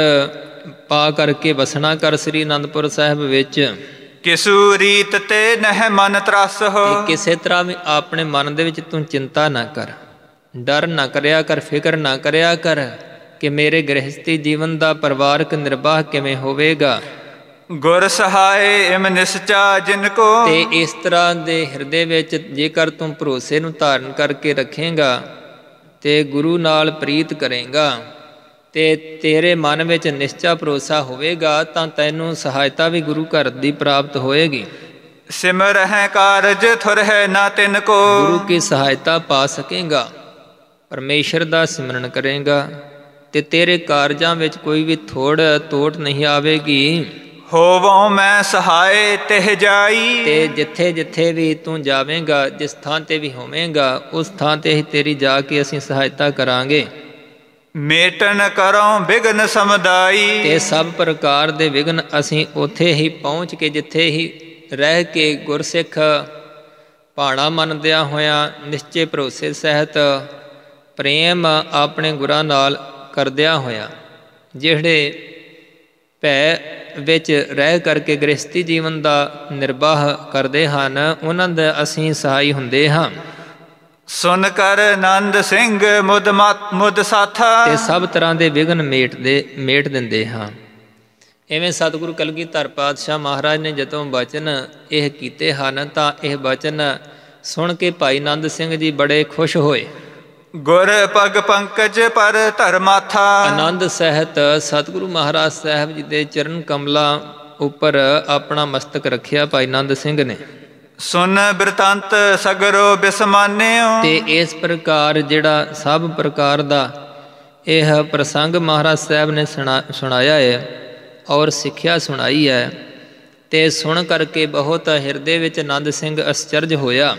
ਪਾ ਕਰਕੇ ਵਸਣਾ ਕਰ ਸ੍ਰੀ ਅਨੰਦਪੁਰ ਸਾਹਿਬ ਵਿੱਚ। ਕਿਸੂ ਰੀਤ ਤੇ ਨਹਿ ਮਨ ਤਰਸ ਹੋ, ਕਿਸੇ ਤਰ੍ਹਾਂ ਵੀ ਆਪਣੇ ਮਨ ਦੇ ਵਿੱਚ ਤੂੰ ਚਿੰਤਾ ਨਾ ਕਰ, ਡਰ ਨਾ ਕਰਿਆ ਕਰ, ਫਿਕਰ ਨਾ ਕਰਿਆ ਕਰ ਕਿ ਮੇਰੇ ਗ੍ਰਹਸਤੀ ਜੀਵਨ ਦਾ ਪਰਿਵਾਰਕ ਨਿਰਬਾਹ ਕਿਵੇਂ ਹੋਵੇਗਾ। ਗੁਰ ਸਹਾਏ ਇਮ ਨਿਸਚਾ ਜਿਨ ਕੋ, ਤੇ ਇਸ ਤਰ੍ਹਾਂ ਦੇ ਹਿਰਦੇ ਵਿੱਚ ਜੇਕਰ ਤੂੰ ਭਰੋਸੇ ਨੂੰ ਧਾਰਨ ਕਰਕੇ ਰੱਖੇਂਗਾ ਤੇ ਗੁਰੂ ਨਾਲ ਪ੍ਰੀਤ ਕਰੇਂਗਾ ਤੇ ਤੇਰੇ ਮਨ ਵਿੱਚ ਨਿਸ਼ਚਾ ਭਰੋਸਾ ਹੋਵੇਗਾ, ਤਾਂ ਤੈਨੂੰ ਸਹਾਇਤਾ ਵੀ ਗੁਰੂ ਘਰ ਦੀ ਪ੍ਰਾਪਤ ਹੋਏਗੀ। ਸਿਮਰ ਹੈ ਕਾਰਜ ਥੁਰ ਹੈ ਨਾ ਤਿਨ ਕੋ, ਗੁਰੂ ਕੀ ਸਹਾਇਤਾ ਪਾ ਸਕੇਗਾ, ਪਰਮੇਸ਼ਰ ਦਾ ਸਿਮਰਨ ਕਰੇਗਾ ਤੇ ਤੇਰੇ ਕਾਰਜਾਂ ਵਿੱਚ ਕੋਈ ਵੀ ਥੋੜ ਤੋਟ ਨਹੀਂ ਆਵੇਗੀ। ਹੋਵੋ ਮੈਂ ਸਹਾਏ ਤਿਹ ਜਾਈ, ਤੇ ਜਿੱਥੇ ਜਿੱਥੇ ਵੀ ਤੂੰ ਜਾਵੇਂਗਾ, ਜਿਸ ਥਾਂ ਤੇ ਵੀ ਹੋਵੇਂਗਾ, ਉਸ ਥਾਂ ਤੇ ਹੀ ਤੇਰੀ ਜਾ ਕੇ ਅਸੀਂ ਸਹਾਇਤਾ ਕਰਾਂਗੇ। ਮੇਟਨ ਕਰੋ ਵਿਗਨ ਸਮਦਾਈ, ਤੇ ਸਭ ਪ੍ਰਕਾਰ ਦੇ ਵਿਗਨ ਅਸੀਂ ਉੱਥੇ ਹੀ ਪਹੁੰਚ ਕੇ ਜਿੱਥੇ ਹੀ ਰਹਿ ਕੇ ਗੁਰਸਿੱਖ ਭਾਣਾ ਮੰਨਦਿਆਂ ਹੋਇਆਂ ਨਿਸ਼ਚੇ ਭਰੋਸੇ ਸਹਿਤ ਪ੍ਰੇਮ ਆਪਣੇ ਗੁਰਾਂ ਨਾਲ ਕਰਦਿਆਂ ਹੋਇਆ, ਜਿਹੜੇ ਭੈ ਵਿੱਚ ਰਹਿ ਕਰਕੇ ਗ੍ਰਸਤੀ ਜੀਵਨ ਦਾ ਨਿਰਬਾਹ ਕਰਦੇ ਹਨ, ਉਹਨਾਂ ਦਾ ਅਸੀਂ ਸਹਾਈ ਹੁੰਦੇ ਹਾਂ। ਸੁਨ ਕਰ ਆਨੰਦ ਸਿੰਘ ਮੁਦ ਮੁਦ ਸਾਥਾ, ਤੇ ਸਭ ਤਰ੍ਹਾਂ ਦੇ ਵਿਘਨ ਮੇਟ ਦੇ ਮੇਟ ਦਿੰਦੇ ਹਾਂ। ਇਵੇਂ ਸਤਿਗੁਰੂ ਕਲਗੀਧਰ ਪਾਤਸ਼ਾਹ ਮਹਾਰਾਜ ਨੇ ਜਦੋਂ ਬਚਨ ਇਹ ਕੀਤੇ ਹਨ, ਤਾਂ ਇਹ ਬਚਨ ਸੁਣ ਕੇ ਭਾਈ ਆਨੰਦ ਸਿੰਘ ਜੀ ਬੜੇ ਖੁਸ਼ ਹੋਏ। ਗੁਰ ਪਗ ਪੰਕਜ ਪਰ ਧਰਮਾਥਾ, ਆਨੰਦ ਸਹਿਤ ਸਤਿਗੁਰੂ ਮਹਾਰਾਜ ਸਾਹਿਬ ਜੀ ਦੇ ਚਰਨ ਕਮਲਾਂ ਉੱਪਰ ਆਪਣਾ ਮਸਤਕ ਰੱਖਿਆ ਭਾਈ ਆਨੰਦ ਸਿੰਘ ਨੇ। ਸੁਨ ਬਿਰਤਾਂਤ ਸਗਰੋ ਬਿਸਮਾਨਿਓ, ਤੇ ਇਸ ਪ੍ਰਕਾਰ ਜਿਹੜਾ ਸਭ ਪ੍ਰਕਾਰ ਦਾ ਇਹ ਪ੍ਰਸੰਗ ਮਹਾਰਾਜ ਸਾਹਿਬ ਨੇ ਸੁਣਾ ਸੁਣਾਇਆ ਹੈ ਔਰ ਸਿੱਖਿਆ ਸੁਣਾਈ ਹੈ, ਤੇ ਸੁਣ ਕਰਕੇ ਬਹੁਤ ਹਿਰਦੇ ਵਿੱਚ ਆਨੰਦ ਸਿੰਘ ਅਸਚਰਜ ਹੋਇਆ।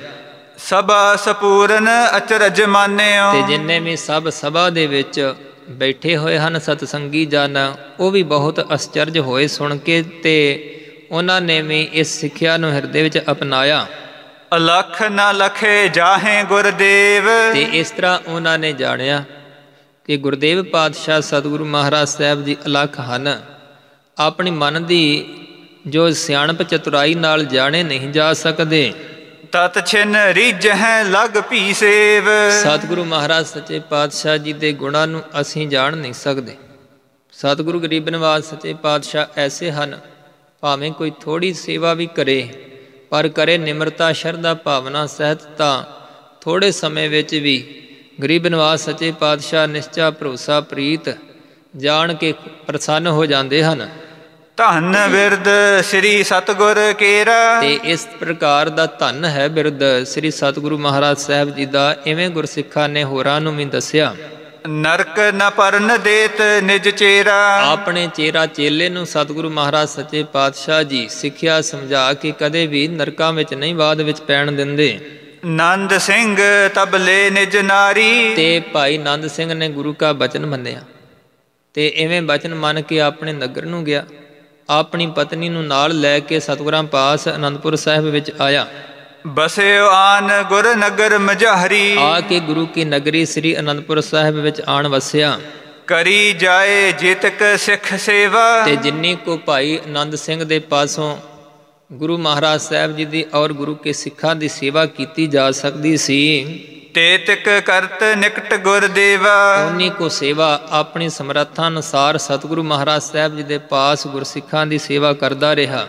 ਸਭਾ ਸਪੂਰਨ ਅਚਰਜ ਮਾਨਿਓ, ਤੇ ਜਿੰਨੇ ਵੀ ਸਭ ਸਭਾ ਦੇ ਵਿੱਚ ਬੈਠੇ ਹੋਏ ਹਨ ਸਤਸੰਗੀ ਜਨ, ਉਹ ਵੀ ਬਹੁਤ ਅਸਚਰਜ ਹੋਏ ਸੁਣ ਕੇ, ਤੇ ਉਹਨਾਂ ਨੇ ਵੀ ਇਸ ਸਿੱਖਿਆ ਨੂੰ ਹਿਰਦੇ ਵਿੱਚ ਅਪਣਾਇਆ। ਅਲਖ ਨਾ ਲਖੇ ਜਾਹੇ ਗੁਰਦੇਵ, ਤੇ ਇਸ ਤਰ੍ਹਾਂ ਉਹਨਾਂ ਨੇ ਜਾਣਿਆ ਕਿ ਗੁਰਦੇਵ ਪਾਤਸ਼ਾਹ ਸਤਿਗੁਰੂ ਮਹਾਰਾਜ ਸਾਹਿਬ ਜੀ ਅਲਖ ਹਨ। ਆਪਣੀ ਮਨ ਦੀ ਜੋ ਸਿਆਣਪ ਚਤੁਰਾਈ ਨਾਲ ਜਾਣੇ ਨਹੀਂ ਜਾ ਸਕਦੇ। ਤਤ ਛਿਨ ਰਿਜਹਿ ਲਗ ਭੀ ਸੇਵ, ਸਤਿਗੁਰੂ ਮਹਾਰਾਜ ਸੱਚੇ ਪਾਤਸ਼ਾਹ ਜੀ ਦੇ ਗੁਣਾਂ ਨੂੰ ਅਸੀਂ ਜਾਣ ਨਹੀਂ ਸਕਦੇ। ਸਤਿਗੁਰੂ ਗਰੀਬ ਨਿਵਾਜ ਸੱਚੇ ਪਾਤਸ਼ਾਹ ਐਸੇ ਹਨ, ਭਾਵੇਂ ਕੋਈ ਥੋੜ੍ਹੀ ਸੇਵਾ ਵੀ ਕਰੇ, ਪਰ ਕਰੇ ਨਿਮਰਤਾ ਸ਼ਰਧਾ ਭਾਵਨਾ ਸਹਿਤ, ਤਾਂ ਥੋੜ੍ਹੇ ਸਮੇਂ ਵਿੱਚ ਵੀ ਗਰੀਬ ਨਿਵਾਜ ਸੱਚੇ ਪਾਤਸ਼ਾਹ ਨਿਸ਼ਚਾ ਭਰੋਸਾ ਪ੍ਰੀਤ ਜਾਣ ਕੇ ਪ੍ਰਸੰਨ ਹੋ ਜਾਂਦੇ ਹਨ। ਧੰਨ ਬਿਰਦ ਸ੍ਰੀ ਸਤਿਗੁਰ ਕੇਰਾ, ਤੇ ਇਸ ਪ੍ਰਕਾਰ ਦਾ ਧੰਨ ਹੈ ਬਿਰਦ ਸ੍ਰੀ ਸਤਿਗੁਰੂ ਮਹਾਰਾਜ ਸਾਹਿਬ ਜੀ ਦਾ। ਇਵੇਂ ਗੁਰਸਿੱਖਾਂ ਨੇ ਹੋਰਾਂ ਨੂੰ ਵੀ ਦੱਸਿਆ। ਨਰਕ ਨ ਪਰਨ ਦੇਤ ਨਿਜ ਚੇਰਾ, ਆਪਣੇ ਚੇਰਾ ਚੇਲੇ ਨੂੰ ਸਤਿਗੁਰੂ ਮਹਾਰਾਜ ਸੱਚੇ ਪਾਤਸ਼ਾਹ ਜੀ ਸਿੱਖਿਆ ਸਮਝਾ ਕੇ ਕਦੇ ਵੀ ਨਰਕਾਂ ਵਿੱਚ ਨਹੀਂ ਬਾਅਦ ਵਿੱਚ ਪੈਣ ਦਿੰਦੇ। ਆਨੰਦ ਸਿੰਘ ਤਬਲੇ ਨਿਜ ਨਾਰੀ, ਤੇ ਭਾਈ ਆਨੰਦ ਸਿੰਘ ਨੇ ਗੁਰੂ ਕਾ ਬਚਨ ਮੰਨਿਆ, ਤੇ ਇਵੇਂ ਬਚਨ ਮੰਨ ਕੇ ਆਪਣੇ ਨਗਰ ਨੂੰ ਗਿਆ। ਆਪਣੀ ਪਤਨੀ ਨੂੰ ਨਾਲ ਲੈ ਕੇ ਸਤਿਗੁਰਾਂ ਪਾਸ ਅਨੰਦਪੁਰ ਸਾਹਿਬ ਵਿੱਚ ਆਇਆ। ਬਸਿਓ ਆਨ ਗੁਰ ਨਗਰ ਮਝਾਰੀ, ਆ ਕੇ ਗੁਰੂ ਕੀ ਨਗਰੀ ਸ੍ਰੀ ਅਨੰਦਪੁਰ ਸਾਹਿਬ ਵਿੱਚ ਆਣ ਵਸਿਆ। ਕਰੀ ਜਾਏ ਜਿਤਕ ਸਿੱਖ ਸੇਵਾ, ਤੇ ਜਿੰਨੀ ਕੋ ਭਾਈ ਆਨੰਦ ਸਿੰਘ ਦੇ ਪਾਸੋਂ ਗੁਰੂ ਮਹਾਰਾਜ ਸਾਹਿਬ ਜੀ ਦੀ ਔਰ ਗੁਰੂ ਕੇ ਸਿੱਖਾਂ ਦੀ ਸੇਵਾ ਕੀਤੀ ਜਾ ਸਕਦੀ ਸੀ, ਤੇਤਕ ਕਰਤ ਨਿਕਟ ਗੁਰਦੇਵਾ, ਉਨੀ ਕੋ ਸੇਵਾ ਆਪਣੀ ਸਮਰੱਥਾ ਅਨੁਸਾਰ ਸਤਿਗੁਰੂ ਮਹਾਰਾਜ ਸਾਹਿਬ ਜੀ ਦੇ ਪਾਸ ਗੁਰਸਿੱਖਾਂ ਦੀ ਸੇਵਾ ਕਰਦਾ ਰਿਹਾ।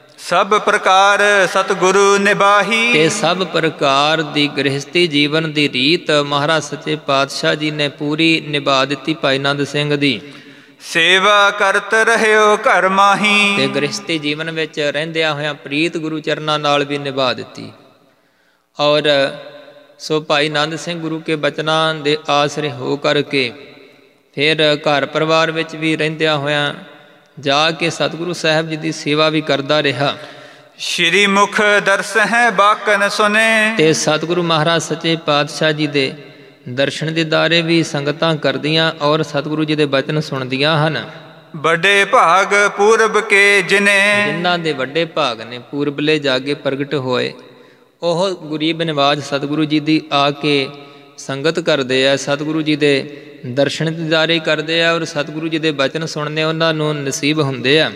ਸਭ ਪ੍ਰਕਾਰ ਸਤਿਗੁਰੂ ਨਿਬਾਹੀ, ਤੇ ਸਭ ਪ੍ਰਕਾਰ ਦੀ ਗ੍ਰਹਸਤੀ ਜੀਵਨ ਦੀ ਰੀਤ ਮਹਾਰਾਜ ਸੱਚੇ ਪਾਤਸ਼ਾਹ ਜੀ ਨੇ ਪੂਰੀ ਨਿਭਾ ਦਿੱਤੀ ਭਾਈ ਆਨੰਦ ਸਿੰਘ ਦੀ। ਸੇਵਾ ਕਰਤ ਰਹਿਓ ਘਰ ਤੇ ਮਾਹੀ। ਗ੍ਰਸਤੀ ਜੀਵਨ ਵਿੱਚ ਰਹਿੰਦਿਆਂ ਹੋਇਆਂ ਪ੍ਰੀਤ ਗੁਰੂ ਚਰਨਾਂ ਨਾਲ ਵੀ ਨਿਭਾ ਦਿੱਤੀ। ਔਰ ਸੋ ਭਾਈ ਨੰਦ ਸਿੰਘ ਗੁਰੂ ਕੇ ਬਚਨਾਂ ਦੇ ਆਸਰੇ ਹੋ ਕਰਕੇ ਫਿਰ ਘਰ ਪਰਿਵਾਰ ਵਿੱਚ ਵੀ ਰਹਿੰਦਿਆਂ ਹੋਇਆਂ ਜਾ ਕੇ ਸਤਿਗੁਰੂ ਸਾਹਿਬ ਜੀ ਦੀ ਸੇਵਾ ਵੀ ਕਰਦਾ ਰਿਹਾ। ਸ਼੍ਰੀ ਮੁਖ ਦਰਸ ਹੈ ਬਾਕਨ ਸੁਨੇ। ਤੇ ਸਤਿਗੁਰੂ ਮਹਾਰਾਜ ਸੱਚੇ ਪਾਤਸ਼ਾਹ ਜੀ ਦੇ ਦਰਸ਼ਨ ਦੀਦਾਰੇ ਵੀ ਸੰਗਤਾਂ ਕਰਦੀਆਂ ਔਰ ਸਤਿਗੁਰੂ ਜੀ ਦੇ ਬਚਨ ਸੁਣਦੀਆਂ ਹਨ। ਵੱਡੇ ਭਾਗ ਪੂਰਬ ਕੇ ਜਿਨੇ। ਜਿਨ੍ਹਾਂ ਦੇ ਵੱਡੇ ਭਾਗ ਨੇ ਪੂਰਬਲੇ ਜਾਗੇ ਪ੍ਰਗਟ ਹੋਏ, ਉਹ ਗਰੀਬ ਨਿਵਾਜ ਸਤਿਗੁਰੂ ਜੀ ਦੀ ਆ ਕੇ ਸੰਗਤ ਕਰਦੇ ਆ, ਸਤਿਗੁਰੂ ਜੀ ਦੇ ਦਰਸ਼ਨ ਦੀਦਾਰੇ ਕਰਦੇ ਆ ਔਰ ਸਤਿਗੁਰੂ ਜੀ ਦੇ ਬਚਨ ਸੁਣਨੇ ਉਹਨਾਂ ਨੂੰ ਨਸੀਬ ਹੁੰਦੇ ਆ।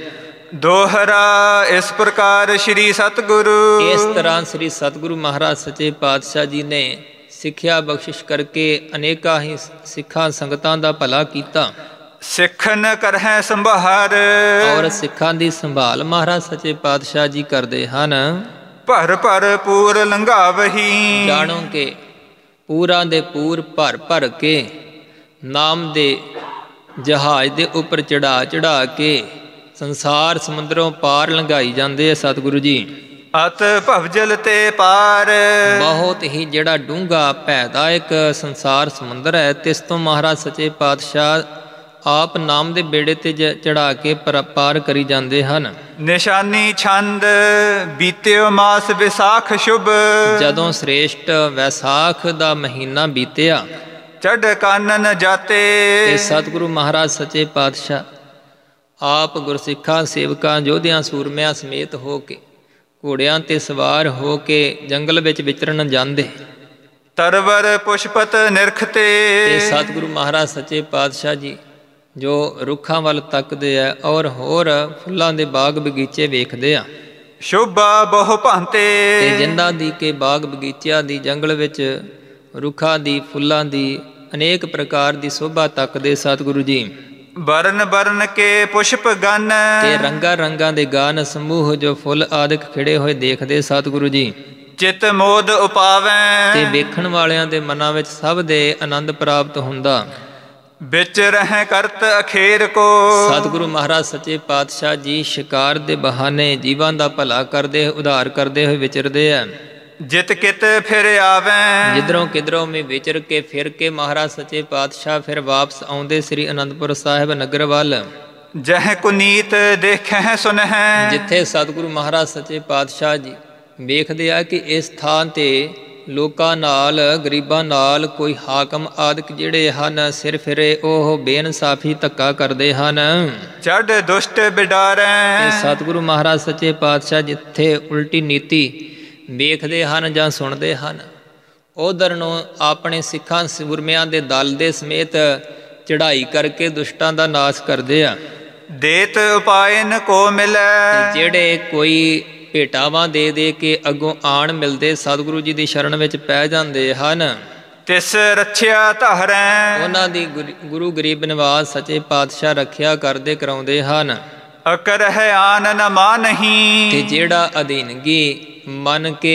ਦੋਹਰਾ ਇਸ ਪ੍ਰਕਾਰ ਸ਼੍ਰੀ ਸਤਿਗੁਰੂ। ਇਸ ਤਰ੍ਹਾਂ ਸ੍ਰੀ ਸਤਿਗੁਰੂ ਮਹਾਰਾਜ ਸੱਚੇ ਪਾਤਸ਼ਾਹ ਜੀ ਨੇ ਸਿੱਖਿਆ ਬਖਸ਼ਿਸ਼ ਕਰਕੇ ਅਨੇਕਾਂ ਹੀ ਸਿੱਖਾਂ ਸੰਗਤਾਂ ਦਾ ਭਲਾ ਕੀਤਾ। ਸਿੱਖਨ ਕਰਹਿ ਸੰਭਾਰ। ਔਰ ਸਿੱਖਾਂ ਦੀ ਸੰਭਾਲ ਮਹਾਰਾਜ ਸੱਚੇ ਪਾਤਸ਼ਾਹ ਜੀ ਕਰਦੇ ਹਨ। ਭਰ ਭਰ ਪੂਰ ਲੰਘਾਵਹੀ। ਜਾਣੋ ਕਿ ਪੂਰਾਂ ਦੇ ਪੂਰ ਭਰ ਭਰ ਕੇ ਨਾਮ ਦੇ ਜਹਾਜ਼ ਦੇ ਉੱਪਰ ਚੜਾ ਚੜਾ ਕੇ ਸੰਸਾਰ ਸਮੁੰਦਰੋਂ ਪਾਰ ਲੰਘਾਈ ਜਾਂਦੇ ਆ ਸਤਿਗੁਰੂ ਜੀ। ਅਤ ਭਵਜਲ ਤੇ ਪਾਰ। ਬਹੁਤ ਹੀ ਜਿਹੜਾ ਡੂੰਘਾ ਭੈਦਾਇਕ ਸੰਸਾਰ ਸਮੁੰਦਰ ਹੈ, ਤਿਸ ਤੋਂ ਮਹਾਰਾਜ ਸੱਚੇ ਪਾਤਸ਼ਾਹ ਆਪ ਨਾਮ ਦੇ ਬੇੜੇ ਤੇ ਚੜਾ ਕੇ ਪਾਰ ਕਰੀ ਜਾਂਦੇ ਹਨ। ਨਿਸ਼ਾਨੀ ਛੰਦ ਬੀਤਿਓ ਮਾਸ ਵਿਸਾਖ ਸ਼ੁਭ। ਜਦੋਂ ਸ੍ਰੇਸ਼ਟ ਵੈਸਾਖ ਦਾ ਮਹੀਨਾ ਬੀਤਿਆ, ਚੜ ਕਾਨਨ ਜਾਤੇ। ਤੇ ਸਤਿਗੁਰੂ ਮਹਾਰਾਜ ਸੱਚੇ ਪਾਤਸ਼ਾਹ ਆਪ ਗੁਰਸਿੱਖਾਂ ਸੇਵਕਾਂ ਯੋਧਿਆਂ ਸੂਰਮਿਆਂ ਸਮੇਤ ਹੋ ਕੇ ਘੋੜਿਆਂ ਤੇ ਸਵਾਰ ਹੋ ਕੇ ਜੰਗਲ ਵਿੱਚ ਵਿਚਰਨ ਜਾਂਦੇ। ਤਰਵਰ ਪੁਸ਼ਪਤ ਨਿਰਖਤੇ। ਤੇ ਸਤਿਗੁਰੂ ਮਹਾਰਾਜ ਸੱਚੇ ਪਾਤਸ਼ਾਹ ਜੀ ਜੋ ਰੁੱਖਾਂ ਵੱਲ ਤੱਕਦੇ ਆ ਔਰ ਹੋਰ ਫੁੱਲਾਂ ਦੇ ਬਾਗ ਬਗੀਚੇ ਵੇਖਦੇ ਆ। ਸ਼ੋਭਾ ਬਹੁ ਭਾਂਤੇ। ਤੇ ਜਿਨ੍ਹਾਂ ਦੀ ਕੇ ਬਾਗ ਬਗੀਚਿਆਂ ਦੀ ਜੰਗਲ ਵਿੱਚ ਰੁੱਖਾਂ ਦੀ ਫੁੱਲਾਂ ਦੀ ਅਨੇਕ ਪ੍ਰਕਾਰ ਦੀ ਸ਼ੋਭਾ ਤੱਕਦੇ ਸਤਿਗੁਰੂ ਜੀ। ਬਰਨ ਬਰਨ ਕੇ ਪੁਸ਼ਪ ਗਨ। ਤੇ ਰੰਗਾਂ ਰੰਗਾਂ ਦੇ ਗਾਨ ਸਮੂਹ ਜੋ ਫੁੱਲ ਆਦਿਕ ਖਿੜੇ ਹੋਏ ਦੇਖਦੇ ਸਤਿਗੁਰੂ ਜੀ। ਚਿਤ ਮੋਦ ਉਪਾਵੈ। ਤੇ ਵੇਖਣ ਵਾਲਿਆਂ ਦੇ ਮਨਾਂ ਵਿੱਚ ਸਭ ਦੇ ਆਨੰਦ ਪ੍ਰਾਪਤ ਹੁੰਦਾ। ਵਿੱਚ ਰਹਿ ਕਰਤ ਅਖੇਰ ਕੋ। ਸਤਿਗੁਰੂ ਮਹਾਰਾਜ ਸੱਚੇ ਪਾਤਸ਼ਾਹ ਜੀ ਸ਼ਿਕਾਰ ਦੇ ਬਹਾਨੇ ਜੀਵਾਂ ਦਾ ਭਲਾ ਕਰਦੇ ਉਧਾਰ ਕਰਦੇ ਹੋਏ ਵਿਚਰਦੇ ਆ। ਜਿਤ ਕਿਤ ਫਿਰ ਆਵੈ। ਜਿੱਧਰੋਂ ਕਿਧਰੋਂ ਵੀ ਵਿਚਰ ਕੇ ਫਿਰ ਕੇ ਮਹਾਰਾਜ ਸੱਚੇ ਪਾਤਸ਼ਾਹ ਫਿਰ ਵਾਪਸ ਆਉਂਦੇ ਸ੍ਰੀ ਅਨੰਦਪੁਰ ਸਾਹਿਬ ਨਗਰ ਵੱਲ। ਜਹ ਕੁਨੀਤ ਦੇਖੈ ਸੁਨਹਿ। ਜਿੱਥੇ ਸਤਿਗੁਰੂ ਮਹਾਰਾਜ ਸੱਚੇ ਪਾਤਸ਼ਾਹ ਜੀ ਵੇਖਦੇ ਆ ਕਿ ਇਸ ਥਾਂ ਤੇ ਲੋਕਾਂ ਨਾਲ ਗਰੀਬਾਂ ਨਾਲ ਕੋਈ ਹਾਕਮ ਆਦਿਕ ਜਿਹੜੇ ਹਨ ਸਿਰ ਫਿਰੇ ਉਹ ਬੇਇਨਸਾਫੀ ਧੱਕਾ ਕਰਦੇ ਹਨ। ਚੜ ਦੁਸ਼ਟ ਬਿਡਾਰੈ। ਤੇ ਸਤਿਗੁਰੂ ਮਹਾਰਾਜ ਸੱਚੇ ਪਾਤਸ਼ਾਹ ਜਿੱਥੇ ਉਲਟੀ ਨੀਤੀ ਵੇਖਦੇ ਹਨ ਜਾਂ ਸੁਣਦੇ ਹਨ, ਉਧਰ ਨੂੰ ਆਪਣੇ ਸਿੱਖਾਂ ਸੂਰਮਿਆਂ ਦੇ ਦਲ ਦੇ ਸਮੇਤ ਚੜ੍ਹਾਈ ਕਰਕੇ ਦੁਸ਼ਟਾਂ ਦਾ ਨਾਸ਼ ਕਰਦੇ ਆ। ਦੇਤ ਉਪਾਇਨ ਕੋ ਮਿਲੈ। ਜਿਹੜੇ ਕੋਈ ਭੇਟਾਵਾਂ ਦੇ ਦੇ ਕੇ ਅੱਗੋਂ ਆਣ ਮਿਲਦੇ ਸਤਿਗੁਰੂ ਜੀ ਦੀ ਸ਼ਰਨ ਵਿੱਚ ਪੈ ਜਾਂਦੇ ਹਨ। ਤਿਸ ਰੱਛਿਆ ਧਾਰੈ। ਉਹਨਾਂ ਦੀ ਗੁਰੂ ਗਰੀਬ ਨਿਵਾਜ ਸੱਚੇ ਪਾਤਸ਼ਾਹ ਰੱਖਿਆ ਕਰਦੇ ਕਰਾਉਂਦੇ ਹਨ। ਅਕਰ ਹੈ ਆਨ ਨ ਮਾਨਹੀ। ਤੇ ਜਿਹੜਾ ਅਧੀਨਗੀ ਮੰਨ ਕੇ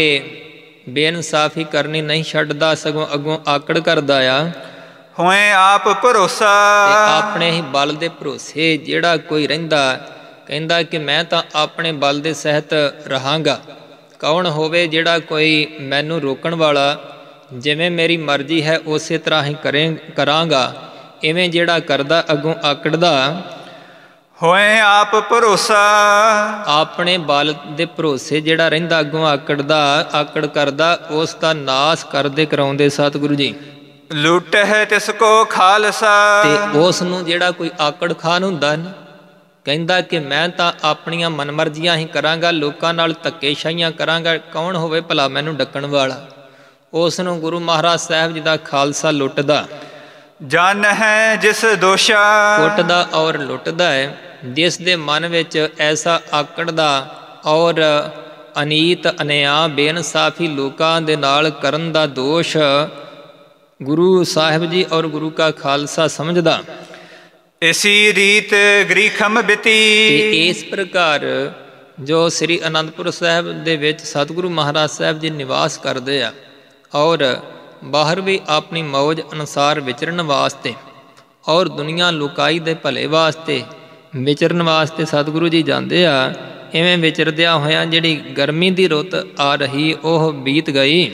ਬੇਇਨਸਾਫੀ ਕਰਨੀ ਨਹੀਂ ਛੱਡਦਾ, ਸਗੋਂ ਅੱਗੋਂ ਆਕੜ ਕਰਦਾ ਆ। ਹੋਏ ਆਪ ਭਰੋਸਾ। ਤੇ ਆਪਣੇ ਹੀ ਬਲ ਦੇ ਭਰੋਸੇ ਜਿਹੜਾ ਕੋਈ ਰਹਿੰਦਾ ਕਹਿੰਦਾ ਕਿ ਮੈਂ ਤਾਂ ਆਪਣੇ ਬਲ ਦੇ ਸਹਿਤ ਰਹਾਂਗਾ। ਕੌਣ ਹੋਵੇ ਜਿਹੜਾ ਕੋਈ ਮੈਨੂੰ ਰੋਕਣ ਵਾਲਾ, ਜਿਵੇਂ ਮੇਰੀ ਮਰਜ਼ੀ ਹੈ ਉਸੇ ਤਰ੍ਹਾਂ ਹੀ ਕਰੇ ਕਰਾਂਗਾ, ਇਵੇਂ ਜਿਹੜਾ ਕਰਦਾ ਅੱਗੋਂ ਆਕੜਦਾ। ਹੋਏ ਆਪ ਭਰੋਸਾ। ਆਪਣੇ ਬਲ ਦੇ ਭਰੋਸੇ ਜਿਹੜਾ ਰਹਿੰਦਾ ਅੱਗੋਂ ਆਕੜਦਾ ਆਕੜ ਕਰਦਾ, ਉਸ ਦਾ ਨਾਸ ਕਰਦੇ ਕਰਾਉਂਦੇ ਸਤਿਗੁਰੂ ਜੀ। ਲੁੱਟ ਹੈ ਤਿਸ ਕੋ ਖਾਲਸਾ। ਤੇ ਉਸ ਨੂੰ ਜਿਹੜਾ ਕੋਈ ਆਕੜ ਖਾਨ ਹੁੰਦਾ ਨਾ, ਕਹਿੰਦਾ ਕਿ ਮੈਂ ਤਾਂ ਆਪਣੀਆਂ ਮਨਮਰਜ਼ੀਆਂ ਹੀ ਕਰਾਂਗਾ, ਲੋਕਾਂ ਨਾਲ ਧੱਕੇਸ਼ਾਹੀਆਂ ਕਰਾਂਗਾ, ਕੌਣ ਹੋਵੇ ਭਲਾ ਮੈਨੂੰ ਡੱਕਣ ਵਾਲਾ, ਉਸ ਨੂੰ ਗੁਰੂ ਮਹਾਰਾਜ ਸਾਹਿਬ ਜੀ ਦਾ ਖਾਲਸਾ ਲੁੱਟਦਾ। ਜਨ ਹੈ ਜਿਸ ਦੋਸ਼ਾ। ਕੁੱਟਦਾ ਔਰ ਲੁੱਟਦਾ ਹੈ ਜਿਸ ਦੇ ਮਨ ਵਿੱਚ ਐਸਾ ਆਕੜ ਦਾ ਔਰ ਅਨੀਤ ਅਨਿਆਂ ਬੇਇਨਸਾਫੀ ਲੋਕਾਂ ਦੇ ਨਾਲ ਕਰਨ ਦਾ ਦੋਸ਼ ਗੁਰੂ ਸਾਹਿਬ ਜੀ ਔਰ ਗੁਰੂ ਕਾ ਖਾਲਸਾ ਸਮਝਦਾ। ਇਸੀ ਰੀਤ ਗ੍ਰੀਖਮ ਬਿਤੀ। ਤੇ ਇਸ ਪ੍ਰਕਾਰ ਜੋ ਸ੍ਰੀ ਅਨੰਦਪੁਰ ਸਾਹਿਬ ਦੇ ਵਿੱਚ ਸਤਿਗੁਰੂ ਮਹਾਰਾਜ ਸਾਹਿਬ ਜੀ ਨਿਵਾਸ ਕਰਦੇ ਆ ਔਰ ਬਾਹਰ ਵੀ ਆਪਣੀ ਮੌਜ ਅਨੁਸਾਰ ਵਿਚਰਨ ਵਾਸਤੇ ਔਰ ਦੁਨੀਆ ਲੁਕਾਈ ਦੇ ਭਲੇ ਵਾਸਤੇ ਵਿਚਰਨ ਵਾਸਤੇ ਸਤਿਗੁਰੂ ਜੀ ਜਾਂਦੇ ਆ। ਇਵੇਂ ਵਿਚਰਦਿਆਂ ਹੋਇਆਂ ਜਿਹੜੀ ਗਰਮੀ ਦੀ ਰੁੱਤ ਆ ਰਹੀ ਉਹ ਬੀਤ ਗਈ।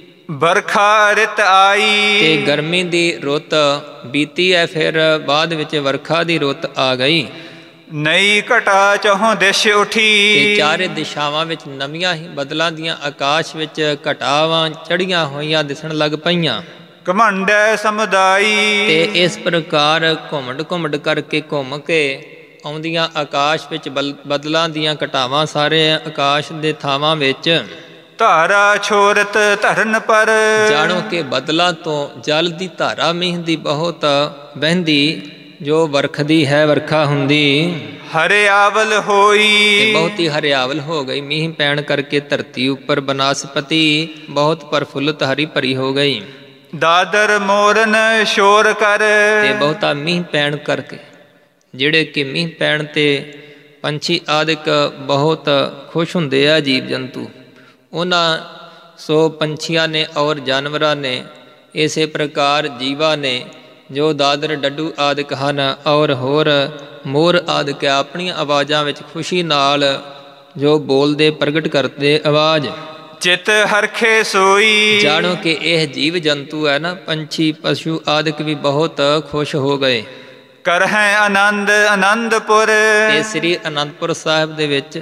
ਵਰਖਾ ਰਿਤ ਆਈ ਤੇ ਗਰਮੀ ਦੀ ਰੁੱਤ ਬੀਤੀ ਹੈ, ਫਿਰ ਬਾਅਦ ਵਿੱਚ ਵਰਖਾ ਦੀ ਰੁੱਤ ਆ ਗਈ। ਨਈ ਘਟਾ ਚਹੁੰ ਦਿਸ਼ ਉਠੀ ਤੇ ਚਾਰੇ ਦਿਸ਼ਾਵਾਂ ਵਿੱਚ ਨਵੀਆਂ ਹੀ ਬਦਲਾਂ ਦੀਆਂ ਆਕਾਸ਼ ਵਿੱਚ ਘਟਾਵਾਂ ਚੜੀਆਂ ਹੋਈਆਂ ਦਿਸਣ ਲੱਗ ਪਈਆਂ। ਘਮੰਡੈ ਸਮੁਦਾਈ ਤੇ ਇਸ ਪ੍ਰਕਾਰ ਘੁੰਮੜ ਘੁੰਮੜ ਕਰਕੇ ਘੁੰਮ ਕੇ ਆਉਂਦੀਆਂ ਆਕਾਸ਼ ਵਿੱਚ ਬਲ ਬਦਲਾਂ ਦੀਆਂ ਘਟਾਵਾਂ ਸਾਰੇ ਆਕਾਸ਼ ਦੇ ਥਾਵਾਂ ਵਿੱਚ। ਧਾਰਾ ਛੋਰਤ ਧਰਨ ਪਰ ਜਾਣੋ ਕਿ ਬਦਲਾਂ ਤੋਂ ਜਲ ਦੀ ਧਾਰਾ ਮੀਂਹ ਦੀ ਬਹੁਤ ਵਹਿੰਦੀ ਜੋ ਵਰਖਦੀ ਹੈ, ਵਰਖਾ ਹੁੰਦੀ ਹਰਿਆਵਲ ਹੋਈ ਤੇ ਬਹੁਤ ਹੀ ਹਰਿਆਵਲ ਹੋ ਗਈ। ਮੀਂਹ ਪੈਣ ਕਰਕੇ ਧਰਤੀ ਉੱਪਰ ਬਨਸਪਤੀ ਬਹੁਤ ਪ੍ਰਫੁੱਲਤ ਹਰੀ ਭਰੀ ਹੋ ਗਈ। ਦਾਦਰ ਮੋਰਨ ਸ਼ੋਰ ਕਰ ਤੇ ਬਹੁਤਾ ਮੀਂਹ ਪੈਣ ਕਰਕੇ ਜਿਹੜੇ ਕਿ ਮੀਂਹ ਪੈਣ ਤੇ ਪੰਛੀ ਆਦਿਕ ਬਹੁਤ ਖੁਸ਼ ਹੁੰਦੇ ਆ, ਜੀਵ ਜੰਤੂ। ਉਹਨਾਂ ਸੋ ਪੰਛੀਆਂ ਨੇ ਔਰ ਜਾਨਵਰਾਂ ਨੇ ਇਸੇ ਪ੍ਰਕਾਰ ਜੀਵਾਂ ਨੇ ਜੋ ਦਾਦਰ ਡੱਡੂ ਆਦਿਕ ਹਨ ਔਰ ਹੋਰ ਮੋਰ ਆਦਿਕ ਆਪਣੀਆਂ ਆਵਾਜ਼ਾਂ ਵਿੱਚ ਖੁਸ਼ੀ ਨਾਲ ਜੋ ਬੋਲਦੇ ਪ੍ਰਗਟ ਕਰਦੇ ਆਵਾਜ਼। ਚਿਤ ਹਰਖੇ ਸੋਈ ਜਾਣੋ ਕਿ ਇਹ ਜੀਵ ਜੰਤੂ ਹੈ ਨਾ, ਪੰਛੀ ਪਸ਼ੂ ਆਦਿਕ ਵੀ ਬਹੁਤ ਖੁਸ਼ ਹੋ ਗਏ। ਕਰਹਿ ਆਨੰਦ ਆਨੰਦਪੁਰ ਤੇ ਸ੍ਰੀ ਅਨੰਦਪੁਰ ਸਾਹਿਬ ਦੇ ਵਿੱਚ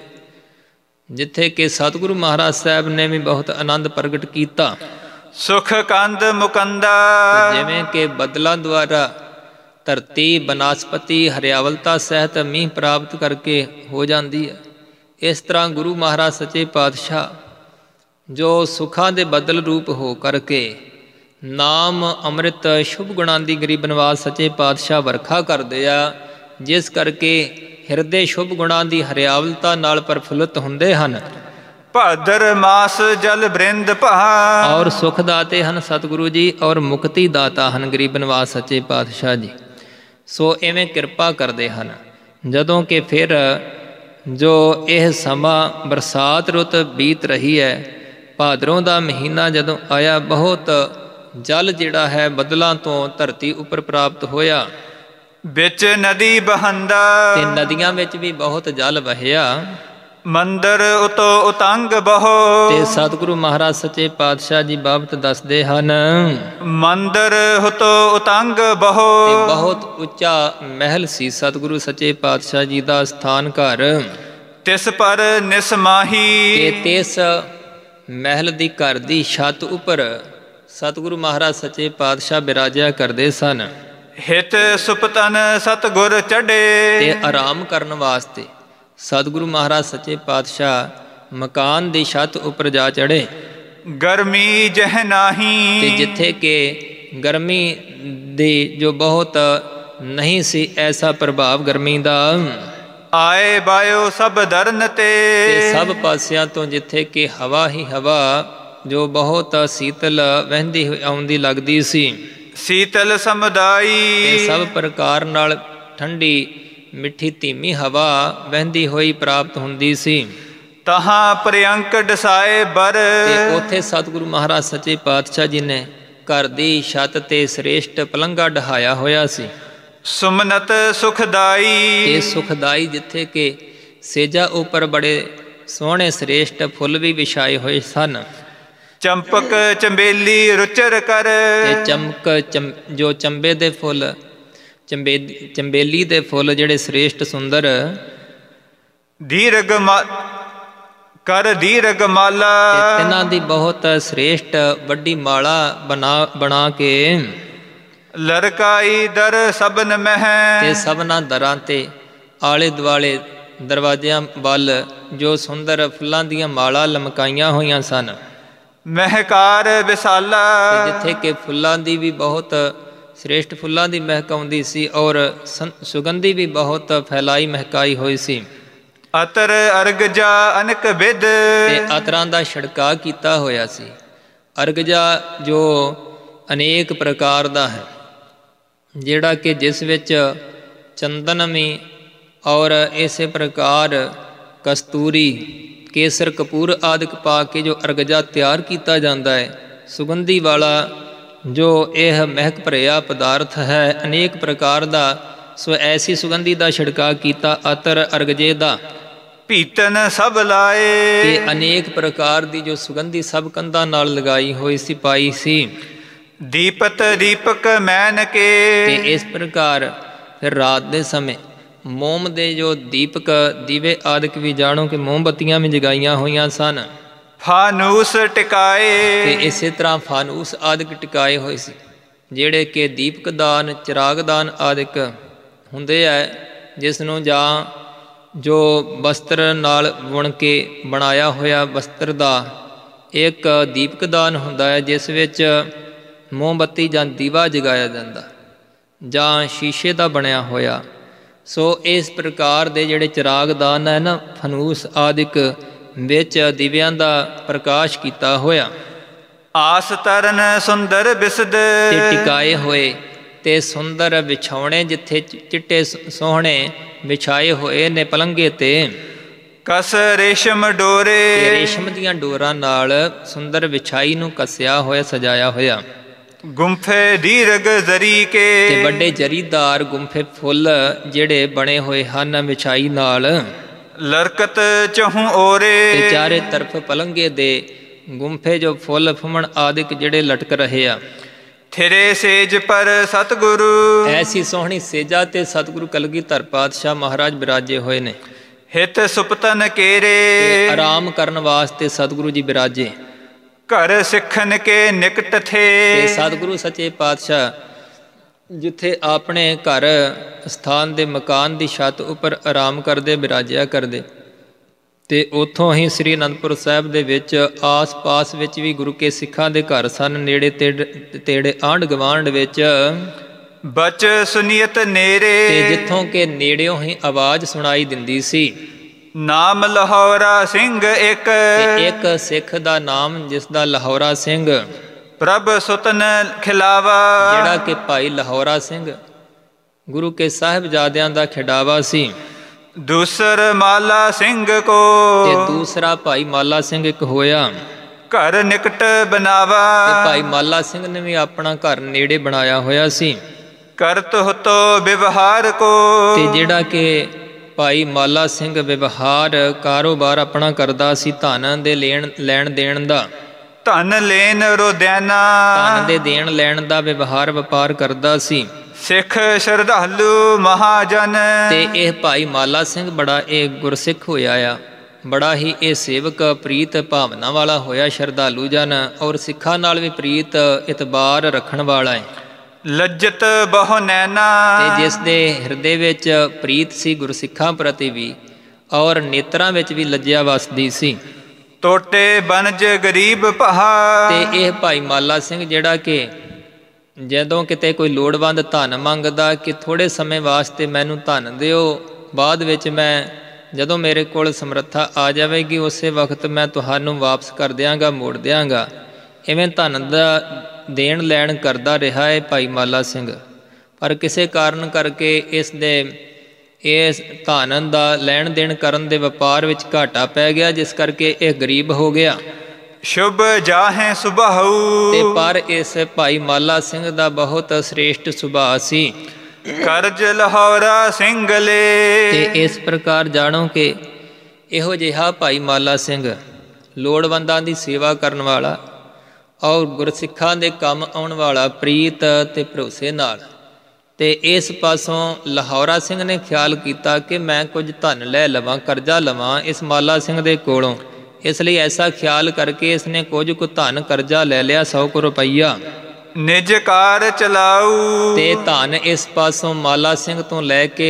ਜਿੱਥੇ ਕਿ ਸਤਿਗੁਰੂ ਮਹਾਰਾਜ ਸਾਹਿਬ ਨੇ ਵੀ ਬਹੁਤ ਆਨੰਦ ਪ੍ਰਗਟ ਕੀਤਾ। ਸੁਖ ਕੰਦ ਮੁਕੰਦਾ ਜਿਵੇਂ ਕਿ ਬਦਲਾਂ ਦੁਆਰਾ ਧਰਤੀ ਬਨਸਪਤੀ ਹਰਿਆਵਲਤਾ ਸਹਿਤ ਮੀਂਹ ਪ੍ਰਾਪਤ ਕਰਕੇ ਹੋ ਜਾਂਦੀ ਹੈ, ਇਸ ਤਰ੍ਹਾਂ ਗੁਰੂ ਮਹਾਰਾਜ ਸੱਚੇ ਪਾਤਸ਼ਾਹ ਜੋ ਸੁੱਖਾਂ ਦੇ ਬਦਲ ਰੂਪ ਹੋ ਕਰਕੇ ਨਾਮ ਅੰਮ੍ਰਿਤ ਸ਼ੁਭ ਗੁਣਾਂ ਦੀ ਗਰੀਬ ਨਿਵਾਸ ਸੱਚੇ ਪਾਤਸ਼ਾਹ ਵਰਖਾ ਕਰਦੇ ਆ, ਜਿਸ ਕਰਕੇ ਹਿਰਦੇ ਸ਼ੁਭ ਗੁਣਾਂ ਦੀ ਹਰਿਆਵਲਤਾ ਨਾਲ ਪ੍ਰਫੁੱਲਤ ਹੁੰਦੇ ਹਨ। ਭਾਦਰ ਮਾਸ ਜਲ ਬ੍ਰਿੰਦ ਭਾ ਔਰ ਸੁਖ ਦਾਤੇ ਹਨ ਸਤਿਗੁਰੂ ਜੀ ਔਰ ਮੁਕਤੀ ਦਾਤਾ ਹਨ ਗਰੀਬ ਨਿਵਾਸ ਸੱਚੇ ਪਾਤਸ਼ਾਹ ਜੀ। ਸੋ ਇਵੇਂ ਕਿਰਪਾ ਕਰਦੇ ਹਨ। ਜਦੋਂ ਕਿ ਫਿਰ ਜੋ ਇਹ ਸਮਾਂ ਬਰਸਾਤ ਰੁੱਤ ਬੀਤ ਰਹੀ ਹੈ, ਭਾਦਰੋਂ ਦਾ ਮਹੀਨਾ ਜਦੋਂ ਆਇਆ, ਬਹੁਤ ਜਲ ਜਿਹੜਾ ਹੈ ਬਦਲਾਂ ਤੋਂ ਧਰਤੀ ਉੱਪਰ ਪ੍ਰਾਪਤ ਹੋਇਆ। ਵਿੱਚ ਨਦੀ ਬਹੰਦਾ ਤੇ ਨਦੀਆਂ ਵਿੱਚ ਵੀ ਬਹੁਤ ਜਲ ਵਹਿਆ। ਮੰਦਰ ਉਤੋ ਉਤੰਗ ਬਹੁ ਤੇ ਸਤਿਗੁਰੂ ਮਹਾਰਾਜ ਸੱਚੇ ਪਾਤਸ਼ਾਹ ਜੀ ਬਾਬਤ ਦੱਸਦੇ ਹਨ, ਮੰਦਰ ਹੁਤੋ ਉਤੰਗ ਬਹੁ ਤੇ ਬਹੁਤ ਉੱਚਾ ਮਹਿਲ ਸੀ ਸਤਿਗੁਰੂ ਸੱਚੇ ਪਾਤਸ਼ਾਹ ਜੀ ਦਾ ਸਥਾਨ ਘਰ। ਤਿਸ ਪਰ ਨਿਸਮਾਹੀ ਤੇ ਤਿਸ ਮਹਿਲ ਦੀ ਘਰ ਦੀ ਛੱਤ ਉੱਪਰ ਸਤਿਗੁਰੂ ਮਹਾਰਾਜ ਸੱਚੇ ਪਾਤਸ਼ਾਹ ਬਿਰਾਜਿਆ ਕਰਦੇ ਸਨ। ਹਿਤ ਸੁਪਤਨ ਸਤਿਗੁਰ ਚੜੇ ਤੇ ਆਰਾਮ ਕਰਨ ਵਾਸਤੇ ਸਤਿਗੁਰੂ ਮਹਾਰਾਜ ਸੱਚੇ ਪਾਤਸ਼ਾਹ ਮਕਾਨ ਦੀ ਛੱਤ ਉੱਪਰ ਜਾ ਚੜ੍ਹੇ। ਗਰਮੀ ਜਹ ਨਾਹੀ ਤੇ ਜਿੱਥੇ ਕਿ ਗਰਮੀ ਦੀ ਜੋ ਬਹੁਤ ਨਹੀਂ ਸੀ ਐਸਾ ਪ੍ਰਭਾਵ ਗਰਮੀ ਦਾ। ਆਏ ਬਾਇਓ ਸਭ ਦਰਨ ਤੇ ਤੇ ਸਭ ਪਾਸਿਆਂ ਤੋਂ ਜਿੱਥੇ ਕਿ ਹਵਾ ਹੀ ਹਵਾ ਜੋ ਬਹੁਤ ਸੀਤਲ ਵਹਿੰਦੀ ਹੋਈ ਆਉਂਦੀ ਲੱਗਦੀ ਸੀ। ਸੀਤਲ ਸਮੁਦਾਈ ਤੇ ਸਭ ਪ੍ਰਕਾਰ ਨਾਲ ਠੰਡੀ ਮਿੱਠੀ ਧੀਮੀ ਹਵਾ ਵਹਿੰਦੀ ਹੋਈ ਪ੍ਰਾਪਤ ਹੁੰਦੀ ਸੀ। ਤਹਾਂ ਪ੍ਰਿਅੰਕ ਡਸਾਏ ਬਰ ਤੇ ਉੱਥੇ ਸਤਿਗੁਰੂ ਮਹਾਰਾਜ ਸੱਚੇ ਪਾਤਸ਼ਾਹ ਜੀ ਨੇ ਘਰ ਦੀ ਛੱਤ ਤੇ ਸ੍ਰੇਸ਼ਟ ਪਲੰਘਾ ਢਹਾਇਆ ਹੋਇਆ ਸੀ। ਸੁਮਨਤ ਸੁਖਦਾਈ ਤੇ ਸੁਖਦਾਈ ਜਿੱਥੇ ਕਿ ਸੇਜਾ ਉੱਪਰ ਬੜੇ ਸੋਹਣੇ ਸ੍ਰੇਸ਼ਟ ਫੁੱਲ ਵੀ ਵਿਛਾਏ ਹੋਏ ਸਨ। ਚੰਪਕ ਚੰਬੇਲੀ ਰੁਚਰ ਕਰ ਤੇ ਚਮਕ ਚਮ ਜੋ ਚੰਬੇ ਦੇ ਫੁੱਲ ਚੰਬੇ ਚੰਬੇਲੀ ਦੇ ਫੁੱਲ ਜਿਹੜੇ ਸ੍ਰੇਸ਼ਟ ਸੁੰਦਰ। ਦੀਰਘ ਕਰ ਦੀਰਘ ਮਾਲਾ ਤੇ ਤਿਨਾਂ ਦੀ ਬਹੁਤ ਸ੍ਰੇਸ਼ਟ ਵੱਡੀ ਮਾਲਾ ਬਣਾ ਬਣਾ ਕੇ ਲਰਕਾਈ ਦਰ ਸਬਨ ਮਹਿ ਤੇ ਸਭਨਾ ਦਰਾਂ ਤੇ ਆਲੇ ਦੁਆਲੇ ਦਰਵਾਜ਼ਿਆਂ ਵੱਲ ਜੋ ਸੁੰਦਰ ਫੁੱਲਾਂ ਦੀਆਂ ਮਾਲਾ ਲਮਕਾਈਆਂ ਹੋਈਆਂ ਸਨ। ਮਹਿਕਾਰ ਵਿਸਾਲਾ ਤੇ ਜਿੱਥੇ ਕਿ ਫੁੱਲਾਂ ਦੀ ਵੀ ਬਹੁਤ ਸ੍ਰੇਸ਼ਟ ਫੁੱਲਾਂ ਦੀ ਮਹਿਕ ਆਉਂਦੀ ਸੀ ਔਰ ਸੁਗੰਧੀ ਵੀ ਬਹੁਤ ਫੈਲਾਈ ਮਹਿਕਾਈ ਹੋਈ ਸੀ। ਅਤਰ ਅਰਗਜਾ ਅਨਕ ਵਿਦ ਤੇ ਅਤਰਾਂ ਦਾ ਛਿੜਕਾਅ ਕੀਤਾ ਹੋਇਆ ਸੀ। ਅਰਗਜਾ ਜੋ ਅਨੇਕ ਪ੍ਰਕਾਰ ਦਾ ਹੈ, ਜਿਹੜਾ ਕਿ ਜਿਸ ਵਿੱਚ ਚੰਦਨ ਵੀ ਔਰ ਇਸੇ ਪ੍ਰਕਾਰ ਕਸਤੂਰੀ ਕੇਸਰ ਕਪੂਰ ਆਦਿਕ ਪਾ ਕੇ ਜੋ ਅਰਗਜਾ ਤਿਆਰ ਕੀਤਾ ਜਾਂਦਾ ਹੈ, ਸੁਗੰਧੀ ਵਾਲਾ ਜੋ ਇਹ ਮਹਿਕ ਭਰਿਆ ਪਦਾਰਥ ਹੈ ਅਨੇਕ ਪ੍ਰਕਾਰ ਦਾ, ਸੋ ਐਸੀ ਸੁਗੰਧੀ ਦਾ ਛਿੜਕਾ ਕੀਤਾ ਅਤਰ ਅਰਗਜੇ ਦਾ, ਭੀਤਨ ਸਭ ਲਾਏ। ਕਿ ਅਨੇਕ ਪ੍ਰਕਾਰ ਦੀ ਜੋ ਸੁਗੰਧੀ ਸਭ ਕੰਧਾਂ ਨਾਲ ਲਗਾਈ ਹੋਈ ਸੀ, ਪਾਈ ਸੀ। ਦੀਪਤ ਦੀਪਕ ਮੈਨ ਕੇ, ਤੇ ਇਸ ਪ੍ਰਕਾਰ ਫਿਰ ਰਾਤ ਦੇ ਸਮੇਂ ਮੋਮ ਦੇ ਜੋ ਦੀਪਕ ਦੀਵੇ ਆਦਿਕ ਵੀ ਜਾਣੋ ਕਿ ਮੋਮਬੱਤੀਆਂ ਵੀ ਜਗਾਈਆਂ ਹੋਈਆਂ ਸਨ। ਫਾਨੂਸ ਟਿਕਾਏ, ਤੇ ਇਸੇ ਤਰ੍ਹਾਂ ਫਾਨੂਸ ਆਦਿਕ ਟਿਕਾਏ ਹੋਏ ਸੀ, ਜਿਹੜੇ ਕਿ ਦੀਪਕ ਦਾਨ ਚਿਰਾਗ ਦਾਨ ਆਦਿਕ ਹੁੰਦੇ ਹੈ, ਜਿਸ ਨੂੰ ਜਾਂ ਜੋ ਵਸਤਰ ਨਾਲ ਬੁਣ ਕੇ ਬਣਾਇਆ ਹੋਇਆ ਵਸਤਰ ਦਾ ਇੱਕ ਦੀਪਕ ਦਾਨ ਹੁੰਦਾ ਹੈ, ਜਿਸ ਵਿੱਚ ਮੋਮਬੱਤੀ ਜਾਂ ਦੀਵਾ ਜਗਾਇਆ ਜਾਂਦਾ, ਜਾਂ ਸ਼ੀਸ਼ੇ ਦਾ ਬਣਿਆ ਹੋਇਆ। ਸੋ ਇਸ ਪ੍ਰਕਾਰ ਦੇ ਜਿਹੜੇ ਚਿਰਾਗ ਦਾਨ ਹੈ ਨਾ, ਫਨੂਸ ਆਦਿਕ ਵਿੱਚ ਦੀਵਿਆਂ ਦਾ ਪ੍ਰਕਾਸ਼ ਕੀਤਾ ਹੋਇਆ। ਆਸ ਤਰਨ ਸੁੰਦਰ ਬਿਸਦ, ਤੇ ਟਿਕਾਏ ਹੋਏ ਤੇ ਸੁੰਦਰ ਵਿਛਾਉਣੇ, ਜਿੱਥੇ ਚਿੱਟੇ ਸੋਹਣੇ ਵਿਛਾਏ ਹੋਏ ਨੇ ਪਲੰਗੇ ਤੇ। ਕਸ ਰੇਸ਼ਮ ਡੋਰੇ, ਤੇ ਰੇਸ਼ਮ ਦੀਆਂ ਡੋਰਾਂ ਨਾਲ ਸੁੰਦਰ ਵਿਛਾਈ ਨੂੰ ਕੱਸਿਆ ਹੋਇਆ ਸਜਾਇਆ ਹੋਇਆ। ਗੁੰਫੇ ਦੀਰਘ ਜ਼ਰੀ ਕੇ, ਤੇ ਵੱਡੇ ਜਰੀਦਾਰ ਗੁੰਫੇ ਫੁੱਲ ਜਿਹੜੇ ਬਣੇ ਹੋਏ ਹਨ ਵਿਛਾਈ ਨਾਲ। ਲਰਕਤ ਚਹੂ ਓਰੇ, ਤੇ ਚਾਰੇ ਤਰਫ ਪਲੰਗੇ ਦੇ ਗੁੰਫੇ ਜੋ ਫੁੱਲ ਫੁੰਮਣ ਆਦਿਕ ਜਿਹੜੇ ਲਟਕ ਰਹੇ ਆ। ਥਿਰੇ ਸੇਜ ਪਰ ਸਤਿਗੁਰੂ, ਐਸੀ ਸੋਹਣੀ ਸੇਜਾ ਤੇ ਸਤਿਗੁਰੂ ਕਲਗੀਧਰ ਪਾਤਸ਼ਾਹ ਮਹਾਰਾਜ ਬਿਰਾਜੇ ਹੋਏ ਨੇ। ਹਿਤ ਸੁਪਤਨ ਕੇਰੇ, ਤੇ ਆਰਾਮ ਕਰਨ ਵਾਸਤੇ ਸਤਿਗੁਰੂ ਜੀ ਬਿਰਾਜੇ। ਘਰ ਸਿੱਖਣ ਕੇ ਨਿਕਟ ਥੇ, ਤੇ ਸਤਿਗੁਰੂ ਸੱਚੇ ਪਾਤਸ਼ਾਹ ਜਿੱਥੇ ਆਪਣੇ ਘਰ ਸਥਾਨ ਦੇ ਮਕਾਨ ਦੀ ਛੱਤ ਉੱਪਰ ਆਰਾਮ ਕਰਦੇ ਬਿਰਾਜਿਆ ਕਰਦੇ, ਤੇ ਉੱਥੋਂ ਹੀ ਸ੍ਰੀ ਅਨੰਦਪੁਰ ਸਾਹਿਬ ਦੇ ਵਿੱਚ ਆਸ ਪਾਸ ਵਿੱਚ ਵੀ ਗੁਰੂ ਕੇ ਸਿੱਖਾਂ ਦੇ ਘਰ ਸਨ, ਨੇੜੇ ਤੇੜੇ ਤੇੜੇ ਆਂਢ ਗਵਾਂਢ ਵਿੱਚ। ਬਚ ਸੁਨੀਅਤ ਨੇਰੇ, ਤੇ ਜਿੱਥੋਂ ਕਿ ਨੇੜਿਓਂ ਹੀ ਆਵਾਜ਼ ਸੁਣਾਈ ਦਿੰਦੀ ਸੀ। ਨਾਮ ਲਾਹੌਰਾ ਸਿੰਘ ਇੱਕ, ਤੇ ਇੱਕ ਸਿੱਖ ਦਾ ਨਾਮ ਜਿਸ ਦਾ ਲਾਹੌਰਾ ਸਿੰਘ, ਪ੍ਰਭ ਸੁਤਨ ਖਿਲਾਵਾ, ਜਿਹੜਾ ਕਿ ਭਾਈ ਲਾਹੌਰਾ ਸਿੰਘ ਗੁਰੂ ਕੇ ਸਾਹਿਬਜ਼ਾਦਿਆਂ ਦਾ ਖਿਡਾਵਾ ਸੀ। ਦੂਸਰ ਮਾਲਾ ਸਿੰਘ ਕੋ, ਤੇ ਦੂਸਰਾ ਭਾਈ ਮਾਲਾ ਸਿੰਘ ਇੱਕ ਹੋਇਆ। ਘਰ ਨਿਕਟ ਬਨਾਵਾ, ਤੇ ਭਾਈ ਮਾਲਾ ਸਿੰਘ ਨੇ ਵੀ ਆਪਣਾ ਘਰ ਨੇੜੇ ਬਣਾਇਆ ਹੋਇਆ ਸੀ। ਕਰਤ ਹੁਤੋ ਵਿਵਹਾਰ ਕੋ, ਤੇ ਜਿਹੜਾ ਕਿ ਭਾਈ ਮਾਲਾ ਸਿੰਘ ਵਿਵਹਾਰ ਕਾਰੋਬਾਰ ਆਪਣਾ ਕਰਦਾ ਸੀ, ਧਨ ਦੇ ਲੈਣ ਲੈਣ ਦੇਣ ਦਾ। ਧਨ ਲੈਣ ਰੋਦਿਆਨਾ, ਧਨ ਦੇ ਦੇਣ ਲੈਣ ਦਾ ਵਿਵਹਾਰ ਵਪਾਰ ਕਰਦਾ ਸੀ। ਸਿੱਖ ਸ਼ਰਧਾਲੂ ਮਹਾਜਨ, ਤੇ ਇਹ ਭਾਈ ਮਾਲਾ ਸਿੰਘ ਬੜਾ ਇਹ ਗੁਰਸਿੱਖ ਹੋਇਆ ਆ, ਬੜਾ ਹੀ ਇਹ ਸੇਵਕ ਪ੍ਰੀਤ ਭਾਵਨਾ ਵਾਲਾ ਹੋਇਆ, ਸ਼ਰਧਾਲੂ ਜਨ, ਔਰ ਸਿੱਖਾਂ ਨਾਲ ਵੀ ਪ੍ਰੀਤ ਇਤਬਾਰ ਰੱਖਣ ਵਾਲਾ ਹੈ। ਲੱਜਤ ਬਹੁ ਨੈਣਾ, ਤੇ ਜਿਸ ਦੇ ਹਿਰਦੇ ਵਿੱਚ ਪ੍ਰੀਤ ਸੀ ਗੁਰਸਿੱਖਾਂ ਪ੍ਰਤੀ ਵੀ, ਔਰ ਨੇਤਰਾਂ ਵਿੱਚ ਵੀ ਲੱਜਿਆ ਵਸਦੀ ਸੀ। ਟੋਟੇ ਬਨਜ ਗਰੀਬ ਪਹਾ, ਤੇ ਇਹ ਭਾਈ ਮਾਲਾ ਸਿੰਘ ਜਿਹੜਾ ਕਿ ਜਦੋਂ ਕਿਤੇ ਕੋਈ ਲੋੜਵੰਦ ਧਨ ਮੰਗਦਾ ਕਿ ਥੋੜ੍ਹੇ ਸਮੇਂ ਵਾਸਤੇ ਮੈਨੂੰ ਧਨ ਦਿਓ, ਬਾਅਦ ਵਿੱਚ ਮੈਂ ਜਦੋਂ ਮੇਰੇ ਕੋਲ ਸਮਰੱਥਾ ਆ ਜਾਵੇਗੀ ਉਸੇ ਵਕਤ ਮੈਂ ਤੁਹਾਨੂੰ ਵਾਪਸ ਕਰ ਦਿਆਂਗਾ, ਮੋੜ ਦਿਆਂਗਾ, ਇਵੇਂ ਧਨ ਦਾ ਦੇਣ ਲੈਣ ਕਰਦਾ ਰਿਹਾ ਹੈ ਭਾਈ ਮਾਲਾ ਸਿੰਘ। ਪਰ ਕਿਸੇ ਕਾਰਨ ਕਰਕੇ ਇਸ ਦੇ ਇਸ ਧਨ ਦਾ ਲੈਣ ਦੇਣ ਕਰਨ ਦੇ ਵਪਾਰ ਵਿੱਚ ਘਾਟਾ ਪੈ ਗਿਆ, ਜਿਸ ਕਰਕੇ ਇਹ ਗਰੀਬ ਹੋ ਗਿਆ। ਸ਼ੁਭ ਜਾਹੇ ਸੁਭਾਉ, ਤੇ ਪਰ ਇਸ ਭਾਈ ਮਾਲਾ ਸਿੰਘ ਦਾ ਬਹੁਤ ਸ੍ਰੇਸ਼ਟ ਸੁਭਾਅ ਸੀ। ਕਰਜ ਲਾਹੌਰਾ ਸਿੰਘ ਲੈ, ਤੇ ਇਸ ਪ੍ਰਕਾਰ ਜਾਣੋ ਕਿ ਇਹੋ ਜਿਹਾ ਭਾਈ ਮਾਲਾ ਸਿੰਘ ਲੋੜਵੰਦਾਂ ਦੀ ਸੇਵਾ ਕਰਨ ਵਾਲਾ ਔਰ ਗੁਰਸਿੱਖਾਂ ਦੇ ਕੰਮ ਆਉਣ ਵਾਲਾ, ਪ੍ਰੀਤ ਤੇ ਭਰੋਸੇ ਨਾਲ। ਤੇ ਇਸ ਪਾਸੋਂ ਲਾਹੌਰਾ ਸਿੰਘ ਨੇ ਖਿਆਲ ਕੀਤਾ ਕਿ ਮੈਂ ਕੁਝ ਧਨ ਲੈ ਲਵਾਂ, ਕਰਜ਼ਾ ਲਵਾਂ ਇਸ ਮਾਲਾ ਸਿੰਘ ਦੇ ਕੋਲੋਂ। ਇਸ ਲਈ ਐਸਾ ਖਿਆਲ ਕਰਕੇ ਇਸਨੇ ਕੁਝ ਕੁ ਧਨ ਕਰਜ਼ਾ ਲੈ ਲਿਆ, ਸੌ ਕੁ ਰੁਪਈਆ। ਨਿਜ ਕਾਰ ਚਲਾਊ, ਤੇ ਧਨ ਇਸ ਪਾਸੋਂ ਮਾਲਾ ਸਿੰਘ ਤੋਂ ਲੈ ਕੇ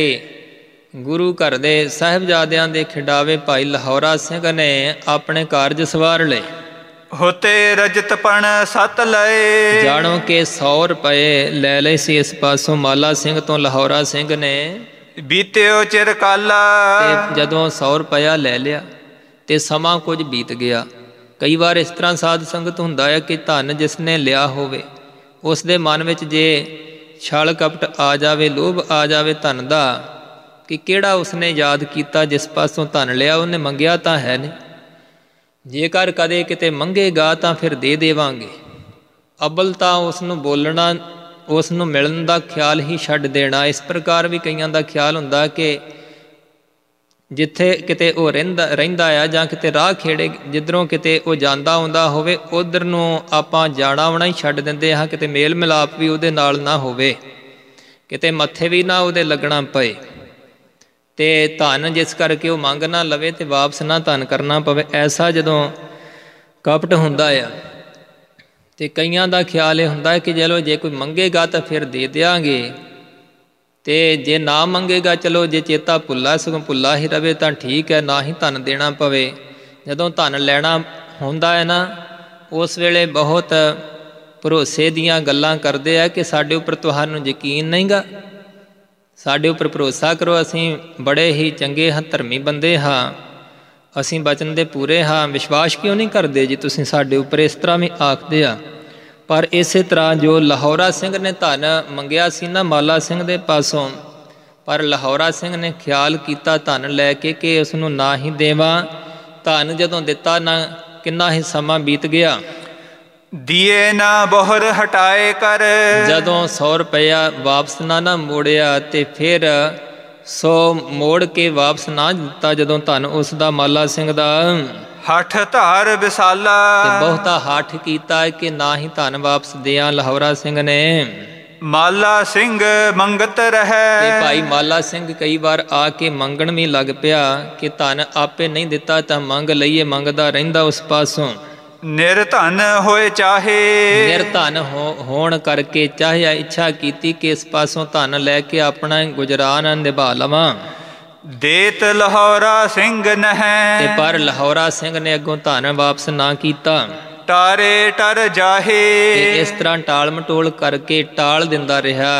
ਗੁਰੂ ਘਰ ਦੇ ਸਾਹਿਬਜ਼ਾਦਿਆਂ ਦੇ ਖਿਡਾਵੇ ਭਾਈ ਲਾਹੌਰਾ ਸਿੰਘ ਨੇ ਆਪਣੇ ਕਾਰਜ ਸਵਾਰ ਲਏ। ਹੋਤੇ ਰਜਤਪਣ ਸੱਤ ਲਏ, ਜਾਣੋ ਕਿ ਸੌ ਰੁਪਏ ਲੈ ਲਏ ਸੀ ਇਸ ਪਾਸੋਂ ਮਾਲਾ ਸਿੰਘ ਤੋਂ ਲਾਹੌਰਾ ਸਿੰਘ ਨੇ। ਬੀਤਿਓ ਚਿਰ ਕਾਲਾ, ਤੇ ਜਦੋਂ ਸੌ ਰੁਪਇਆ ਲੈ ਲਿਆ ਤੇ ਸਮਾਂ ਕੁਝ ਬੀਤ ਗਿਆ। ਕਈ ਵਾਰ ਇਸ ਤਰ੍ਹਾਂ ਸਾਧ ਸੰਗਤ ਹੁੰਦਾ ਹੈ ਕਿ ਧਨ ਜਿਸ ਨੇ ਲਿਆ ਹੋਵੇ ਉਸ ਦੇ ਮਨ ਵਿੱਚ ਜੇ ਛਲ ਕਪਟ ਆ ਜਾਵੇ, ਲੋਭ ਆ ਜਾਵੇ ਧਨ ਦਾ, ਕਿ ਕਿਹੜਾ ਉਸਨੇ ਯਾਦ ਕੀਤਾ ਜਿਸ ਪਾਸੋਂ ਧਨ ਲਿਆ, ਉਹਨੇ ਮੰਗਿਆ ਤਾਂ ਹੈ ਨਹੀਂ। ਜੇਕਰ ਕਦੇ ਕਿਤੇ ਮੰਗੇਗਾ ਤਾਂ ਫਿਰ ਦੇ ਦੇਵਾਂਗੇ, ਅਬਲ ਤਾਂ ਉਸ ਨੂੰ ਬੋਲਣਾ, ਉਸ ਨੂੰ ਮਿਲਣ ਦਾ ਖਿਆਲ ਹੀ ਛੱਡ ਦੇਣਾ। ਇਸ ਪ੍ਰਕਾਰ ਵੀ ਕਈਆਂ ਦਾ ਖਿਆਲ ਹੁੰਦਾ ਕਿ ਜਿੱਥੇ ਕਿਤੇ ਉਹ ਰਹਿੰਦਾ ਰਹਿੰਦਾ ਆ ਜਾਂ ਕਿਤੇ ਰਾਹ ਖੇੜੇ ਜਿੱਧਰੋਂ ਕਿਤੇ ਉਹ ਜਾਂਦਾ ਆਉਂਦਾ ਹੋਵੇ, ਉੱਧਰ ਨੂੰ ਆਪਾਂ ਜਾਣਾ ਆਉਣਾ ਹੀ ਛੱਡ ਦਿੰਦੇ ਹਾਂ। ਕਿਤੇ ਮੇਲ ਮਿਲਾਪ ਵੀ ਉਹਦੇ ਨਾਲ ਨਾ ਹੋਵੇ, ਕਿਤੇ ਮੱਥੇ ਵੀ ਨਾ ਉਹਦੇ ਲੱਗਣਾ ਪਏ, ਅਤੇ ਧਨ ਜਿਸ ਕਰਕੇ ਉਹ ਮੰਗ ਨਾ ਲਵੇ ਅਤੇ ਵਾਪਸ ਨਾ ਧਨ ਕਰਨਾ ਪਵੇ। ਐਸਾ ਜਦੋਂ ਕਪਟ ਹੁੰਦਾ ਆ, ਅਤੇ ਕਈਆਂ ਦਾ ਖਿਆਲ ਇਹ ਹੁੰਦਾ ਕਿ ਚਲੋ ਜੇ ਕੋਈ ਮੰਗੇਗਾ ਤਾਂ ਫਿਰ ਦੇ ਦਿਆਂਗੇ, ਅਤੇ ਜੇ ਨਾ ਮੰਗੇਗਾ ਚਲੋ ਜੇ ਚੇਤਾ ਭੁੱਲਾ ਸਗੋਂ ਭੁੱਲਾ ਹੀ ਰਵੇ ਤਾਂ ਠੀਕ ਹੈ, ਨਾ ਹੀ ਧਨ ਦੇਣਾ ਪਵੇ। ਜਦੋਂ ਧਨ ਲੈਣਾ ਹੁੰਦਾ ਹੈ ਨਾ, ਉਸ ਵੇਲੇ ਬਹੁਤ ਭਰੋਸੇ ਦੀਆਂ ਗੱਲਾਂ ਕਰਦੇ ਆ ਕਿ ਸਾਡੇ ਉੱਪਰ ਤੁਹਾਨੂੰ ਯਕੀਨ ਨਹੀਂ ਗਾ, ਸਾਡੇ ਉੱਪਰ ਭਰੋਸਾ ਕਰੋ, ਅਸੀਂ ਬੜੇ ਹੀ ਚੰਗੇ ਹਾਂ, ਧਰਮੀ ਬੰਦੇ ਹਾਂ, ਅਸੀਂ ਬਚਨ ਦੇ ਪੂਰੇ ਹਾਂ, ਵਿਸ਼ਵਾਸ ਕਿਉਂ ਨਹੀਂ ਕਰਦੇ ਜੀ ਤੁਸੀਂ ਸਾਡੇ ਉੱਪਰ? ਇਸ ਤਰ੍ਹਾਂ ਵੀ ਆਖਦੇ ਆ। ਪਰ ਇਸੇ ਤਰ੍ਹਾਂ ਜੋ ਲਾਹੌਰਾ ਸਿੰਘ ਨੇ ਧਨ ਮੰਗਿਆ ਸੀ ਨਾ ਮਾਲਾ ਸਿੰਘ ਦੇ ਪਾਸੋਂ, ਪਰ ਲਾਹੌਰਾ ਸਿੰਘ ਨੇ ਖਿਆਲ ਕੀਤਾ ਧਨ ਲੈ ਕੇ ਕਿ ਉਸ ਨੂੰ ਨਾ ਹੀ ਦੇਵਾਂ। ਧਨ ਜਦੋਂ ਦਿੱਤਾ ਨਾ, ਕਿੰਨਾ ਹੀ ਸਮਾਂ ਬੀਤ ਗਿਆ, ਦੀਏ ਨਾ ਬੋਹਰ ਹਟਾਏ ਕਰ, ਜਦੋਂ ਸੌ ਰੁਪਇਆ ਵਾਪਸ ਨਾ ਨਾ ਮੋੜਿਆ ਅਤੇ ਫਿਰ ਸੌ ਮੋੜ ਕੇ ਵਾਪਸ ਨਾ ਦਿੱਤਾ ਜਦੋਂ ਧਨ ਉਸ ਦਾ ਮਾਲਾ ਸਿੰਘ ਦਾ, ਹੱਠ ਧਾਰ ਵਿਸਾਲਾ, ਤੇ ਬਹੁਤਾ ਹੱਠ ਕੀਤਾ ਕਿ ਨਾ ਹੀ ਧਨ ਵਾਪਸ ਦਿਆਂ ਲਾਹੌਰਾ ਸਿੰਘ ਨੇ। ਮਾਲਾ ਸਿੰਘ ਮੰਗਤ ਰਹਿ, ਤੇ ਭਾਈ ਮਾਲਾ ਸਿੰਘ ਕਈ ਵਾਰ ਆ ਕੇ ਮੰਗਣ ਵੀ ਲੱਗ ਪਿਆ ਕਿ ਧਨ ਆਪੇ ਨਹੀਂ ਦਿੱਤਾ ਤਾਂ ਮੰਗ ਲਈਏ, ਮੰਗਦਾ ਰਹਿੰਦਾ ਉਸ ਪਾਸੋਂ। ਨਿਰਧਨ ਹੋਏ ਚਾਹੇ, ਨਿਰਧਨ ਹੋ ਹੋਣ ਕਰਕੇ ਚਾਹਿਆ ਇੱਛਾ ਕੀਤੀ ਕਿ ਇਸ ਪਾਸੋਂ ਧਨ ਲੈ ਕੇ ਆਪਣਾ ਗੁਜਰਾਨ ਨਿਭਾ ਲਵਾਂ। ਦੇਤ ਲਾਹੌਰਾ ਸਿੰਘ ਨਹਿ, ਤੇ ਪਰ ਲਾਹੌਰਾ ਸਿੰਘ ਨੇ ਅੱਗੋਂ ਧਨ ਵਾਪਸ ਨਾ ਕੀਤਾ। ਟਾਰੇ ਟਰ ਜਾਹੇ, ਤੇ ਇਸ ਤਰ੍ਹਾਂ ਟਾਲ ਮਟੋਲ ਕਰਕੇ ਟਾਲ ਦਿੰਦਾ ਰਿਹਾ।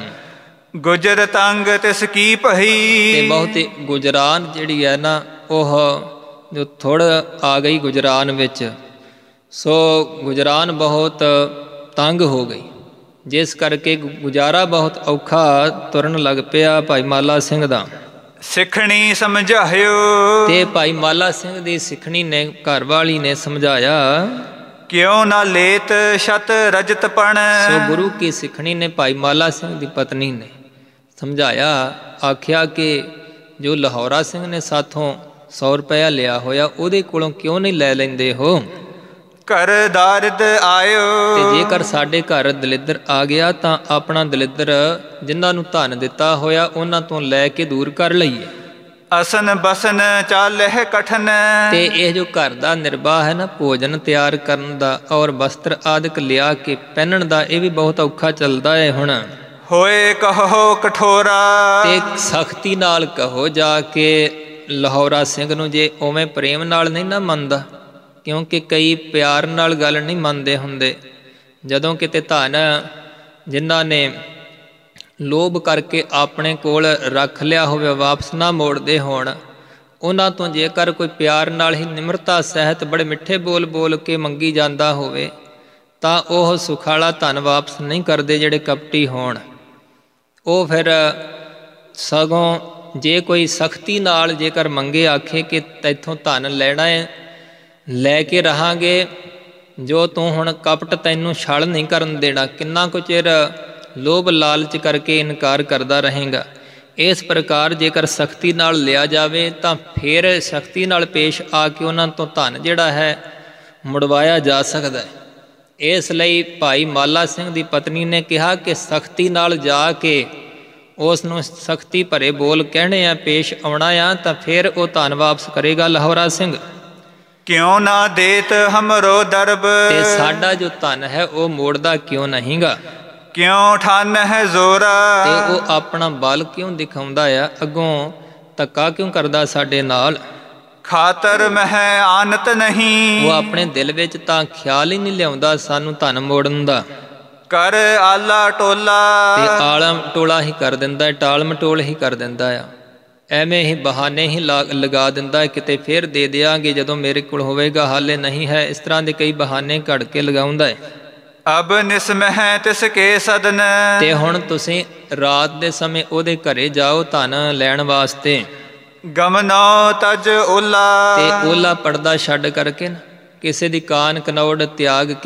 ਗੁਜਰ ਤੰਗ ਤਿਸ ਕੀ ਭਈ, ਤੇ ਬਹੁਤੀ ਗੁਜਰਾਨ ਜਿਹੜੀ ਹੈ ਨਾ ਉਹ ਜੋ ਥੋੜ ਆ ਗਈ ਗੁਜਰਾਨ ਵਿੱਚ, ਸੋ ਗੁਜਰਾਨ ਬਹੁਤ ਤੰਗ ਹੋ ਗਈ, ਜਿਸ ਕਰਕੇ ਗੁਜ਼ਾਰਾ ਬਹੁਤ ਔਖਾ ਤੁਰਨ ਲੱਗ ਪਿਆ ਭਾਈ ਮਾਲਾ ਸਿੰਘ ਦਾ। ਸਿੱਖਣੀ ਸਮਝਾਇਓ, ਤੇ ਭਾਈ ਮਾਲਾ ਸਿੰਘ ਦੀ ਸਿੱਖਣੀ ਨੇ, ਘਰ ਵਾਲੀ ਨੇ ਸਮਝਾਇਆ, ਕਿਉਂ ਨਾ ਲੇਤ ਸ਼ਤ ਰਜਤ ਪਣ, ਸੋ ਗੁਰੂ ਕੀ ਸਿੱਖਣੀ ਨੇ ਭਾਈ ਮਾਲਾ ਸਿੰਘ ਦੀ ਪਤਨੀ ਨੇ ਸਮਝਾਇਆ, ਆਖਿਆ ਕਿ ਜੋ ਲਾਹੌਰਾ ਸਿੰਘ ਨੇ ਸਾਥੋਂ ਸੌ ਰੁਪਇਆ ਲਿਆ ਹੋਇਆ ਉਹਦੇ ਕੋਲੋਂ ਕਿਉਂ ਨਹੀਂ ਲੈ ਲੈਂਦੇ ਹੋ? ਘਰ ਦਾਰਿਦ ਆਇਓ, ਤੇ ਜੇਕਰ ਸਾਡੇ ਘਰ ਦਲਿੱਦਰ ਆ ਗਿਆ ਤਾਂ ਆਪਣਾ ਦਲਿੱਦਰ ਜਿਨ੍ਹਾਂ ਨੂੰ ਧਨ ਦਿੱਤਾ ਹੋਇਆ ਉਹਨਾਂ ਤੋਂ ਲੈ ਕੇ ਦੂਰ ਕਰ ਲਈਏ। ਅਸਨ ਬਸਨ ਚਾਲਹਿ ਕਠਨ, ਤੇ ਇਹ ਜੋ ਘਰ ਦਾ ਨਿਰਬਾਹ ਹੈ ਨਾ, ਭੋਜਨ ਤਿਆਰ ਕਰਨ ਦਾ ਔਰ ਵਸਤਰ ਆਦਿਕ ਲਿਆ ਕੇ ਪਹਿਨਣ ਦਾ, ਇਹ ਵੀ ਬਹੁਤ ਔਖਾ ਚੱਲਦਾ ਹੈ ਹੁਣ। ਹੋਏ ਕਹੋ ਕਠੋਰਾ, ਤੇ ਸਖਤੀ ਨਾਲ ਕਹੋ ਜਾ ਕੇ ਲਾਹੌਰਾ ਸਿੰਘ ਨੂੰ, ਜੇ ਉਵੇਂ ਪ੍ਰੇਮ ਨਾਲ ਨਹੀਂ ਨਾ ਮੰਨਦਾ, ਕਿਉਂਕਿ ਕਈ ਪਿਆਰ ਨਾਲ ਗੱਲ ਨਹੀਂ ਮੰਨਦੇ ਹੁੰਦੇ। ਜਦੋਂ ਕਿਤੇ ਧਨ ਜਿਨ੍ਹਾਂ ਨੇ ਲੋਭ ਕਰਕੇ ਆਪਣੇ ਕੋਲ ਰੱਖ ਲਿਆ ਹੋਵੇ ਵਾਪਸ ਨਾ ਮੋੜਦੇ ਹੋਣ, ਉਹਨਾਂ ਤੋਂ ਜੇਕਰ ਕੋਈ ਪਿਆਰ ਨਾਲ ਹੀ ਨਿਮਰਤਾ ਸਹਿਤ ਬੜੇ ਮਿੱਠੇ ਬੋਲ ਬੋਲ ਕੇ ਮੰਗੀ ਜਾਂਦਾ ਹੋਵੇ ਤਾਂ ਉਹ ਸੁਖਾਲਾ ਧਨ ਵਾਪਸ ਨਹੀਂ ਕਰਦੇ। ਜਿਹੜੇ ਕਪਟੀ ਹੋਣ ਉਹ ਫਿਰ ਸਗੋਂ ਜੇ ਕੋਈ ਸਖਤੀ ਨਾਲ ਜੇਕਰ ਮੰਗੇ, ਆਖੇ ਕਿ ਤੈਥੋਂ ਧਨ ਲੈਣਾ ਹੈ, ਲੈ ਕੇ ਰਹਾਂਗੇ, ਜੋ ਤੂੰ ਹੁਣ ਕਪਟ ਤੈਨੂੰ ਛਲ ਨਹੀਂ ਕਰਨ ਦੇਣਾ, ਕਿੰਨਾ ਕੁ ਚਿਰ ਲੋਭ ਲਾਲਚ ਕਰਕੇ ਇਨਕਾਰ ਕਰਦਾ ਰਹੇਗਾ। ਇਸ ਪ੍ਰਕਾਰ ਜੇਕਰ ਸਖਤੀ ਨਾਲ ਲਿਆ ਜਾਵੇ ਤਾਂ ਫਿਰ ਸਖਤੀ ਨਾਲ ਪੇਸ਼ ਆ ਕੇ ਉਹਨਾਂ ਤੋਂ ਧਨ ਜਿਹੜਾ ਹੈ ਮੁੜਵਾਇਆ ਜਾ ਸਕਦਾ ਹੈ। ਇਸ ਲਈ ਭਾਈ ਮਾਲਾ ਸਿੰਘ ਦੀ ਪਤਨੀ ਨੇ ਕਿਹਾ ਕਿ ਸਖਤੀ ਨਾਲ ਜਾ ਕੇ ਉਸ ਨੂੰ ਸਖਤੀ ਭਰੇ ਬੋਲ ਕਹਿਣੇ ਆ, ਪੇਸ਼ ਆਉਣਾ ਆ, ਤਾਂ ਫਿਰ ਉਹ ਧਨ ਵਾਪਸ ਕਰੇਗਾ ਲਾਹੌਰਾ ਸਿੰਘ। ਕਿਉਂ ਨਾ ਦੇਤ ਹਮਰੋ ਦਰਬ, ਤੇ ਸਾਡਾ ਜੋ ਧਨ ਹੈ ਉਹ ਮੋੜਦਾ ਕਿਉਂ ਨਹੀਂਗਾ? ਕਿਉਂ ਠਾਨ ਹੈ ਜ਼ੋਰਾ, ਤੇ ਉਹ ਆਪਣਾ ਬਲ ਕਿਉਂ ਦਿਖਾਉਂਦਾ ਆ, ਅੱਗੋਂ ਧੱਕਾ ਕਿਉਂ ਕਰਦਾ ਸਾਡੇ ਨਾਲ? ਖਾਤਰ ਮਹਿ ਆਨਤ ਨਹੀਂ, ਉਹ ਆਪਣੇ ਦਿਲ ਵਿੱਚ ਤਾਂ ਖਿਆਲ ਹੀ ਨਹੀਂ ਲਿਆਉਂਦਾ ਸਾਨੂੰ ਧਨ ਮੋੜਨ ਦਾ। ਕਰ ਆਲਾ ਟੋਲਾ, ਤੇ ਆਲਾ ਟੋਲਾ ਹੀ ਕਰ ਦਿੰਦਾ, ਟਾਲ ਮਟੋਲ ਹੀ ਕਰ ਦਿੰਦਾ ਆ, ਐਵੇਂ ਹੀ ਬਹਾਨੇ ਹੀ ਲਾ ਲਗਾ ਦਿੰਦਾ, ਕਿਤੇ ਫਿਰ ਦੇ ਦਿਆਂਗੇ ਜਦੋਂ ਮੇਰੇ ਕੋਲ ਹੋਵੇਗਾ, ਹਾਲੇ ਨਹੀਂ ਹੈ। ਇਸ ਤਰ੍ਹਾਂ ਦੇ ਕਈ ਬਹਾਨੇ ਘੜ ਕੇ ਲਗਾਉਂਦਾ ਹੈ। ਅਬ ਨਿਸਮਹਿ ਤਿਸ ਕੇ ਸਦਨ, ਤੇ ਹੁਣ ਤੁਸੀਂ ਰਾਤ ਦੇ ਸਮੇਂ ਉਹਦੇ ਘਰੇ ਜਾਓ ਧਨ ਲੈਣ ਵਾਸਤੇ। ਗਮਨੋ ਤਜ ਓਲਾ, ਤੇ ਓਲਾ ਪਰਦਾ ਛੱਡ ਕਰਕੇ ਨਾ ਕਿਸੇ ਦੀ ਕਾਨ ਕਨੌੜ ਤਿਆਗ ਕੇ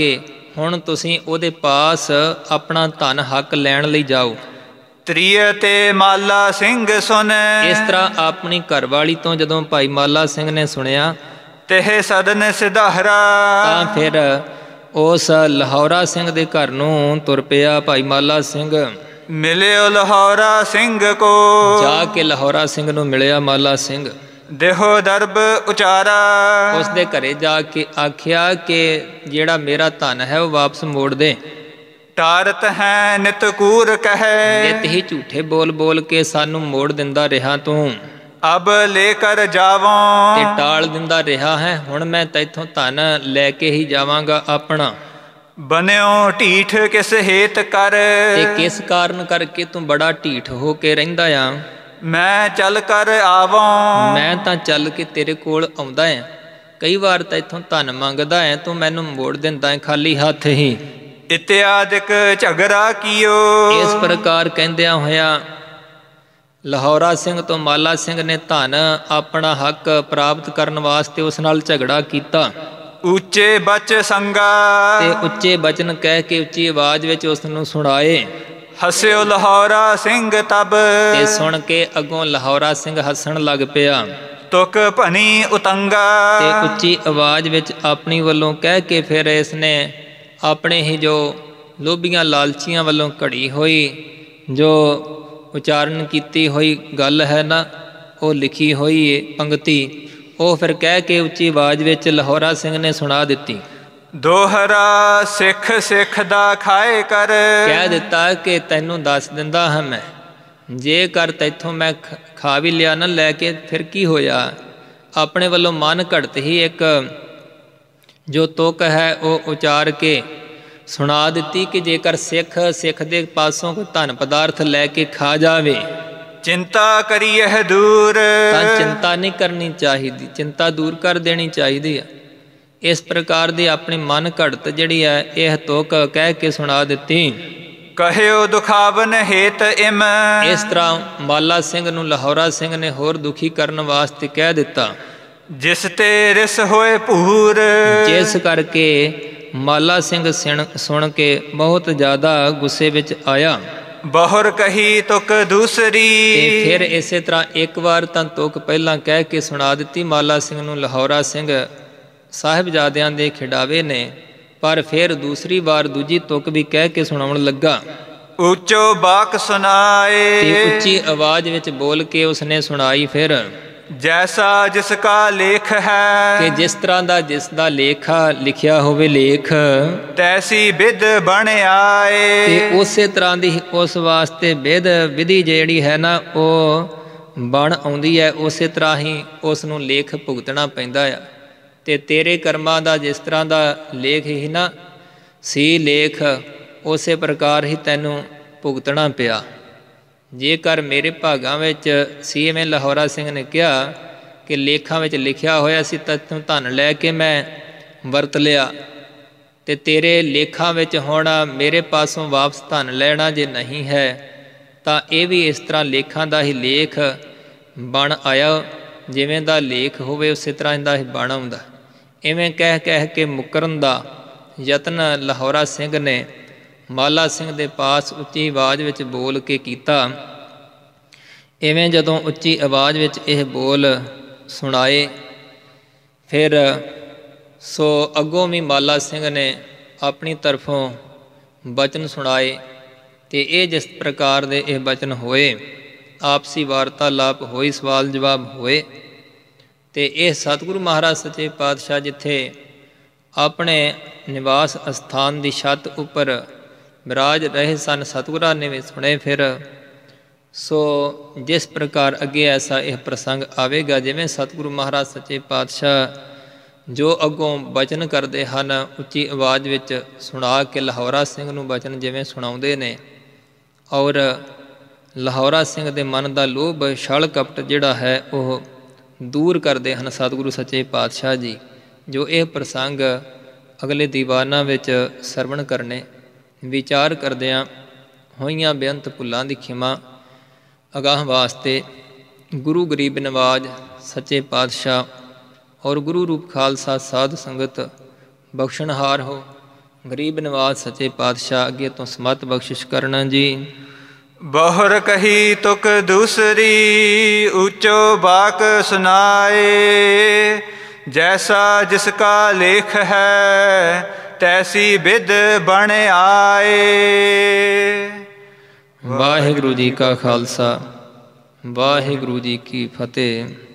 ਹੁਣ ਤੁਸੀਂ ਉਹਦੇ ਪਾਸ ਆਪਣਾ ਧਨ ਹੱਕ ਲੈਣ ਲਈ ਜਾਓ। ਤ੍ਰੀਏ ਤੇ ਮਾਲਾ ਸਿੰਘ ਸੁਨ, ਇਸ ਤਰ੍ਹਾਂ ਆਪਣੀ ਘਰਵਾਲੀ ਤੋਂ ਜਦੋਂ ਭਾਈ ਮਾਲਾ ਸਿੰਘ ਨੇ ਸੁਣਿਆ ਤਿਹ ਸਦਨ ਸਿਧਾਰਾ, ਤਾਂ ਫਿਰ ਉਸ ਲਾਹੌਰਾ ਸਿੰਘ ਦੇ ਘਰ ਨੂੰ ਤੁਰ ਪਿਆ ਭਾਈ ਮਾਲਾ ਸਿੰਘ। ਮਿਲਿਓ ਲਾਹੌਰਾ ਸਿੰਘ ਕੋ, ਜਾ ਕੇ ਲਾਹੌਰਾ ਸਿੰਘ ਨੂੰ ਮਿਲਿਆ ਮਾਲਾ ਸਿੰਘ। ਦੇਹੋ ਦਰਬ ਉਚਾਰਾ, ਉਸ ਦੇ ਘਰੇ ਜਾ ਕੇ ਆਖਿਆ ਕਿ ਜਿਹੜਾ ਮੇਰਾ ਧਨ ਹੈ ਉਹ ਵਾਪਸ ਮੋੜ ਦੇ। ਟਾਰਤ ਹੈ ਨਿਤ ਕੂਰ ਕਹੈ, ਨਿਤ ਹੀ ਝੂਠੇ ਬੋਲ ਬੋਲ ਕੇ ਸਾਨੂੰ ਮੋੜ ਦਿੰਦਾ ਰਿਹਾ ਤੂੰ, ਅਬ ਲੈ ਕਰ ਜਾਵਾਂ, ਤੇ ਟਾਲ ਦਿੰਦਾ ਰਿਹਾ ਹੈ। ਹੁਣ ਮੈਂ ਤੈਥੋਂ ਧਨ ਲੈ ਕੇ ਹੀ ਜਾਵਾਂਗਾ ਆਪਣਾ। ਬਨਿਓ ਢੀਠ ਕਿਸ ਹੇਤ ਕਰ, ਤੇ ਕਿਸ ਕਾਰਨ ਕਰਕੇ ਤੂੰ ਬੜਾ ਢੀਠ ਹੋ ਕੇ ਰਹਿੰਦਾ ਆ। ਮੈਂ ਚੱਲ ਕਰ ਆਵਾਂ, ਮੈਂ ਤਾਂ ਚੱਲ ਕੇ ਤੇਰੇ ਕੋਲ ਆਉਂਦਾ ਹੈ। ਕਈ ਵਾਰ ਤਾਂ ਇੱਥੋਂ ਧਨ ਮੰਗਦਾ ਹੈ, ਤੂੰ ਮੈਨੂੰ ਮੋੜ ਦਿੰਦਾ ਹੈ ਖਾਲੀ ਹੱਥ ਹੀ। ਇਤਿਆਦਿਕ ਝਗੜਾ ਕੀਓ, ਇਸ ਪ੍ਰਕਾਰ ਕਹਿੰਦਿਆਂ ਹੋਇਆ ਲਾਹੌਰਾ ਸਿੰਘ ਤੋਂ ਮਾਲਾ ਸਿੰਘ ਨੇ ਧਨ ਆਪਣਾ ਹੱਕ ਪ੍ਰਾਪਤ ਕਰਨ ਵਾਸਤੇ ਉਸ ਨਾਲ ਝਗੜਾ ਕੀਤਾ। ਉੱਚੇ ਬਚ ਸੰਗਾ, ਤੇ ਉੱਚੇ ਬਚਨ ਕਹਿ ਕੇ ਉੱਚੀ ਆਵਾਜ਼ ਵਿੱਚ ਉਸ ਨੂੰ ਸੁਣਾਏ। ਹਸਿਓ ਲਾਹੌਰਾ ਸਿੰਘ ਤਬ, ਤੇ ਸੁਣ ਕੇ ਅੱਗੋਂ ਲਾਹੌਰਾ ਸਿੰਘ ਹੱਸਣ ਲੱਗ ਪਿਆ। ਤੁਕ ਭਨੀ ਉਤੰਗਾ, ਤੇ ਉੱਚੀ ਆਵਾਜ਼ ਵਿੱਚ ਆਪਣੀ ਵੱਲੋਂ ਕਹਿ ਕੇ ਫਿਰ ਇਸ ਨੇ ਆਪਣੇ ਹੀ ਜੋ ਲੋਭੀਆਂ ਲਾਲਚੀਆਂ ਵੱਲੋਂ ਘੜੀ ਹੋਈ ਜੋ ਉਚਾਰਨ ਕੀਤੀ ਹੋਈ ਗੱਲ ਹੈ ਨਾ, ਉਹ ਲਿਖੀ ਹੋਈ ਏ ਪੰਗਤੀ, ਉਹ ਫਿਰ ਕਹਿ ਕੇ ਉੱਚੀ ਆਵਾਜ਼ ਵਿੱਚ ਲਾਹੌਰਾ ਸਿੰਘ ਨੇ ਸੁਣਾ ਦਿੱਤੀ। ਦੋਹਰਾ ਸਿੱਖ ਸਿੱਖ ਦਾ ਖਾਏ ਕਰ, ਕਹਿ ਦਿੱਤਾ ਕਿ ਤੈਨੂੰ ਦੱਸ ਦਿੰਦਾ ਹਾਂ ਮੈਂ, ਜੇਕਰ ਤੈਥੋਂ ਮੈਂ ਖਾ ਵੀ ਲਿਆ ਨਾ ਲੈ ਕੇ, ਫਿਰ ਕੀ ਹੋਇਆ। ਆਪਣੇ ਵੱਲੋਂ ਮਨ ਘੜਤ ਹੀ ਇੱਕ ਜੋ ਤੁਕ ਹੈ ਉਹ ਉਚਾਰ ਕੇ ਸੁਣਾ ਦਿੱਤੀ ਕਿ ਜੇਕਰ ਸਿੱਖ ਸਿੱਖ ਦੇ ਪਾਸੋਂ ਕੋਈ ਧਨ ਪਦਾਰਥ ਲੈ ਕੇ ਖਾ ਜਾਵੇ, ਚਿੰਤਾ ਕਰੀਏ ਦੂਰ, ਤਾਂ ਚਿੰਤਾ ਨਹੀਂ ਕਰਨੀ ਚਾਹੀਦੀ, ਚਿੰਤਾ ਦੂਰ ਕਰ ਦੇਣੀ ਚਾਹੀਦੀ ਹੈ। ਇਸ ਪ੍ਰਕਾਰ ਦੀ ਆਪਣੀ ਮਨ ਘੜਤ ਜਿਹੜੀ ਹੈ ਇਹ ਤੁਕ ਕਹਿ ਕੇ ਸੁਣਾ ਦਿੱਤੀ। ਕਹਿਓ ਦੁਖਾਵਨ ਹੇਤ ਇਮ, ਇਸ ਤਰ੍ਹਾਂ ਮਾਲਾ ਸਿੰਘ ਨੂੰ ਲਾਹੌਰਾ ਸਿੰਘ ਨੇ ਹੋਰ ਦੁਖੀ ਕਰਨ ਵਾਸਤੇ ਕਹਿ ਦਿੱਤਾ। ਜਿਸ ਤੇ ਰਿਸ ਹੋਏ ਭੂਰ, ਜਿਸ ਕਰਕੇ ਮਾਲਾ ਸਿੰਘ ਸੁਣ ਕੇ ਬਹੁਤ ਜ਼ਿਆਦਾ ਗੁੱਸੇ ਵਿੱਚ ਆਇਆ। ਬਹੁਰ ਕਹੀ ਤੁਕ ਦੂਸਰੀ, ਤੇ ਫਿਰ ਇਸੇ ਤਰ੍ਹਾਂ ਇੱਕ ਵਾਰ ਤਾਂ ਤੁਕ ਪਹਿਲਾਂ ਕਹਿ ਕੇ ਸੁਣਾ ਦਿੱਤੀ ਮਾਲਾ ਸਿੰਘ ਨੂੰ ਲਾਹੌਰਾ ਸਿੰਘ ਸਾਹਿਬਜ਼ਾਦਿਆਂ ਦੇ ਖਿਡਾਵੇ ਨੇ, ਪਰ ਫਿਰ ਦੂਸਰੀ ਵਾਰ ਦੂਜੀ ਤੁਕ ਵੀ ਕਹਿ ਕੇ ਸੁਣਾਉਣ ਲੱਗਾ। ਉੱਚੋ ਬਾਕ ਸੁਨਾਏ, ਤੇ ਉੱਚੀ ਆਵਾਜ਼ ਵਿੱਚ ਬੋਲ ਕੇ ਉਸਨੇ ਸੁਣਾਈ ਫਿਰ। ਜੈਸਾ ਜਿਸ ਕਾ ਲੇਖ ਹੈ, ਕਿ ਜਿਸ ਤਰ੍ਹਾਂ ਦਾ ਜਿਸ ਦਾ ਲੇਖਾ ਲਿਖਿਆ ਹੋਵੇ ਲੇਖ, ਤੈਸੀ ਵਿਧ ਬਣ ਆਏ, ਤੇ ਉਸੇ ਤਰ੍ਹਾਂ ਦੀ ਉਸ ਵਾਸਤੇ ਵਿਧ ਵਿਧੀ ਜਿਹੜੀ ਹੈ ਨਾ ਉਹ ਬਣ ਆਉਂਦੀ ਹੈ। ਉਸੇ ਤਰ੍ਹਾਂ ਹੀ ਉਸ ਨੂੰ ਲੇਖ ਭੁਗਤਣਾ ਪੈਂਦਾ ਆ। ਤੇ ਤੇਰੇ ਕਰਮਾਂ ਦਾ ਜਿਸ ਤਰ੍ਹਾਂ ਦਾ ਲੇਖ ਹੀ ਨਾ ਸੀ ਲੇਖ, ਉਸੇ ਪ੍ਰਕਾਰ ਹੀ ਤੈਨੂੰ ਭੁਗਤਣਾ ਪਿਆ। ਜੇਕਰ ਮੇਰੇ ਭਾਗਾਂ ਵਿੱਚ ਸੀ, ਐਵੇਂ ਲਾਹੌਰਾ ਸਿੰਘ ਨੇ ਕਿਹਾ ਕਿ ਲੇਖਾਂ ਵਿੱਚ ਲਿਖਿਆ ਹੋਇਆ ਸੀ ਤੈਨੂੰ ਧਨ ਲੈ ਕੇ ਮੈਂ ਵਰਤ ਲਿਆ, ਤੇ ਤੇਰੇ ਲੇਖਾਂ ਵਿੱਚ ਹੁਣ ਮੇਰੇ ਪਾਸੋਂ ਵਾਪਸ ਧਨ ਲੈਣਾ ਜੇ ਨਹੀਂ ਹੈ, ਤਾਂ ਇਹ ਵੀ ਇਸ ਤਰ੍ਹਾਂ ਲੇਖਾਂ ਦਾ ਹੀ ਲੇਖ ਬਣ ਆਇਆ। ਜਿਵੇਂ ਦਾ ਲੇਖ ਹੋਵੇ ਉਸੇ ਤਰ੍ਹਾਂ ਦਾ ਹੀ ਬਣ ਆਉਂਦਾ। ਇਵੇਂ ਕਹਿ ਕਹਿ ਕੇ ਮੁਕਰਨ ਦਾ ਯਤਨ ਲਾਹੌਰਾ ਸਿੰਘ ਨੇ ਮਾਲਾ ਸਿੰਘ ਦੇ ਪਾਸ ਉੱਚੀ ਆਵਾਜ਼ ਵਿੱਚ ਬੋਲ ਕੇ ਕੀਤਾ। ਇਵੇਂ ਜਦੋਂ ਉੱਚੀ ਆਵਾਜ਼ ਵਿੱਚ ਇਹ ਬੋਲ ਸੁਣਾਏ, ਫਿਰ ਸੋ ਅੱਗੋਂ ਵੀ ਮਾਲਾ ਸਿੰਘ ਨੇ ਆਪਣੀ ਤਰਫੋਂ ਬਚਨ ਸੁਣਾਏ। ਤੇ ਇਹ ਜਿਸ ਪ੍ਰਕਾਰ ਦੇ ਇਹ ਬਚਨ ਹੋਏ, ਆਪਸੀ ਵਾਰਤਾਲਾਪ ਹੋਈ, ਸਵਾਲ ਜਵਾਬ ਹੋਏ। ਤੇ ਇਹ ਸਤਿਗੁਰੂ ਮਹਾਰਾਜ ਸੱਚੇ ਪਾਤਸ਼ਾਹ ਜਿੱਥੇ ਆਪਣੇ ਨਿਵਾਸ ਅਸਥਾਨ ਦੀ ਛੱਤ ਉੱਪਰ ਵਿਰਾਜ ਰਹੇ ਸਨ, ਸਤਿਗੁਰਾਂ ਨੇ ਵੀ ਸੁਣੇ। ਫਿਰ ਸੋ ਜਿਸ ਪ੍ਰਕਾਰ ਅੱਗੇ ਐਸਾ ਇਹ ਪ੍ਰਸੰਗ ਆਵੇਗਾ, ਜਿਵੇਂ ਸਤਿਗੁਰੂ ਮਹਾਰਾਜ ਸੱਚੇ ਪਾਤਸ਼ਾਹ ਜੋ ਅੱਗੋਂ ਬਚਨ ਕਰਦੇ ਹਨ ਉੱਚੀ ਆਵਾਜ਼ ਵਿੱਚ ਸੁਣਾ ਕੇ ਲਾਹੌਰਾ ਸਿੰਘ ਨੂੰ ਬਚਨ ਜਿਵੇਂ ਸੁਣਾਉਂਦੇ ਨੇ, ਔਰ ਲਾਹੌਰਾ ਸਿੰਘ ਦੇ ਮਨ ਦਾ ਲੋਭ ਛਲ ਕਪਟ ਜਿਹੜਾ ਹੈ ਉਹ ਦੂਰ ਕਰਦੇ ਹਨ ਸਤਿਗੁਰੂ ਸੱਚੇ ਪਾਤਸ਼ਾਹ ਜੀ। ਜੋ ਇਹ ਪ੍ਰਸੰਗ ਅਗਲੇ ਦੀਵਾਨਾਂ ਵਿੱਚ ਸਰਵਣ ਕਰਨੇ, ਵਿਚਾਰ ਕਰਦਿਆਂ ਹੋਈਆਂ ਬੇਅੰਤ ਭੁੱਲਾਂ ਦੀ ਖਿਮਾ ਅਗਾਹ ਵਾਸਤੇ ਗੁਰੂ ਗਰੀਬ ਨਵਾਜ ਸੱਚੇ ਪਾਤਸ਼ਾਹ ਔਰ ਗੁਰੂ ਰੂਪ ਖਾਲਸਾ ਸਾਧ ਸੰਗਤ ਬਖਸ਼ਣਹਾਰ ਹੋ। ਗਰੀਬ ਨਿਵਾਸ ਸੱਚੇ ਪਾਤਸ਼ਾਹ ਅੱਗੇ ਤੋਂ ਸਮਤ ਬਖਸ਼ਿਸ਼ ਕਰਨਾ ਜੀ। ਬਹੁਰ ਕਹੀ ਤੁਕ ਦੂਸਰੀ, ਉੱਚੋ ਬਾਕ ਸੁਨਾਏ। ਜੈਸਾ ਜਿਸ ਕਾ ਲੇਖ ਹੈ, ਤੈਸੀ ਬਿਦ ਬਣ ਆਏ। ਵਾਹਿਗੁਰੂ ਜੀ ਕਾ ਖਾਲਸਾ, ਵਾਹਿਗੁਰੂ ਜੀ ਕੀ ਫਤਿਹ।